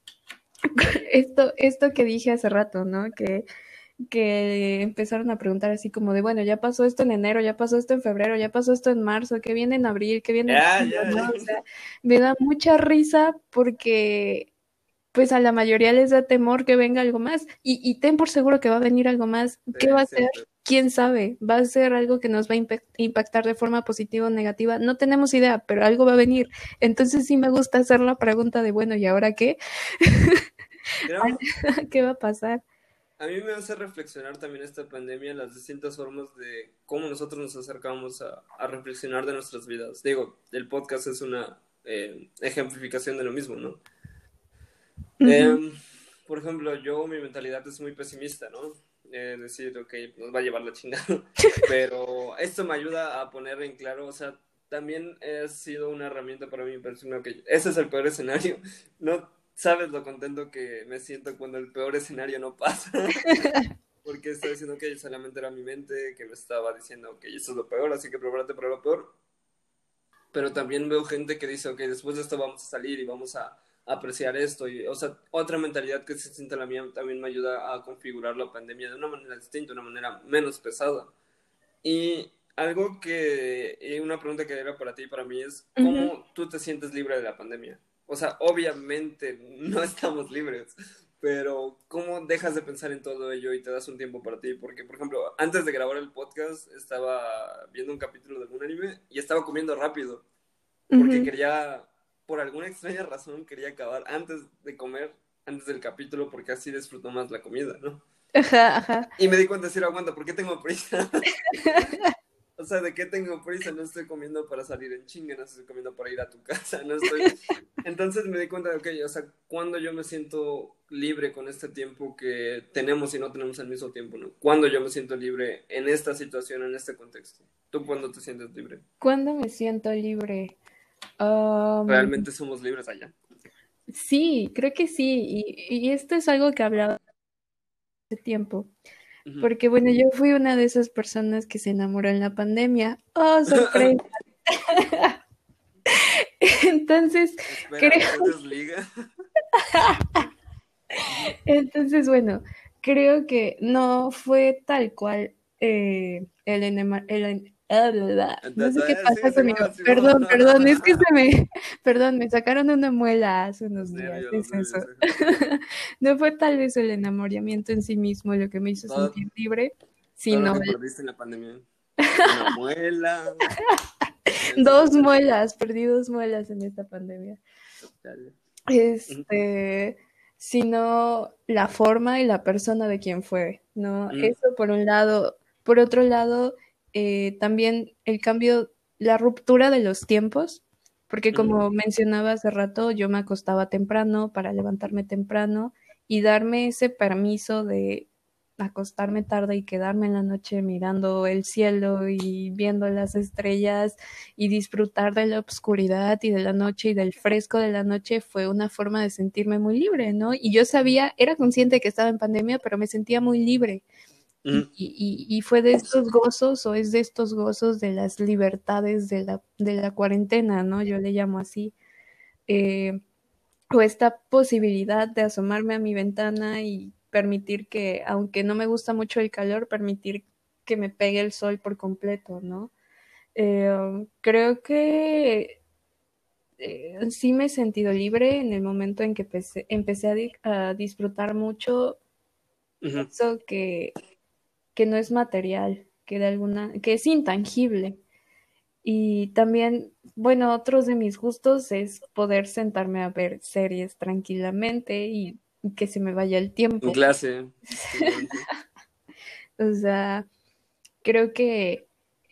[SPEAKER 2] esto, esto que dije hace rato, ¿no? Que que empezaron a preguntar así como de, bueno, ya pasó esto en enero, ya pasó esto en febrero, ya pasó esto en marzo, ¿qué viene en abril? ¿Qué viene en
[SPEAKER 1] Ah,
[SPEAKER 2] junio?
[SPEAKER 1] ya,
[SPEAKER 2] ¿No?
[SPEAKER 1] ya.
[SPEAKER 2] O sea, me da mucha risa porque pues a la mayoría les da temor que venga algo más y, y ten por seguro que va a venir algo más. ¿Qué va
[SPEAKER 1] Sí,
[SPEAKER 2] a ser?
[SPEAKER 1] siempre.
[SPEAKER 2] ¿Quién sabe? ¿Va a ser algo que nos va a impe- impactar de forma positiva o negativa? No tenemos idea, pero algo va a venir. Entonces sí me gusta hacer la pregunta de, bueno, ¿y ahora qué?
[SPEAKER 1] Creo,
[SPEAKER 2] ¿Qué va a pasar?
[SPEAKER 1] a mí me hace reflexionar también esta pandemia, las distintas formas de cómo nosotros nos acercamos a, a reflexionar de nuestras vidas. Digo, el podcast es una eh, ejemplificación de lo mismo, ¿no?
[SPEAKER 2] Ujú,
[SPEAKER 1] Em, por ejemplo, yo mi mentalidad es muy pesimista, ¿no? Eh, decir, ok, nos va a llevar la chingada. Pero esto me ayuda a poner en claro, o sea, también ha sido una herramienta para mí personal, ok, ese es el peor escenario. No sabes lo contento que me siento cuando el peor escenario no pasa. Porque estaba diciendo que solamente era mi mente que me estaba diciendo, ok, esto es lo peor, así que prepárate para lo peor. Pero también veo gente que dice, ok, después de esto vamos a salir y vamos a apreciar esto. Y, o sea, otra mentalidad que se siente la mía también me ayuda a configurar la pandemia de una manera distinta, una manera menos pesada. Y algo que, y una pregunta que era para ti y para mí es,
[SPEAKER 2] ujú.
[SPEAKER 1] ¿cómo tú te sientes libre de la pandemia? O sea, obviamente no estamos libres, pero ¿cómo dejas de pensar en todo ello y te das un tiempo para ti? Porque, por ejemplo, antes de grabar el podcast estaba viendo un capítulo de algún anime y estaba comiendo rápido porque
[SPEAKER 2] Ujú.
[SPEAKER 1] quería, por alguna extraña razón, quería acabar antes de comer, antes del capítulo, porque así disfruto más la comida, ¿no?
[SPEAKER 2] Ajá, ajá.
[SPEAKER 1] Y me di cuenta de decir, aguanta, ¿por qué tengo prisa? O sea, ¿de qué tengo prisa? No estoy comiendo para salir en chinga, no estoy comiendo para ir a tu casa, no estoy... Entonces me di cuenta de, ok, o sea, cuando yo me siento libre con este tiempo que tenemos y no tenemos al mismo tiempo, ¿no? Cuando yo me siento libre en esta situación, en este contexto. ¿Tú cuándo te sientes libre?
[SPEAKER 2] ¿Cuándo me siento libre? Am,
[SPEAKER 1] ¿Realmente somos libres allá?
[SPEAKER 2] sí, creo que sí. Y, y esto es algo que hablaba hace tiempo.
[SPEAKER 1] Ujú.
[SPEAKER 2] Porque, bueno, yo fui una de esas personas que se enamoró en la pandemia. ¡Oh, sorpresa! Entonces,
[SPEAKER 1] Espera,
[SPEAKER 2] creo,
[SPEAKER 1] ¿usted es liga? Ujú.
[SPEAKER 2] entonces, bueno, creo que no fue tal cual eh, el, enema- el, en- ah, bla, bla, bla. No sé qué
[SPEAKER 1] Entonces, sí,
[SPEAKER 2] pasa conmigo.
[SPEAKER 1] Simón, Simón.
[SPEAKER 2] Perdón, perdón, es que se me, perdón, me sacaron una muela hace
[SPEAKER 1] Los
[SPEAKER 2] unos días,
[SPEAKER 1] nervios, los
[SPEAKER 2] es eso.
[SPEAKER 1] nervios. Ajá.
[SPEAKER 2] No fue tal vez el enamoramiento en sí mismo lo que me hizo
[SPEAKER 1] Todo,
[SPEAKER 2] sentir libre,
[SPEAKER 1] todo lo
[SPEAKER 2] sino
[SPEAKER 1] que
[SPEAKER 2] el-
[SPEAKER 1] perdiste en la pandemia. Una muela. Mensos
[SPEAKER 2] dos
[SPEAKER 1] nervios.
[SPEAKER 2] muelas, perdí dos muelas en esta pandemia.
[SPEAKER 1] Dale. Ujú.
[SPEAKER 2] Este, sino la forma y la persona de quien fue, ¿no?
[SPEAKER 1] Ujú.
[SPEAKER 2] Eso por un lado. Por otro lado, eh, también el cambio, la ruptura de los tiempos, porque
[SPEAKER 1] Ujú.
[SPEAKER 2] como mencionaba hace rato, yo me acostaba temprano para levantarme temprano y darme ese permiso de acostarme tarde y quedarme en la noche mirando el cielo y viendo las estrellas y disfrutar de la oscuridad y de la noche y del fresco de la noche fue una forma de sentirme muy libre, ¿no? Y yo sabía, era consciente que estaba en pandemia, pero me sentía muy libre. Y,
[SPEAKER 1] Ujú.
[SPEAKER 2] y, y fue de estos gozos o es de estos gozos de las libertades de la, de la cuarentena, ¿no? Yo le llamo así. Eh, o esta posibilidad de asomarme a mi ventana y permitir que, aunque no me gusta mucho el calor, permitir que me pegue el sol por completo, ¿no? Eh, creo que eh, sí me he sentido libre en el momento en que empecé, empecé a, di- a disfrutar mucho
[SPEAKER 1] Ujú.
[SPEAKER 2] eso que, que no es material, que de alguna, que es intangible. Y también, bueno, otros de mis gustos es poder sentarme a ver series tranquilamente y que se me vaya el
[SPEAKER 1] En
[SPEAKER 2] tiempo.
[SPEAKER 1] clase, Simón, sí.
[SPEAKER 2] O sea, creo que,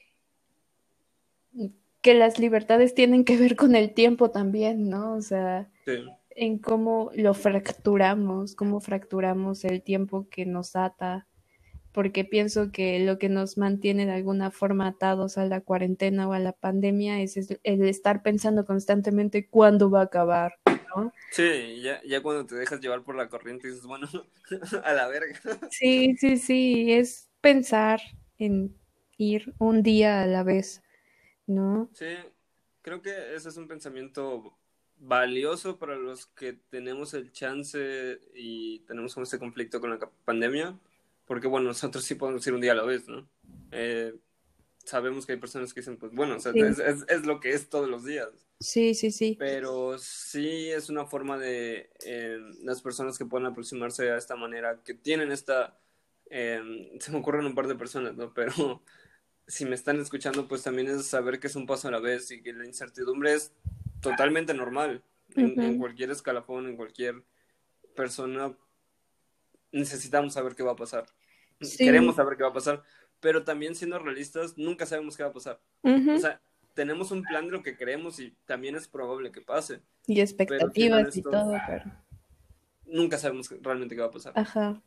[SPEAKER 2] que las libertades tienen que ver con el tiempo también, ¿no? O sea,
[SPEAKER 1] Sí.
[SPEAKER 2] en cómo lo fracturamos, cómo fracturamos el tiempo que nos ata, porque pienso que lo que nos mantiene de alguna forma atados a la cuarentena o a la pandemia es es el estar pensando constantemente cuándo va a acabar, ¿no?
[SPEAKER 1] Sí, ya, ya cuando te dejas llevar por la corriente dices, bueno, a la verga.
[SPEAKER 2] Sí, sí, sí, es pensar en ir un día a la vez, ¿no?
[SPEAKER 1] Sí, creo que ese es un pensamiento valioso para los que tenemos el chance y tenemos como este conflicto con la ca- pandemia, porque bueno, nosotros sí podemos ir un día a la vez, ¿no? Eh, sabemos que hay personas que dicen, pues bueno, o sea,
[SPEAKER 2] Sí,
[SPEAKER 1] es, es, es lo que es todos los días,
[SPEAKER 2] sí, sí, sí,
[SPEAKER 1] pero sí es una forma de eh, las personas que pueden aproximarse a esta manera, que tienen esta, eh, se me ocurren un par de personas, ¿no? Pero si me están escuchando, pues también es saber que es un paso a la vez y que la incertidumbre es totalmente normal. En, en
[SPEAKER 2] ujú,
[SPEAKER 1] cualquier escalafón, en cualquier persona, necesitamos saber qué va a pasar.
[SPEAKER 2] sí,
[SPEAKER 1] Queremos saber qué va a pasar, pero también siendo realistas, nunca sabemos qué va a pasar. O
[SPEAKER 2] ujú.
[SPEAKER 1] sea, tenemos un plan de lo que queremos y también es probable que pase,
[SPEAKER 2] Y
[SPEAKER 1] pero siendo
[SPEAKER 2] expectativas y
[SPEAKER 1] honestos,
[SPEAKER 2] todo, pero,
[SPEAKER 1] nunca sabemos realmente qué va a pasar.
[SPEAKER 2] ajá.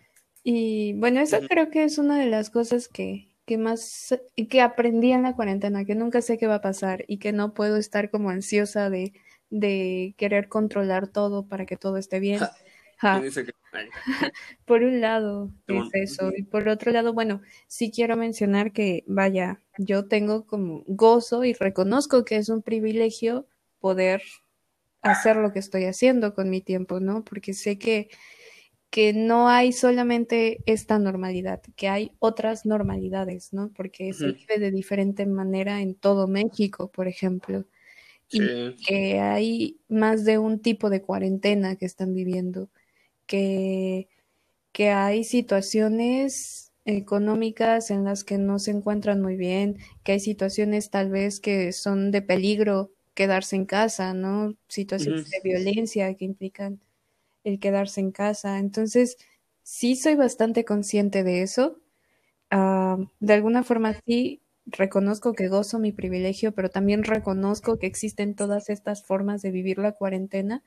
[SPEAKER 2] Y bueno, eso
[SPEAKER 1] Ujú.
[SPEAKER 2] creo que es una de las cosas que, que más, y que aprendí en la cuarentena, que nunca sé qué va a pasar y que no puedo estar como ansiosa de, de querer controlar todo para que todo esté bien.
[SPEAKER 1] ¿Quién
[SPEAKER 2] Ja,
[SPEAKER 1] dice que? Ay,
[SPEAKER 2] por un lado es
[SPEAKER 1] Simón.
[SPEAKER 2] eso,
[SPEAKER 1] Ujú.
[SPEAKER 2] y por otro lado, bueno, sí quiero mencionar que, vaya, yo tengo como gozo y reconozco que es un privilegio poder hacer lo que estoy haciendo con mi tiempo, ¿no? Porque sé que que no hay solamente esta normalidad, que hay otras normalidades, ¿no? Porque se
[SPEAKER 1] Ujú.
[SPEAKER 2] vive de diferente manera en todo México, por ejemplo, y
[SPEAKER 1] Sí.
[SPEAKER 2] que hay más de un tipo de cuarentena que están viviendo, que, que hay situaciones económicas en las que no se encuentran muy bien, que hay situaciones tal vez que son de peligro quedarse en casa, ¿no?
[SPEAKER 1] Ujú.
[SPEAKER 2] Situaciones de violencia que implican el quedarse en casa. Entonces, sí soy bastante consciente de eso. Ah, de alguna forma sí reconozco que gozo mi privilegio, pero también reconozco que existen todas estas formas de vivir la cuarentena.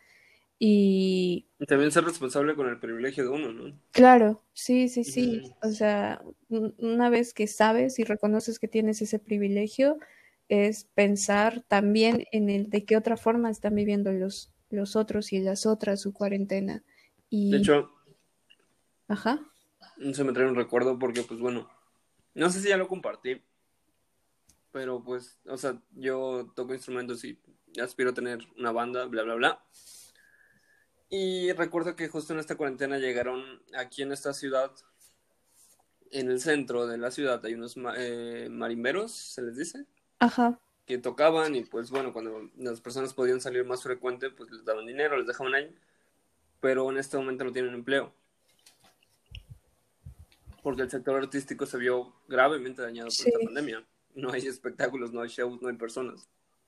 [SPEAKER 2] Y
[SPEAKER 1] Y también ser responsable con el privilegio de uno, ¿no?
[SPEAKER 2] claro, sí, sí, sí.
[SPEAKER 1] Ujú.
[SPEAKER 2] O sea, un- una vez que sabes y reconoces que tienes ese privilegio, es pensar también en el de qué otra forma están viviendo los, los otros y las otras su cuarentena.
[SPEAKER 1] De
[SPEAKER 2] Y,
[SPEAKER 1] hecho,
[SPEAKER 2] ajá,
[SPEAKER 1] se me trae un recuerdo porque, pues bueno, no sé si ya lo compartí, pero pues, o sea, yo toco instrumentos y aspiro a tener una banda, bla, bla, bla. Y recuerdo que justo en esta cuarentena llegaron aquí en esta ciudad, en el centro de la ciudad, hay unos ma- eh, marimberos, se les dice,
[SPEAKER 2] ajá.
[SPEAKER 1] que tocaban y pues bueno, cuando las personas podían salir más frecuente, pues les daban dinero, les dejaban ahí, pero en este momento no tienen empleo, porque el sector artístico se vio gravemente dañado por esta
[SPEAKER 2] Sí,
[SPEAKER 1] pandemia. No hay espectáculos, no hay shows, no hay personas.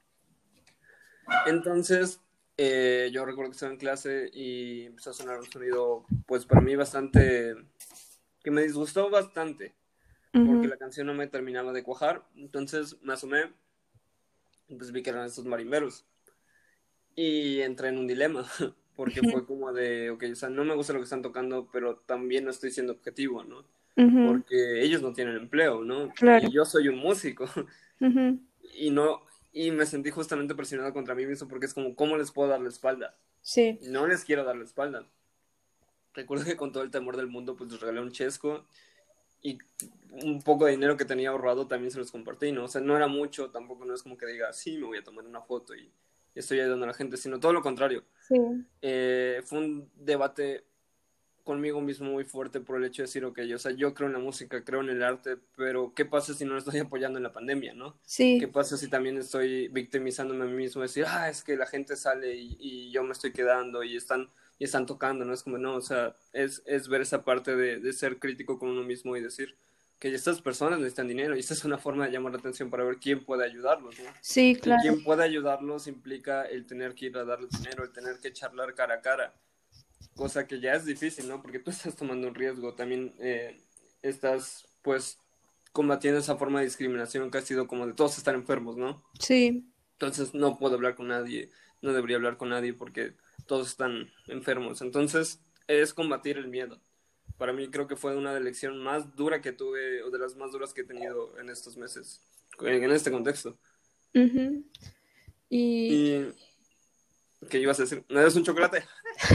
[SPEAKER 1] Entonces, eh, yo recuerdo que estaba en clase y empezó a sonar un sonido, pues para mí bastante, que me disgustó bastante, porque
[SPEAKER 2] ujú,
[SPEAKER 1] la canción no me terminaba de cuajar. Entonces me asomé y pues vi que eran estos marimberos. Y entré en un dilema, porque fue como de, ok, o sea, no me gusta lo que están tocando, pero también no estoy siendo objetivo, ¿no?
[SPEAKER 2] ujú,
[SPEAKER 1] Porque ellos no tienen empleo, ¿no?
[SPEAKER 2] claro,
[SPEAKER 1] Y yo soy un músico.
[SPEAKER 2] ujú,
[SPEAKER 1] Y no, y me sentí justamente presionado contra mí mismo porque es como, ¿cómo les puedo dar la espalda?
[SPEAKER 2] sí,
[SPEAKER 1] No les quiero dar la espalda. Recuerdo que con todo el temor del mundo, pues les regalé un chesco y un poco de dinero que tenía ahorrado también se los compartí, ¿no? O sea, no era mucho, tampoco no es como que diga, sí, me voy a tomar una foto y estoy ayudando a la gente, sino todo lo contrario.
[SPEAKER 2] sí,
[SPEAKER 1] Eh, fue un debate conmigo mismo muy fuerte por el hecho de decir, ok, o sea, yo creo en la música, creo en el arte, pero ¿qué pasa si no lo estoy apoyando en la pandemia, no? ¿Qué
[SPEAKER 2] sí,
[SPEAKER 1] pasa si también estoy victimizándome a mí mismo? Decir, ah, es que la gente sale y, y yo me estoy quedando y están, y están tocando, ¿no? Es como, no, o sea, es, es ver esa parte de, de ser crítico con uno mismo y decir, que estas personas necesitan dinero y esta es una forma de llamar la atención para ver quién puede ayudarlos, ¿no?
[SPEAKER 2] Sí,
[SPEAKER 1] Y
[SPEAKER 2] claro.
[SPEAKER 1] quién puede ayudarlos implica el tener que ir a darles dinero, el tener que charlar cara a cara, cosa que ya es difícil, ¿no? Porque tú estás tomando un riesgo, también eh, estás, pues, combatiendo esa forma de discriminación que ha sido como de todos están enfermos, ¿no?
[SPEAKER 2] Sí.
[SPEAKER 1] Entonces no puedo hablar con nadie, no debería hablar con nadie porque todos están enfermos. Entonces es combatir el miedo. Para mí creo que fue una elección más dura que tuve, o de las más duras que he tenido en estos meses, en este contexto.
[SPEAKER 2] Uh-huh. Y...
[SPEAKER 1] ¿Y qué ibas a decir? ¿Me das un chocolate?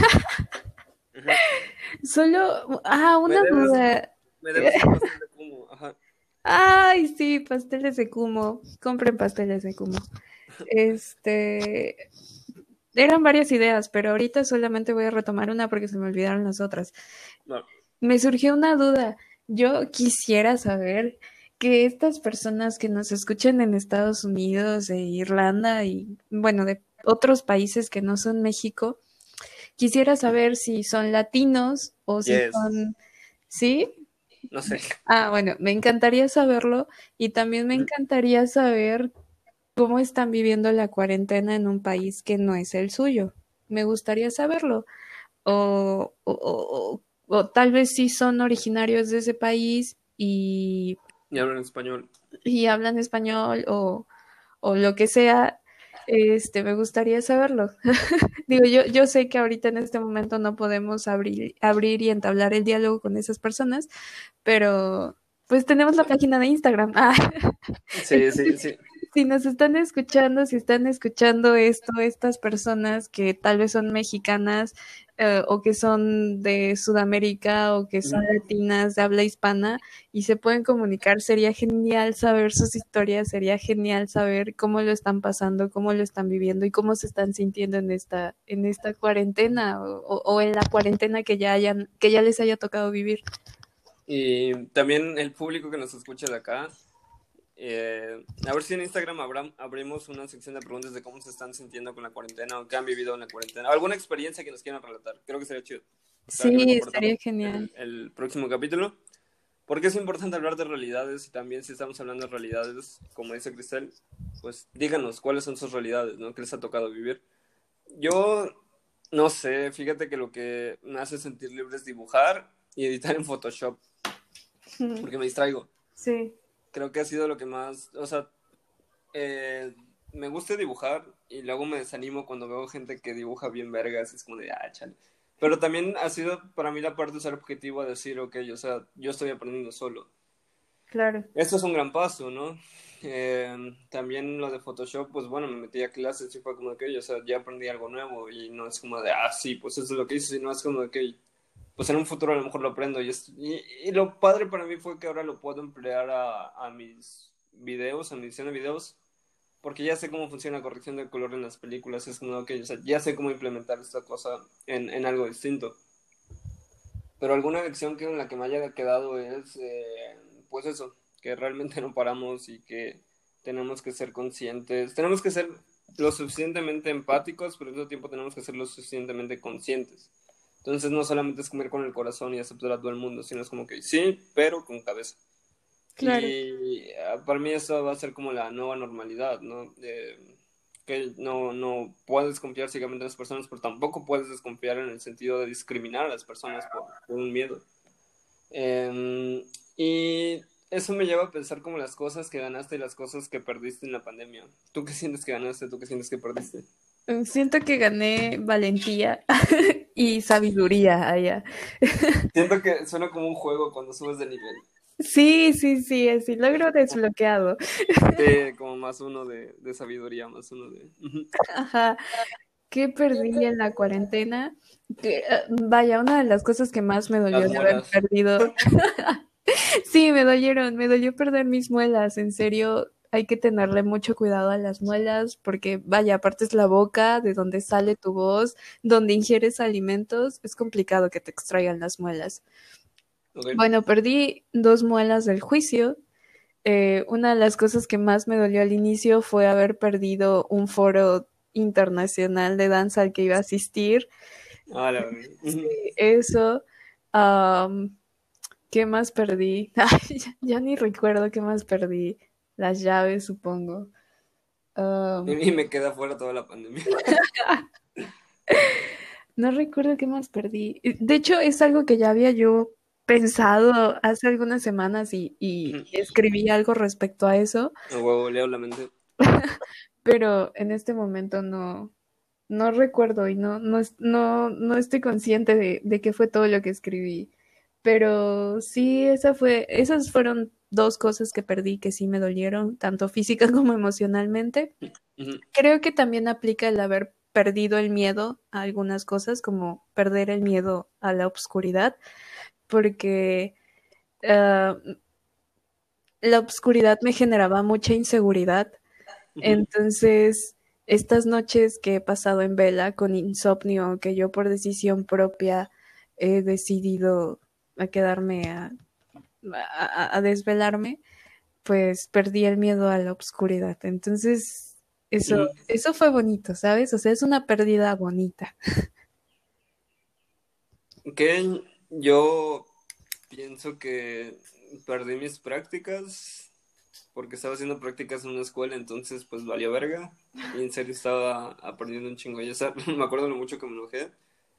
[SPEAKER 1] Ajá.
[SPEAKER 2] Solo, ah, una
[SPEAKER 1] Me debes,
[SPEAKER 2] duda.
[SPEAKER 1] me debes un pastel de Kumo. Ajá.
[SPEAKER 2] Ay, sí, pasteles de Kumo. Compren pasteles de Kumo. Este, eran varias ideas, pero ahorita solamente voy a retomar una porque se me olvidaron las otras.
[SPEAKER 1] No.
[SPEAKER 2] Me surgió una duda. Yo quisiera saber que estas personas que nos escuchan en Estados Unidos e Irlanda y, bueno, de otros países que no son México, quisiera saber si son latinos o si
[SPEAKER 1] Yes.
[SPEAKER 2] son, ¿sí?
[SPEAKER 1] No sé.
[SPEAKER 2] Ah, bueno, me encantaría saberlo y también me encantaría saber cómo están viviendo la cuarentena en un país que no es el suyo. Me gustaría saberlo. O, o, o, o tal vez sí son originarios de ese país y,
[SPEAKER 1] Y hablan español.
[SPEAKER 2] y hablan español o, o lo que sea. Este, me gustaría saberlo. Digo, yo, yo sé que ahorita en este momento no podemos abrir, abrir y entablar el diálogo con esas personas, pero pues tenemos la página de Instagram. Ah,
[SPEAKER 1] Sí, sí, sí.
[SPEAKER 2] si nos están escuchando, si están escuchando esto, estas personas que tal vez son mexicanas eh, o que son de Sudamérica o que son latinas de habla hispana y se pueden comunicar, sería genial saber sus historias, sería genial saber cómo lo están pasando, cómo lo están viviendo y cómo se están sintiendo en esta, en esta cuarentena o, o en la cuarentena que ya hayan, que ya les haya tocado vivir.
[SPEAKER 1] Y también el público que nos escucha de acá, eh, a ver si en Instagram habrá, abrimos una sección de preguntas de cómo se están sintiendo con la cuarentena o qué han vivido en la cuarentena. Alguna experiencia que nos quieran relatar. Creo que sería chido. Para que lo
[SPEAKER 2] Sí, estaría
[SPEAKER 1] compartamos
[SPEAKER 2] genial.
[SPEAKER 1] el, el próximo capítulo. Porque es importante hablar de realidades y también si estamos hablando de realidades, como dice Cristel, pues díganos cuáles son sus realidades, ¿no? ¿Qué les ha tocado vivir? Yo no sé, fíjate que lo que me hace sentir libre es dibujar y editar en Photoshop, porque me distraigo.
[SPEAKER 2] Sí.
[SPEAKER 1] Creo que ha sido lo que más, o sea, eh, me gusta dibujar y luego me desanimo cuando veo gente que dibuja bien vergas, es como de, ah, chale. Pero también ha sido para mí la parte de ser objetivo a decir, ok, o sea, yo estoy aprendiendo solo.
[SPEAKER 2] Claro.
[SPEAKER 1] Esto es un gran paso, ¿no? Eh, también lo de Photoshop, pues bueno, me metí a clases y fue como de que, o sea, ya aprendí algo nuevo y no es como de, ah, sí, pues eso es lo que hice, sino es como de que, pues en un futuro a lo mejor lo aprendo. Y, es, y, y lo padre para mí fue que ahora lo puedo emplear a, a mis videos, a mi edición de videos, porque ya sé cómo funciona la corrección de color en las películas, es como, ok, o sea, ya sé cómo implementar esta cosa en, en algo distinto. Pero alguna lección que en la que me haya quedado es, eh, pues eso, que realmente no paramos y que tenemos que ser conscientes, tenemos que ser lo suficientemente empáticos, pero al mismo tiempo tenemos que ser lo suficientemente conscientes. Entonces no solamente es comer con el corazón y aceptar a todo el mundo, sino es como que sí, pero con cabeza.
[SPEAKER 2] Claro.
[SPEAKER 1] Y uh, para mí eso va a ser como la nueva normalidad, ¿no? Eh, que no, no puedes confiar ciegamente en las personas, pero tampoco puedes desconfiar en el sentido de discriminar a las personas por, por un miedo. Eh, y eso me lleva a pensar como las cosas que ganaste y las cosas que perdiste en la pandemia. ¿Tú qué sientes que ganaste? ¿Tú qué sientes que perdiste?
[SPEAKER 2] Siento que gané valentía y sabiduría allá.
[SPEAKER 1] Siento que suena como un juego cuando subes de nivel.
[SPEAKER 2] Sí, sí, sí, así logro desbloqueado.
[SPEAKER 1] Sí, como más uno de, de sabiduría, más uno de...
[SPEAKER 2] Ajá. ¿Qué perdí en la cuarentena? Que, eh, vaya, una de las cosas que más me dolió
[SPEAKER 1] Las
[SPEAKER 2] de haber
[SPEAKER 1] muelas.
[SPEAKER 2] perdido. Sí, me dolieron, me dolió perder mis muelas. En serio, hay que tenerle mucho cuidado a las muelas porque, vaya, aparte es la boca de donde sale tu voz, donde ingieres alimentos, es complicado que te extraigan las muelas.
[SPEAKER 1] Okay.
[SPEAKER 2] Bueno, perdí dos muelas del juicio. Eh, una de las cosas que más me dolió al inicio fue haber perdido un foro internacional de danza al que iba a asistir.
[SPEAKER 1] Ah, la...
[SPEAKER 2] Sí, eso. Um, ¿Qué más perdí? Ay, ya, ya ni recuerdo qué más perdí. Las llaves, supongo. Um,
[SPEAKER 1] Y me queda fuera toda la pandemia.
[SPEAKER 2] no recuerdo qué más perdí. De hecho, es algo que ya había yo pensado hace algunas semanas y, y escribí algo respecto a eso,
[SPEAKER 1] A huevo, leo la mente.
[SPEAKER 2] pero en este momento no, no recuerdo y no, no, es- no, no estoy consciente de, de qué fue todo lo que escribí. Pero sí, esa fue, esas fueron dos cosas que perdí que sí me dolieron, tanto física como emocionalmente.
[SPEAKER 1] Ujú.
[SPEAKER 2] Creo que también aplica el haber perdido el miedo a algunas cosas, como perder el miedo a la obscuridad, porque ah, la obscuridad me generaba mucha inseguridad.
[SPEAKER 1] Ujú.
[SPEAKER 2] Entonces, estas noches que he pasado en vela con insomnio, que yo por decisión propia he decidido a quedarme a, a- a desvelarme, pues perdí el miedo a la oscuridad. Entonces, eso,
[SPEAKER 1] Ujú.
[SPEAKER 2] eso fue bonito, ¿sabes? O sea, es una pérdida bonita.
[SPEAKER 1] Ok, yo pienso que perdí mis prácticas porque estaba haciendo prácticas en una escuela, entonces pues valió verga. Y en serio estaba aprendiendo un chingo. Ya sabes, me acuerdo lo mucho que me enojé.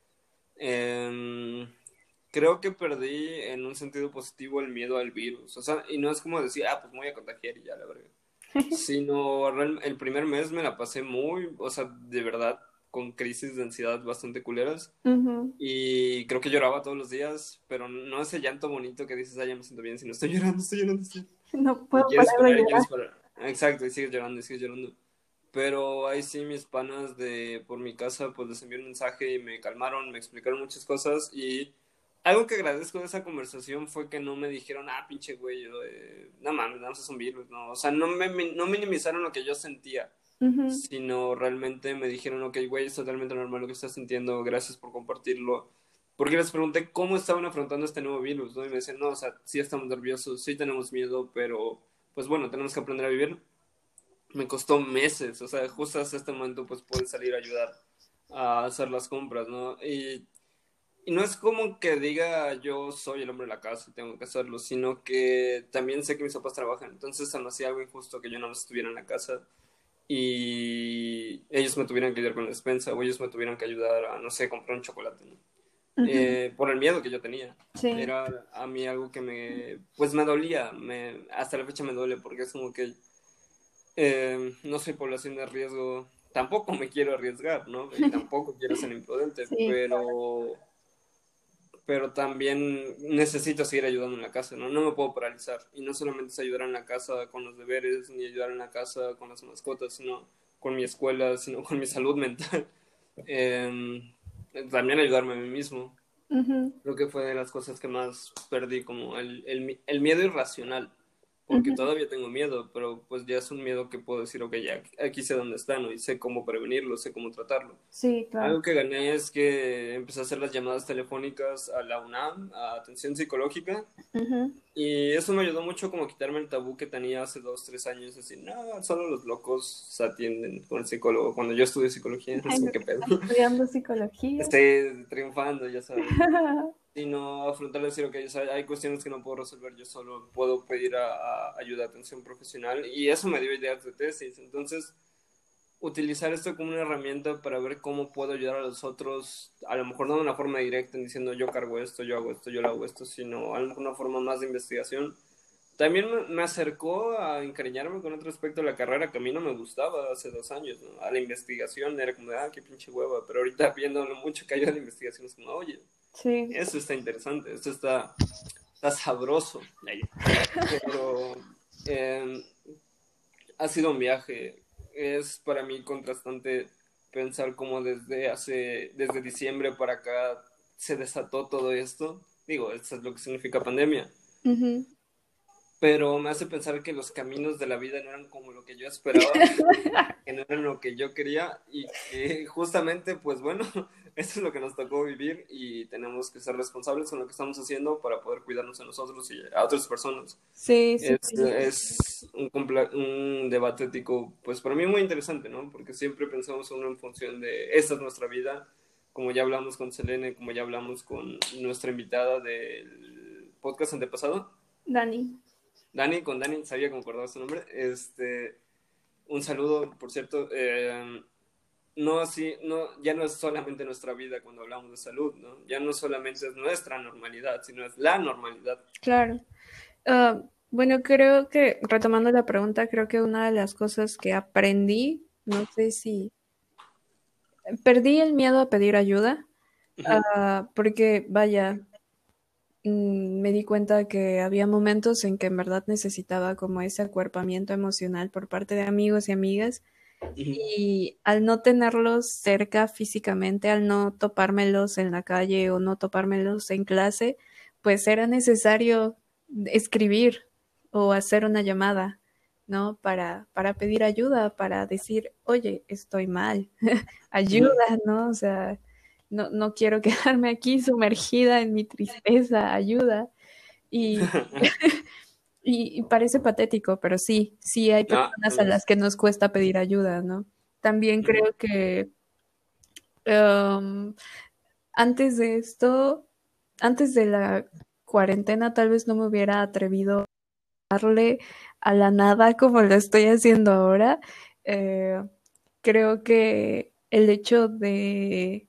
[SPEAKER 1] Em, Creo que perdí en un sentido positivo el miedo al virus. O sea, y no es como decir, ah, pues me voy a contagiar y ya, la verga. Sino real- el primer mes me la pasé muy, o sea, de verdad, con crisis de ansiedad bastante culeras.
[SPEAKER 2] Ujú.
[SPEAKER 1] Y creo que lloraba todos los días, pero no ese llanto bonito que dices, ah, ya me siento bien, sino estoy llorando, estoy llorando, estoy llorando.
[SPEAKER 2] No
[SPEAKER 1] Y
[SPEAKER 2] puedo
[SPEAKER 1] quieres
[SPEAKER 2] parar de
[SPEAKER 1] parar y quieres
[SPEAKER 2] llorar.
[SPEAKER 1] parar. Exacto, y sigues llorando y sigues llorando. Pero ahí sí mis panas de por mi casa pues les envié un mensaje y me calmaron, me explicaron muchas cosas y algo que agradezco de esa conversación fue que no me dijeron, ah, pinche güey, yo, eh, no mames, nada más es un virus, no, o sea, no me no minimizaron lo que yo sentía,
[SPEAKER 2] Ujú.
[SPEAKER 1] sino realmente me dijeron, ok, güey, es totalmente normal lo que estás sintiendo, gracias por compartirlo. Porque les pregunté cómo estaban afrontando este nuevo virus, ¿no? Y me decían, no, o sea, sí estamos nerviosos, sí tenemos miedo, pero pues bueno, tenemos que aprender a vivir. Me costó meses, o sea, justo hasta este momento pues pude salir a ayudar a hacer las compras, ¿no? Y, y no es como que diga yo soy el hombre de la casa y tengo que hacerlo, sino que también sé que mis papás trabajan, entonces se me hacía algo injusto que yo no estuviera en la casa y ellos me tuvieran que ayudar con la despensa o ellos me tuvieran que ayudar a, no sé, comprar un chocolate, ¿no?
[SPEAKER 2] Ujú.
[SPEAKER 1] Eh, por el miedo que yo tenía.
[SPEAKER 2] Sí.
[SPEAKER 1] Era a mí algo que me, pues me dolía, me, hasta la fecha me duele porque es como que eh, no soy población de riesgo, tampoco me quiero arriesgar, ¿no? Y tampoco quiero ser imprudente,
[SPEAKER 2] Sí,
[SPEAKER 1] pero, pero también necesito seguir ayudando en la casa, ¿no? No me puedo paralizar. Y no solamente es ayudar en la casa con los deberes, ni ayudar en la casa con las mascotas, sino con mi escuela, sino con mi salud mental. Eh, También ayudarme a mí mismo.
[SPEAKER 2] ujú,
[SPEAKER 1] Creo que fue de las cosas que más perdí, como el, el, el miedo irracional, porque
[SPEAKER 2] ujú.
[SPEAKER 1] todavía tengo miedo, pero pues ya es un miedo que puedo decir, ok, ya aquí sé dónde está, ¿no? Y sé cómo prevenirlo, sé cómo tratarlo.
[SPEAKER 2] Sí, claro.
[SPEAKER 1] Algo que gané es que empecé a hacer las llamadas telefónicas a la UNAM, a atención psicológica,
[SPEAKER 2] Ujú.
[SPEAKER 1] y eso me ayudó mucho como a quitarme el tabú que tenía hace dos, tres años, así, no, solo los locos se atienden con el psicólogo. Cuando yo estudié psicología,
[SPEAKER 2] Ay,
[SPEAKER 1] así,
[SPEAKER 2] no,
[SPEAKER 1] qué pedo.
[SPEAKER 2] estudiando psicología.
[SPEAKER 1] Estoy triunfando, ya sabes. Sino afrontar decir, ok, o sea, hay cuestiones que no puedo resolver yo solo, puedo pedir a, a ayuda, atención profesional, y eso me dio ideas de tesis. Entonces, utilizar esto como una herramienta para ver cómo puedo ayudar a los otros, a lo mejor no de una forma directa, diciendo yo cargo esto, yo hago esto, yo lo hago esto, sino a lo mejor una forma más de investigación. También me, me acercó a encariñarme con otro aspecto de la carrera que a mí no me gustaba hace dos años, ¿no? A la investigación era como de, ah, qué pinche hueva, pero ahorita viendo lo mucho que hay de la investigación es como, oye,
[SPEAKER 2] Sí.
[SPEAKER 1] eso está interesante, esto está, está sabroso. Pero eh, ha sido un viaje. Es para mí contrastante pensar cómo desde hace, desde diciembre para acá se desató todo esto. Digo, eso es lo que significa pandemia.
[SPEAKER 2] Ujú.
[SPEAKER 1] Pero me hace pensar que los caminos de la vida no eran como lo que yo esperaba, que no eran lo que yo quería y que justamente, pues bueno, eso es lo que nos tocó vivir y tenemos que ser responsables con lo que estamos haciendo para poder cuidarnos a nosotros y a otras personas.
[SPEAKER 2] Sí, sí,
[SPEAKER 1] Es, es un, compla- un debate ético, pues para mí muy interesante, ¿no? Porque siempre pensamos uno en función de esta es nuestra vida, como ya hablamos con Selene, como ya hablamos con nuestra invitada del podcast antepasado.
[SPEAKER 2] Dani.
[SPEAKER 1] Dani, con Dani, sabía que me acordaba su nombre. Este, un saludo, por cierto. Eh, no así, no, ya no es solamente nuestra vida cuando hablamos de salud, ¿no? Ya no solamente es nuestra normalidad, sino es la normalidad.
[SPEAKER 2] Claro. Uh, bueno, creo que, retomando la pregunta, creo que una de las cosas que aprendí, no sé si perdí el miedo a pedir ayuda,
[SPEAKER 1] Uh-huh.
[SPEAKER 2] uh, porque vaya, mm, me di cuenta que había momentos en que en verdad necesitaba como ese acuerpamiento emocional por parte de amigos y amigas.
[SPEAKER 1] Uh-huh.
[SPEAKER 2] Y al no tenerlos cerca físicamente, al no topármelos en la calle o no topármelos en clase, pues era necesario escribir o hacer una llamada, ¿no? Para, para pedir ayuda, para decir, oye, estoy mal, ayuda,
[SPEAKER 1] Uh-huh.
[SPEAKER 2] ¿no? O sea, no, no quiero quedarme aquí sumergida en mi tristeza, ayuda. Y y, y parece patético, pero sí, sí hay
[SPEAKER 1] No,
[SPEAKER 2] personas
[SPEAKER 1] no
[SPEAKER 2] a las
[SPEAKER 1] es.
[SPEAKER 2] que nos cuesta pedir ayuda, ¿no? También
[SPEAKER 1] Uh-huh.
[SPEAKER 2] creo que um, antes de esto, antes de la cuarentena, tal vez no me hubiera atrevido a darle a la nada como lo estoy haciendo ahora. Eh, creo que el hecho de,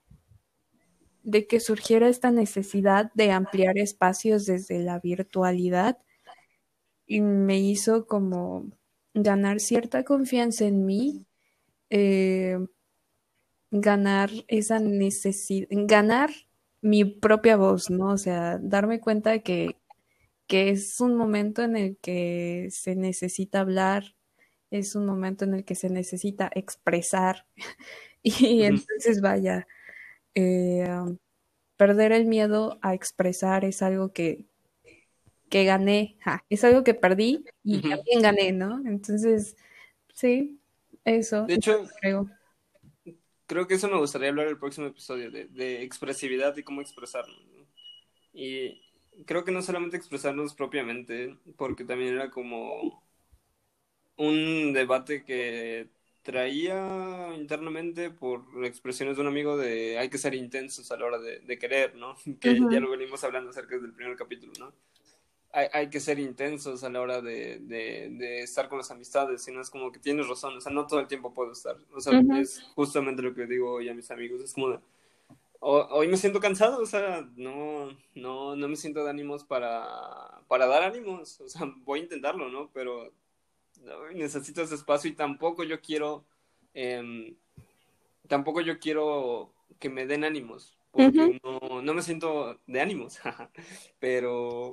[SPEAKER 2] de que surgiera esta necesidad de ampliar espacios desde la virtualidad y me hizo como ganar cierta confianza en mí, eh, ganar esa necesidad, ganar mi propia voz, ¿no? O sea, darme cuenta que, que es un momento en el que se necesita hablar, es un momento en el que se necesita expresar y
[SPEAKER 1] Uh-huh.
[SPEAKER 2] entonces vaya, eh, perder el miedo a expresar es algo que, que gané, ja, es algo que perdí y
[SPEAKER 1] Uh-huh.
[SPEAKER 2] también gané, ¿no? Entonces, sí, eso,
[SPEAKER 1] De
[SPEAKER 2] eso
[SPEAKER 1] hecho,
[SPEAKER 2] creo.
[SPEAKER 1] creo que eso me gustaría hablar el próximo episodio, de, de expresividad y cómo expresarnos, ¿no? Y creo que no solamente expresarnos propiamente, porque también era como un debate que traía internamente por expresiones de un amigo de hay que ser intensos a la hora de, de querer, ¿no? Que ya
[SPEAKER 2] Ujú,
[SPEAKER 1] lo venimos hablando acerca del primer capítulo, ¿no? Hay, hay que ser intensos a la hora de, de, de estar con las amistades, si no es como que tienes razón, o sea, no todo el tiempo puedo estar, o sea,
[SPEAKER 2] ujú,
[SPEAKER 1] es justamente lo que digo hoy a mis amigos, es como de, ho- hoy me siento cansado, o sea, no, no, no me siento de ánimos para, para dar ánimos, o sea, voy a intentarlo, ¿no? Pero no, necesito ese espacio y tampoco yo quiero, eh, tampoco yo quiero que me den ánimos,
[SPEAKER 2] ujú.
[SPEAKER 1] porque no, no me siento de ánimos, pero,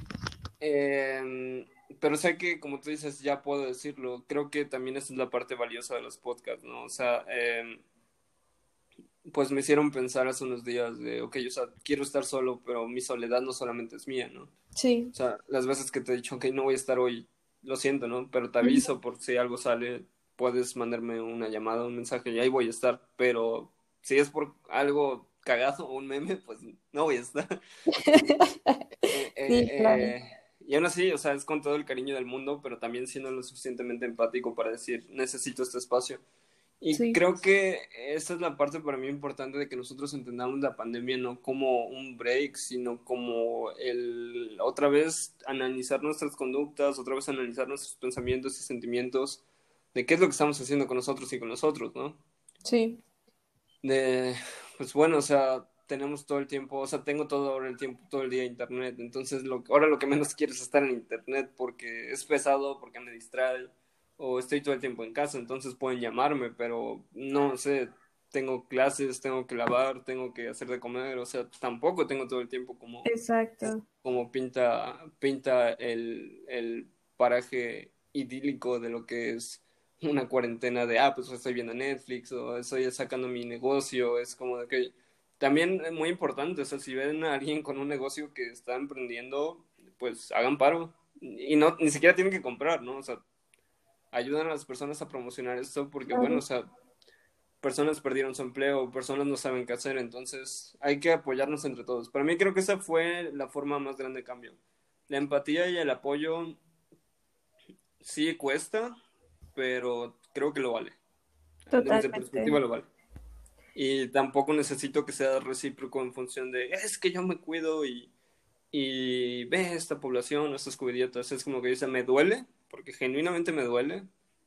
[SPEAKER 1] eh, pero sé que, como tú dices, ya puedo decirlo, creo que también esa es la parte valiosa de los podcasts, ¿no? O sea, eh, pues me hicieron pensar hace unos días de, ok, o sea, quiero estar solo, pero mi soledad no solamente es mía, ¿no? O
[SPEAKER 2] Sí.
[SPEAKER 1] sea, las veces que te he dicho, ok, no voy a estar hoy, lo siento, ¿no? Pero te
[SPEAKER 2] Ujú.
[SPEAKER 1] aviso por si algo sale, puedes mandarme una llamada, un mensaje y ahí voy a estar. Pero si es por algo cagado o un meme, pues no voy a estar. Eh, eh,
[SPEAKER 2] Sí, claro.
[SPEAKER 1] eh, y aún así, o sea, es con todo el cariño del mundo, pero también siendo lo suficientemente empático para decir, necesito este espacio. Y
[SPEAKER 2] Sí.
[SPEAKER 1] creo que esa es la parte para mí importante de que nosotros entendamos la pandemia no como un break, sino como el otra vez analizar nuestras conductas, otra vez analizar nuestros pensamientos y sentimientos de qué es lo que estamos haciendo con nosotros y con nosotros, ¿no?
[SPEAKER 2] Sí.
[SPEAKER 1] De, pues bueno, o sea, tenemos todo el tiempo, o sea, tengo todo ahora el tiempo, todo el día internet, entonces lo, ahora lo que menos quiero es estar en internet porque es pesado, porque me distrae, o estoy todo el tiempo en casa, entonces pueden llamarme, pero no sé, tengo clases, tengo que lavar, tengo que hacer de comer, o sea, tampoco tengo todo el tiempo como,
[SPEAKER 2] Exacto.
[SPEAKER 1] como pinta, pinta el, el paraje idílico de lo que es una cuarentena de, ah, pues estoy viendo Netflix o estoy sacando mi negocio, es como de que también es muy importante, o sea, si ven a alguien con un negocio que está emprendiendo, pues hagan paro y no, ni siquiera tienen que comprar, ¿no? O sea, ayudan a las personas a promocionar esto porque, bueno, o
[SPEAKER 2] Claro.
[SPEAKER 1] sea, personas perdieron su empleo, personas no saben qué hacer, entonces hay que apoyarnos entre todos. Para mí creo que esa fue la forma más grande de cambio. La empatía y el apoyo sí cuesta, pero creo que lo vale. Desde mi
[SPEAKER 2] Totalmente.
[SPEAKER 1] perspectiva lo vale. Y tampoco necesito que sea recíproco en función de, es que yo me cuido y, y ve esta población, estos cubidiotas, es como que dice, me duele, porque genuinamente me duele,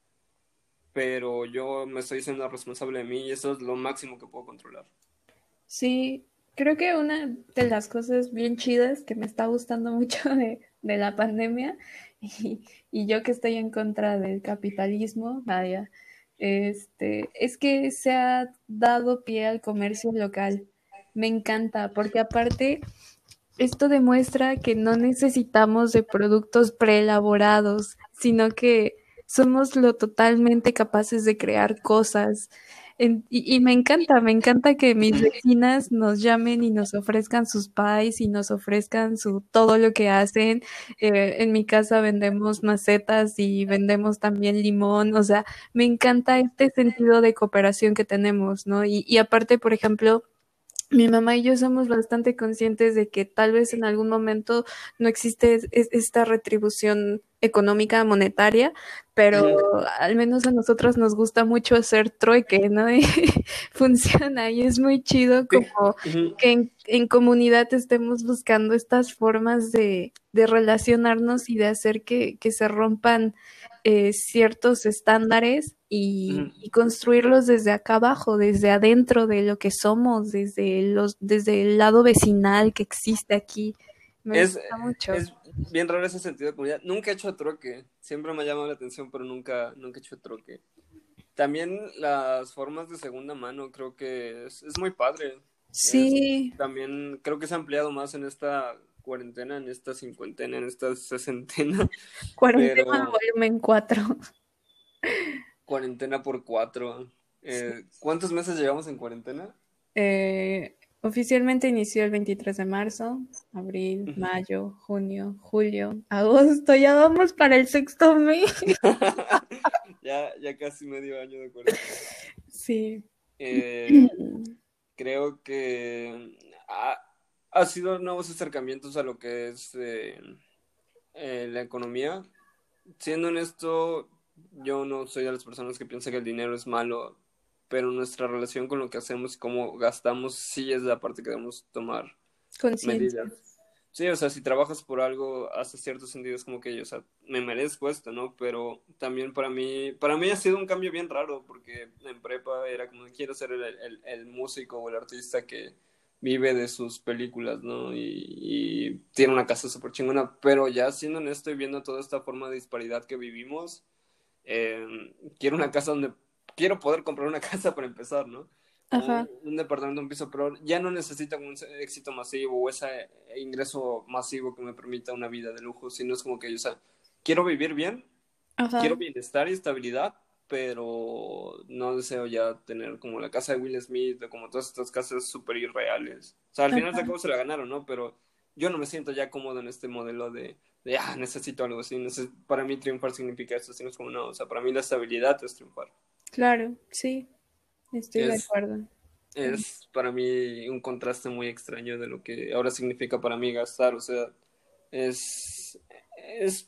[SPEAKER 1] pero yo me estoy siendo responsable de mí y eso es lo máximo que puedo controlar.
[SPEAKER 2] Sí, creo que una de las cosas bien chidas que me está gustando mucho de, de la pandemia y, y yo que estoy en contra del capitalismo, vaya, este, es que se ha dado pie al comercio local. Me encanta, porque aparte esto demuestra que no necesitamos de productos preelaborados, sino que somos lo totalmente capaces de crear cosas. En- y, y me encanta, me encanta que mis vecinas nos llamen y nos ofrezcan sus pies y nos ofrezcan su todo lo que hacen. Eh, en mi casa vendemos macetas y vendemos también limón. O sea, me encanta este sentido de cooperación que tenemos, ¿no? Y, y aparte, por ejemplo, mi mamá y yo somos bastante conscientes de que tal vez en algún momento no existe es- es- esta retribución económica monetaria, pero
[SPEAKER 1] Ujú,
[SPEAKER 2] al menos a nosotros nos gusta mucho hacer trueque, ¿no? Y funciona y es muy chido
[SPEAKER 1] sí,
[SPEAKER 2] como
[SPEAKER 1] ujú,
[SPEAKER 2] que en, en comunidad estemos buscando estas formas de, de relacionarnos y de hacer que, que se rompan eh, ciertos estándares y,
[SPEAKER 1] ujú.
[SPEAKER 2] y construirlos desde acá abajo, desde adentro de lo que somos, desde los, desde el lado vecinal que existe aquí. Me
[SPEAKER 1] Es,
[SPEAKER 2] gusta mucho.
[SPEAKER 1] es bien raro ese sentido de comunidad. Nunca he hecho troque, siempre me ha llamado la atención, pero nunca, nunca he hecho troque. También las formas de segunda mano creo que es, es muy padre. Es,
[SPEAKER 2] Sí,
[SPEAKER 1] también creo que se ha ampliado más en esta cuarentena, en esta cincuentena, en esta sesentena,
[SPEAKER 2] cuarentena
[SPEAKER 1] pero
[SPEAKER 2] volumen cuatro.
[SPEAKER 1] cuarentena por cuatro.
[SPEAKER 2] Sí.
[SPEAKER 1] Eh, ¿cuántos meses llevamos en cuarentena?
[SPEAKER 2] Eh, oficialmente inició el veintitrés de marzo, abril,
[SPEAKER 1] Ujú.
[SPEAKER 2] mayo, junio, julio, agosto, ya vamos para el sexto mes.
[SPEAKER 1] Ya, ya casi medio año de cuarentena.
[SPEAKER 2] Sí.
[SPEAKER 1] Eh, creo que ha, ha sido nuevos acercamientos a lo que es eh, eh, la economía. Siendo honesto, yo no soy de las personas que piensan que el dinero es malo, pero nuestra relación con lo que hacemos y cómo gastamos sí es la parte que debemos tomar
[SPEAKER 2] Conciencia.
[SPEAKER 1] medidas. Sí, o sea, si trabajas por algo, hace cierto sentido, es como que, o sea, me merezco esto, ¿no? Pero también para mí, para mí ha sido un cambio bien raro, porque en prepa era como, quiero ser el, el, el músico o el artista que vive de sus películas, ¿no? Y, y tiene una casa súper chingona, pero ya siendo honesto y viendo toda esta forma de disparidad que vivimos, eh, quiero una casa donde, quiero poder comprar una casa para empezar, ¿no? O
[SPEAKER 2] Ajá.
[SPEAKER 1] un, un departamento, un piso, pero ya no necesitan un éxito masivo o ese ingreso masivo que me permita una vida de lujo, sino es como que, o sea, quiero vivir bien, quiero
[SPEAKER 2] Ajá.
[SPEAKER 1] bienestar y estabilidad, pero no deseo ya tener como la casa de Will Smith o como todas estas casas súper irreales. O sea, al final de
[SPEAKER 2] Ajá.
[SPEAKER 1] cabo se la ganaron, ¿no? Pero yo no me siento ya cómodo en este modelo de, de ah, necesito algo así. Neces- para mí triunfar significa esto, sino es como no, o sea, para mí la estabilidad es triunfar.
[SPEAKER 2] Claro, sí, estoy de
[SPEAKER 1] Es,
[SPEAKER 2] acuerdo.
[SPEAKER 1] es para mí un contraste muy extraño de lo que ahora significa para mí gastar, o sea, es, es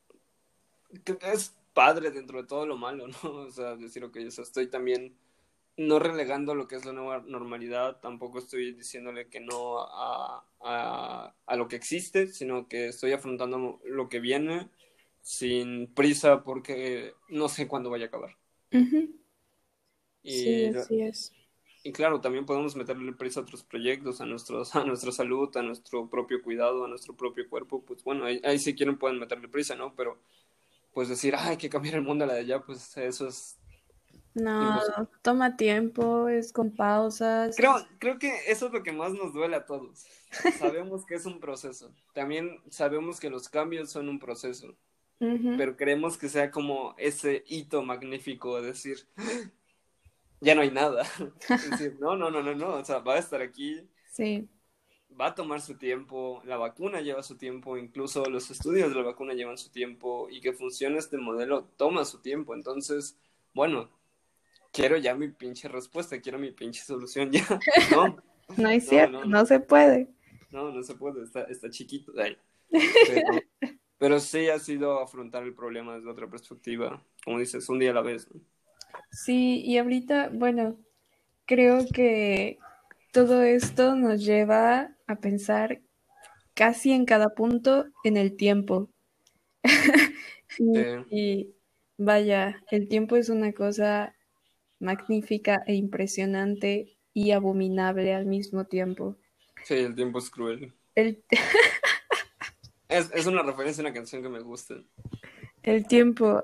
[SPEAKER 1] creo que es padre dentro de todo lo malo, ¿no? O sea, decir, ok, o sea, estoy también no relegando lo que es la nueva normalidad, tampoco estoy diciéndole que no a, a, a lo que existe, sino que estoy afrontando lo que viene sin prisa porque no sé cuándo vaya a acabar.
[SPEAKER 2] Ujú. Sí,
[SPEAKER 1] Y,
[SPEAKER 2] así es.
[SPEAKER 1] y claro, también podemos meterle prisa a otros proyectos, a, nuestros, a nuestra salud, a nuestro propio cuidado, a nuestro propio cuerpo, pues bueno, ahí, ahí si quieren pueden meterle prisa, ¿no? Pero pues decir, ah, hay que cambiar el mundo a la de allá, pues eso es
[SPEAKER 2] No,
[SPEAKER 1] imposible.
[SPEAKER 2] toma tiempo, es con pausas.
[SPEAKER 1] Creo, creo que eso es lo que más nos duele a todos. Sabemos que es un proceso. También sabemos que los cambios son un proceso,
[SPEAKER 2] Ujú.
[SPEAKER 1] pero queremos que sea como ese hito magnífico de decir, ya no hay nada. Es decir, no, no, no, no, no, o sea, va a estar aquí,
[SPEAKER 2] Sí,
[SPEAKER 1] va a tomar su tiempo, la vacuna lleva su tiempo, incluso los estudios de la vacuna llevan su tiempo y que funcione este modelo toma su tiempo. Entonces, bueno, quiero ya mi pinche respuesta, quiero mi pinche solución ya. No,
[SPEAKER 2] no es
[SPEAKER 1] no,
[SPEAKER 2] cierto,
[SPEAKER 1] no,
[SPEAKER 2] no
[SPEAKER 1] no.
[SPEAKER 2] se puede.
[SPEAKER 1] No, no se puede, está, está chiquito. Ay. Pero, pero sí ha sido afrontar el problema desde otra perspectiva. Como dices, un día a la vez, ¿no?
[SPEAKER 2] Sí, y ahorita, bueno, creo que todo esto nos lleva a pensar casi en cada punto en el tiempo.
[SPEAKER 1] Sí,
[SPEAKER 2] Y, y vaya, el tiempo es una cosa magnífica e impresionante y abominable al mismo tiempo.
[SPEAKER 1] sí, el tiempo es cruel.
[SPEAKER 2] El,
[SPEAKER 1] Es, es una referencia a una canción que me gusta.
[SPEAKER 2] el tiempo.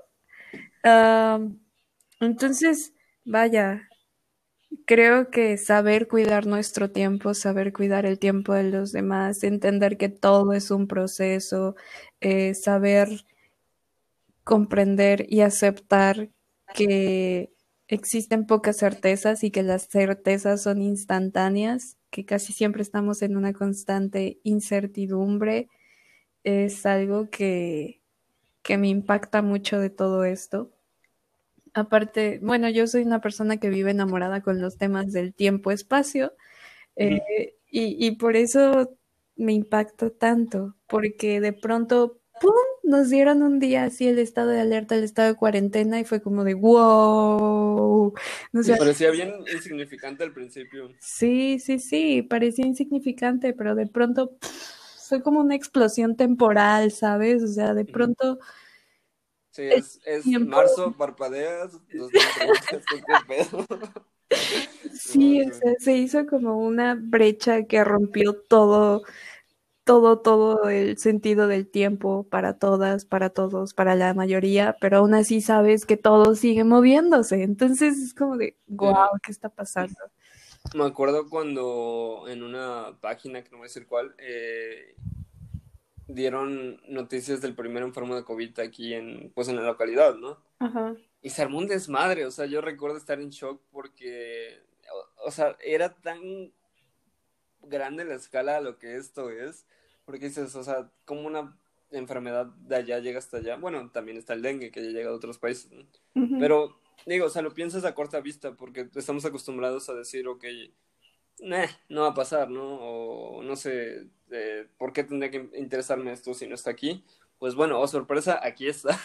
[SPEAKER 2] am, entonces, vaya, creo que saber cuidar nuestro tiempo, saber cuidar el tiempo de los demás, entender que todo es un proceso, eh, saber comprender y aceptar que existen pocas certezas y que las certezas son instantáneas, que casi siempre estamos en una constante incertidumbre, es algo que, que me impacta mucho de todo esto. Aparte, bueno, yo soy una persona que vive enamorada con los temas del tiempo-espacio,
[SPEAKER 1] Ujú.
[SPEAKER 2] eh, y, y por eso me impactó tanto, porque de pronto, ¡pum!, nos dieron un día así el estado de alerta, el estado de cuarentena, y fue como de wow. O
[SPEAKER 1] Y
[SPEAKER 2] sea,
[SPEAKER 1] parecía bien insignificante al principio.
[SPEAKER 2] sí, sí, sí, parecía insignificante, pero de pronto pff, fue como una explosión temporal, ¿sabes? O sea, de
[SPEAKER 1] Ujú.
[SPEAKER 2] pronto
[SPEAKER 1] Sí,
[SPEAKER 2] el
[SPEAKER 1] es, es
[SPEAKER 2] tiempo,
[SPEAKER 1] marzo, parpadeas, dos mil treinta, ¿esto qué pedo?
[SPEAKER 2] sí,
[SPEAKER 1] No,
[SPEAKER 2] o
[SPEAKER 1] güey.
[SPEAKER 2] sea, se hizo como una brecha que rompió todo todo, todo el sentido del tiempo para todas, para todos, para la mayoría, pero aún así sabes que todo sigue moviéndose. Entonces es como de, wow,
[SPEAKER 1] Sí.
[SPEAKER 2] ¿qué está pasando?
[SPEAKER 1] Me acuerdo cuando en una página, que no voy a decir cuál, eh, dieron noticias del primer enfermo de COVID aquí en, pues en la localidad, ¿no?
[SPEAKER 2] Ajá.
[SPEAKER 1] Y se armó un desmadre, o sea, yo recuerdo estar en shock porque, o, o sea, era tan grande la escala a lo que esto es, porque dices, o sea, como una enfermedad de allá llega hasta allá. Bueno, también está el dengue que ya llega a otros países, ¿no?
[SPEAKER 2] Ujú.
[SPEAKER 1] Pero, digo, o sea, lo piensas a corta vista porque estamos acostumbrados a decir, ok, nah, no va a pasar, ¿no? O no sé, eh, ¿por qué tendría que interesarme esto si no está aquí? Pues bueno, oh sorpresa, aquí está.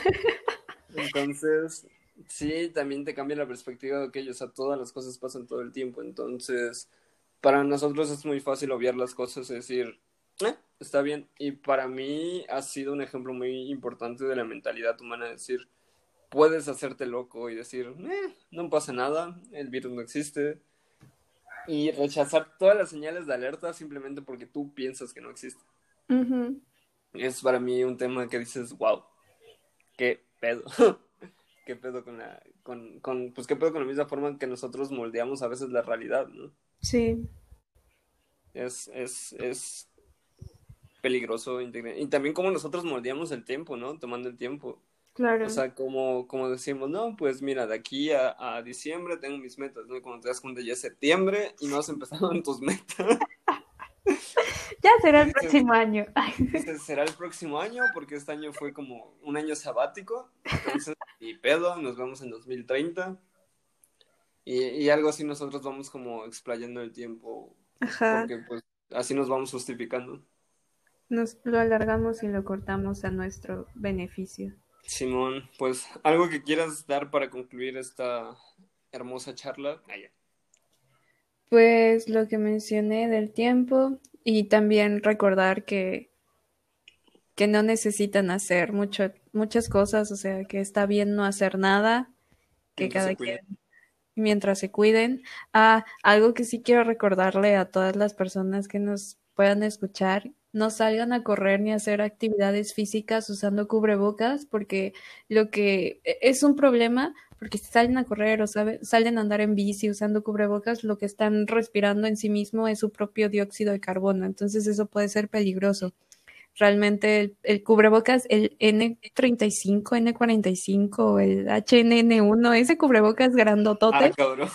[SPEAKER 1] Entonces, sí, también te cambia la perspectiva de que, o sea, todas las cosas pasan todo el tiempo. Entonces, para nosotros es muy fácil obviar las cosas y decir, eh, está bien. Y para mí ha sido un ejemplo muy importante de la mentalidad humana, decir, puedes hacerte loco y decir, eh, no pasa nada, el virus no existe. Y rechazar todas las señales de alerta simplemente porque tú piensas que no existe.
[SPEAKER 2] Ujú.
[SPEAKER 1] Es para mí un tema que dices, wow, qué pedo. ¿Qué pedo con la, con, con, pues qué pedo con la misma forma en que nosotros moldeamos a veces la realidad, ¿no?
[SPEAKER 2] Sí,
[SPEAKER 1] Es, es, es peligroso. integrar- Y también como nosotros moldeamos el tiempo, ¿no? Tomando el tiempo. O
[SPEAKER 2] claro.
[SPEAKER 1] sea, como, como decimos, no, pues mira, de aquí a, a diciembre tengo mis metas, ¿no? Y cuando te das cuenta ya es septiembre y no has empezado en tus metas.
[SPEAKER 2] Ya
[SPEAKER 1] Y
[SPEAKER 2] será el
[SPEAKER 1] dices,
[SPEAKER 2] próximo año.
[SPEAKER 1] dices, será el próximo año, porque este año fue como un año sabático. Entonces, ni pedo, nos vemos en dos mil treinta. Y, y algo así nosotros vamos como explayando el tiempo,
[SPEAKER 2] Ajá.
[SPEAKER 1] porque pues así nos vamos justificando.
[SPEAKER 2] Nos lo alargamos y lo cortamos a nuestro beneficio.
[SPEAKER 1] Simón, pues algo que quieras dar para concluir esta hermosa charla. Ah, ya.
[SPEAKER 2] Pues lo que mencioné del tiempo y también recordar que que no necesitan hacer mucho, muchas cosas, o sea, que está bien no hacer nada, que
[SPEAKER 1] Mientras se
[SPEAKER 2] cada
[SPEAKER 1] cuiden.
[SPEAKER 2] quien, mientras se cuiden. Ah, algo que sí quiero recordarle a todas las personas que nos puedan escuchar, no salgan a correr ni a hacer actividades físicas usando cubrebocas, porque lo que e, es un problema, porque si salen a correr o sabe- salen a andar en bici usando cubrebocas, lo que están respirando en sí mismo es su propio dióxido de carbono, entonces eso puede ser peligroso. Realmente el, el cubrebocas, el N treinta y cinco, N cuarenta y cinco, el H N N uno, ese cubrebocas
[SPEAKER 1] Ah,
[SPEAKER 2] grandotote,
[SPEAKER 1] cabrón.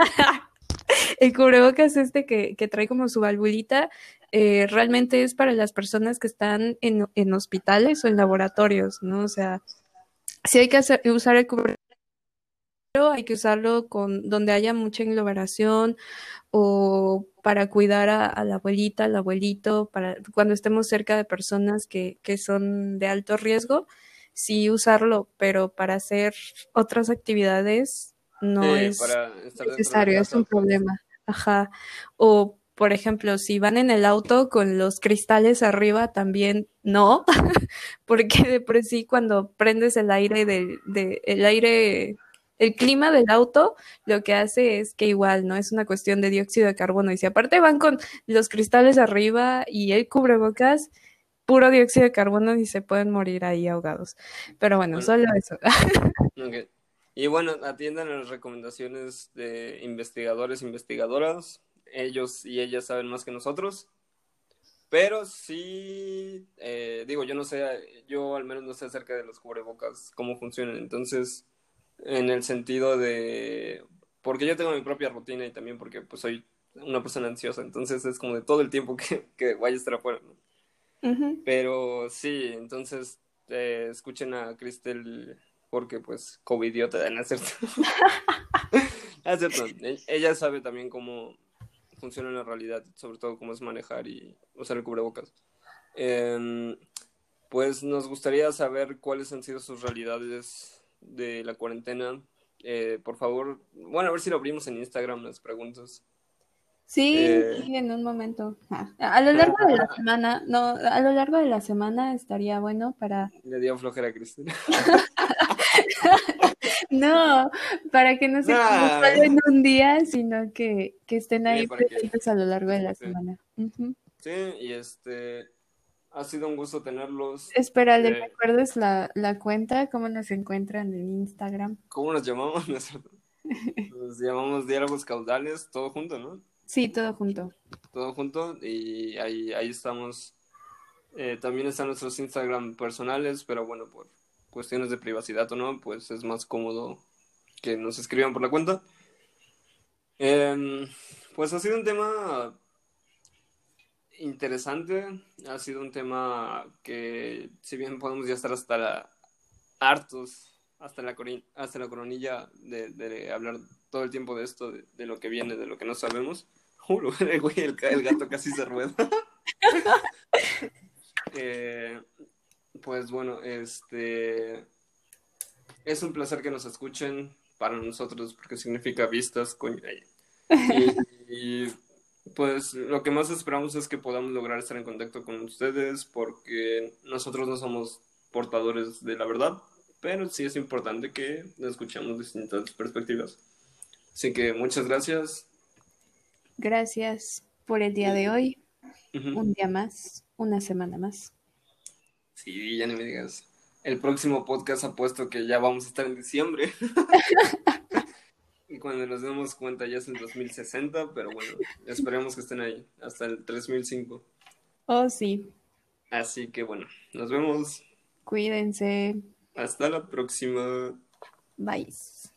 [SPEAKER 2] el cubrebocas este que, que trae como su valvulita, eh, realmente es para las personas que están en, en hospitales o en laboratorios, ¿no? O sea, sí hay que hacer, usar el cubrebocas, pero hay que usarlo con donde haya mucha aglomeración o para cuidar a, a la abuelita, al abuelito, para cuando estemos cerca de personas que, que son de alto riesgo, sí usarlo, pero para hacer otras actividades no
[SPEAKER 1] Sí,
[SPEAKER 2] es
[SPEAKER 1] para estar dentro de la
[SPEAKER 2] necesario, es
[SPEAKER 1] casa,
[SPEAKER 2] un
[SPEAKER 1] pues.
[SPEAKER 2] problema. Ajá. O por ejemplo, si van en el auto con los cristales arriba, también no, porque de por sí cuando prendes el aire del, de, el aire, el clima del auto, lo que hace es que igual, ¿no? Es una cuestión de dióxido de carbono. Y si aparte van con los cristales arriba y el cubrebocas, puro dióxido de carbono y se pueden morir ahí ahogados. Pero bueno,
[SPEAKER 1] Bueno,
[SPEAKER 2] solo eso.
[SPEAKER 1] ok. Y bueno, atiendan a las recomendaciones de investigadores, investigadoras. Ellos y ellas saben más que nosotros. Pero sí, eh, digo, yo no sé, yo al menos no sé acerca de los cubrebocas, cómo funcionan. Entonces, en el sentido de, porque yo tengo mi propia rutina y también porque pues soy una persona ansiosa, entonces es como de todo el tiempo que, que vaya a estar afuera, ¿no?
[SPEAKER 2] Ujú.
[SPEAKER 1] Pero sí, entonces eh, escuchen a Cristel porque pues covidiota, ¿no es cierto? Es cierto, e- ella sabe también cómo funciona en la realidad, sobre todo cómo es manejar y usar el cubrebocas. Em, pues nos gustaría saber cuáles han sido sus realidades de la cuarentena. Eh, por favor, bueno, a ver si lo abrimos en Instagram las preguntas.
[SPEAKER 2] Sí,
[SPEAKER 1] Eh,
[SPEAKER 2] sí, en un momento. Ah, a lo largo de la semana, no, a lo largo de la semana estaría bueno para,
[SPEAKER 1] le dio flojera a Cristina.
[SPEAKER 2] no, para que no se quede
[SPEAKER 1] Nah,
[SPEAKER 2] solo en un día, sino que, que estén
[SPEAKER 1] sí,
[SPEAKER 2] ahí
[SPEAKER 1] para que
[SPEAKER 2] presentes a lo largo de la
[SPEAKER 1] sí,
[SPEAKER 2] semana. Ujú.
[SPEAKER 1] sí, y este ha sido un gusto tenerlos.
[SPEAKER 2] Espera, ¿le
[SPEAKER 1] Eh,
[SPEAKER 2] recuerdas la, la cuenta? ¿Cómo nos encuentran en Instagram?
[SPEAKER 1] ¿Cómo nos llamamos? ¿No es cierto? Nos llamamos Diálogos Caudales, todo junto, ¿no?
[SPEAKER 2] Sí, todo junto.
[SPEAKER 1] Todo junto y ahí, ahí estamos. Eh, también están nuestros Instagram personales, pero bueno, por cuestiones de privacidad o no, pues es más cómodo que nos escriban por la cuenta. Em, pues ha sido un tema interesante, ha sido un tema que si bien podemos ya estar hasta la- hartos, hasta la, cori- hasta la coronilla de, de hablar todo el tiempo de esto, de, de lo que viene, de lo que no sabemos. Uh, el, güey, el, el gato casi se rueda. Eh, pues bueno, este es un placer que nos escuchen para nosotros porque significa vistas, coño. Y, y, pues lo que más esperamos es que podamos lograr estar en contacto con ustedes porque nosotros no somos portadores de la verdad, pero sí es importante que escuchemos distintas perspectivas. Así que muchas gracias.
[SPEAKER 2] Gracias por el día de hoy.
[SPEAKER 1] Ujú.
[SPEAKER 2] Un día más, una semana más.
[SPEAKER 1] Sí, ya ni me digas. El próximo podcast apuesto que ya vamos a estar en diciembre. Y cuando nos demos cuenta ya es el dos mil sesenta, pero bueno, esperemos que estén ahí hasta el tres mil cinco.
[SPEAKER 2] Oh, sí.
[SPEAKER 1] Así que bueno, nos vemos.
[SPEAKER 2] Cuídense.
[SPEAKER 1] Hasta la próxima.
[SPEAKER 2] Bye.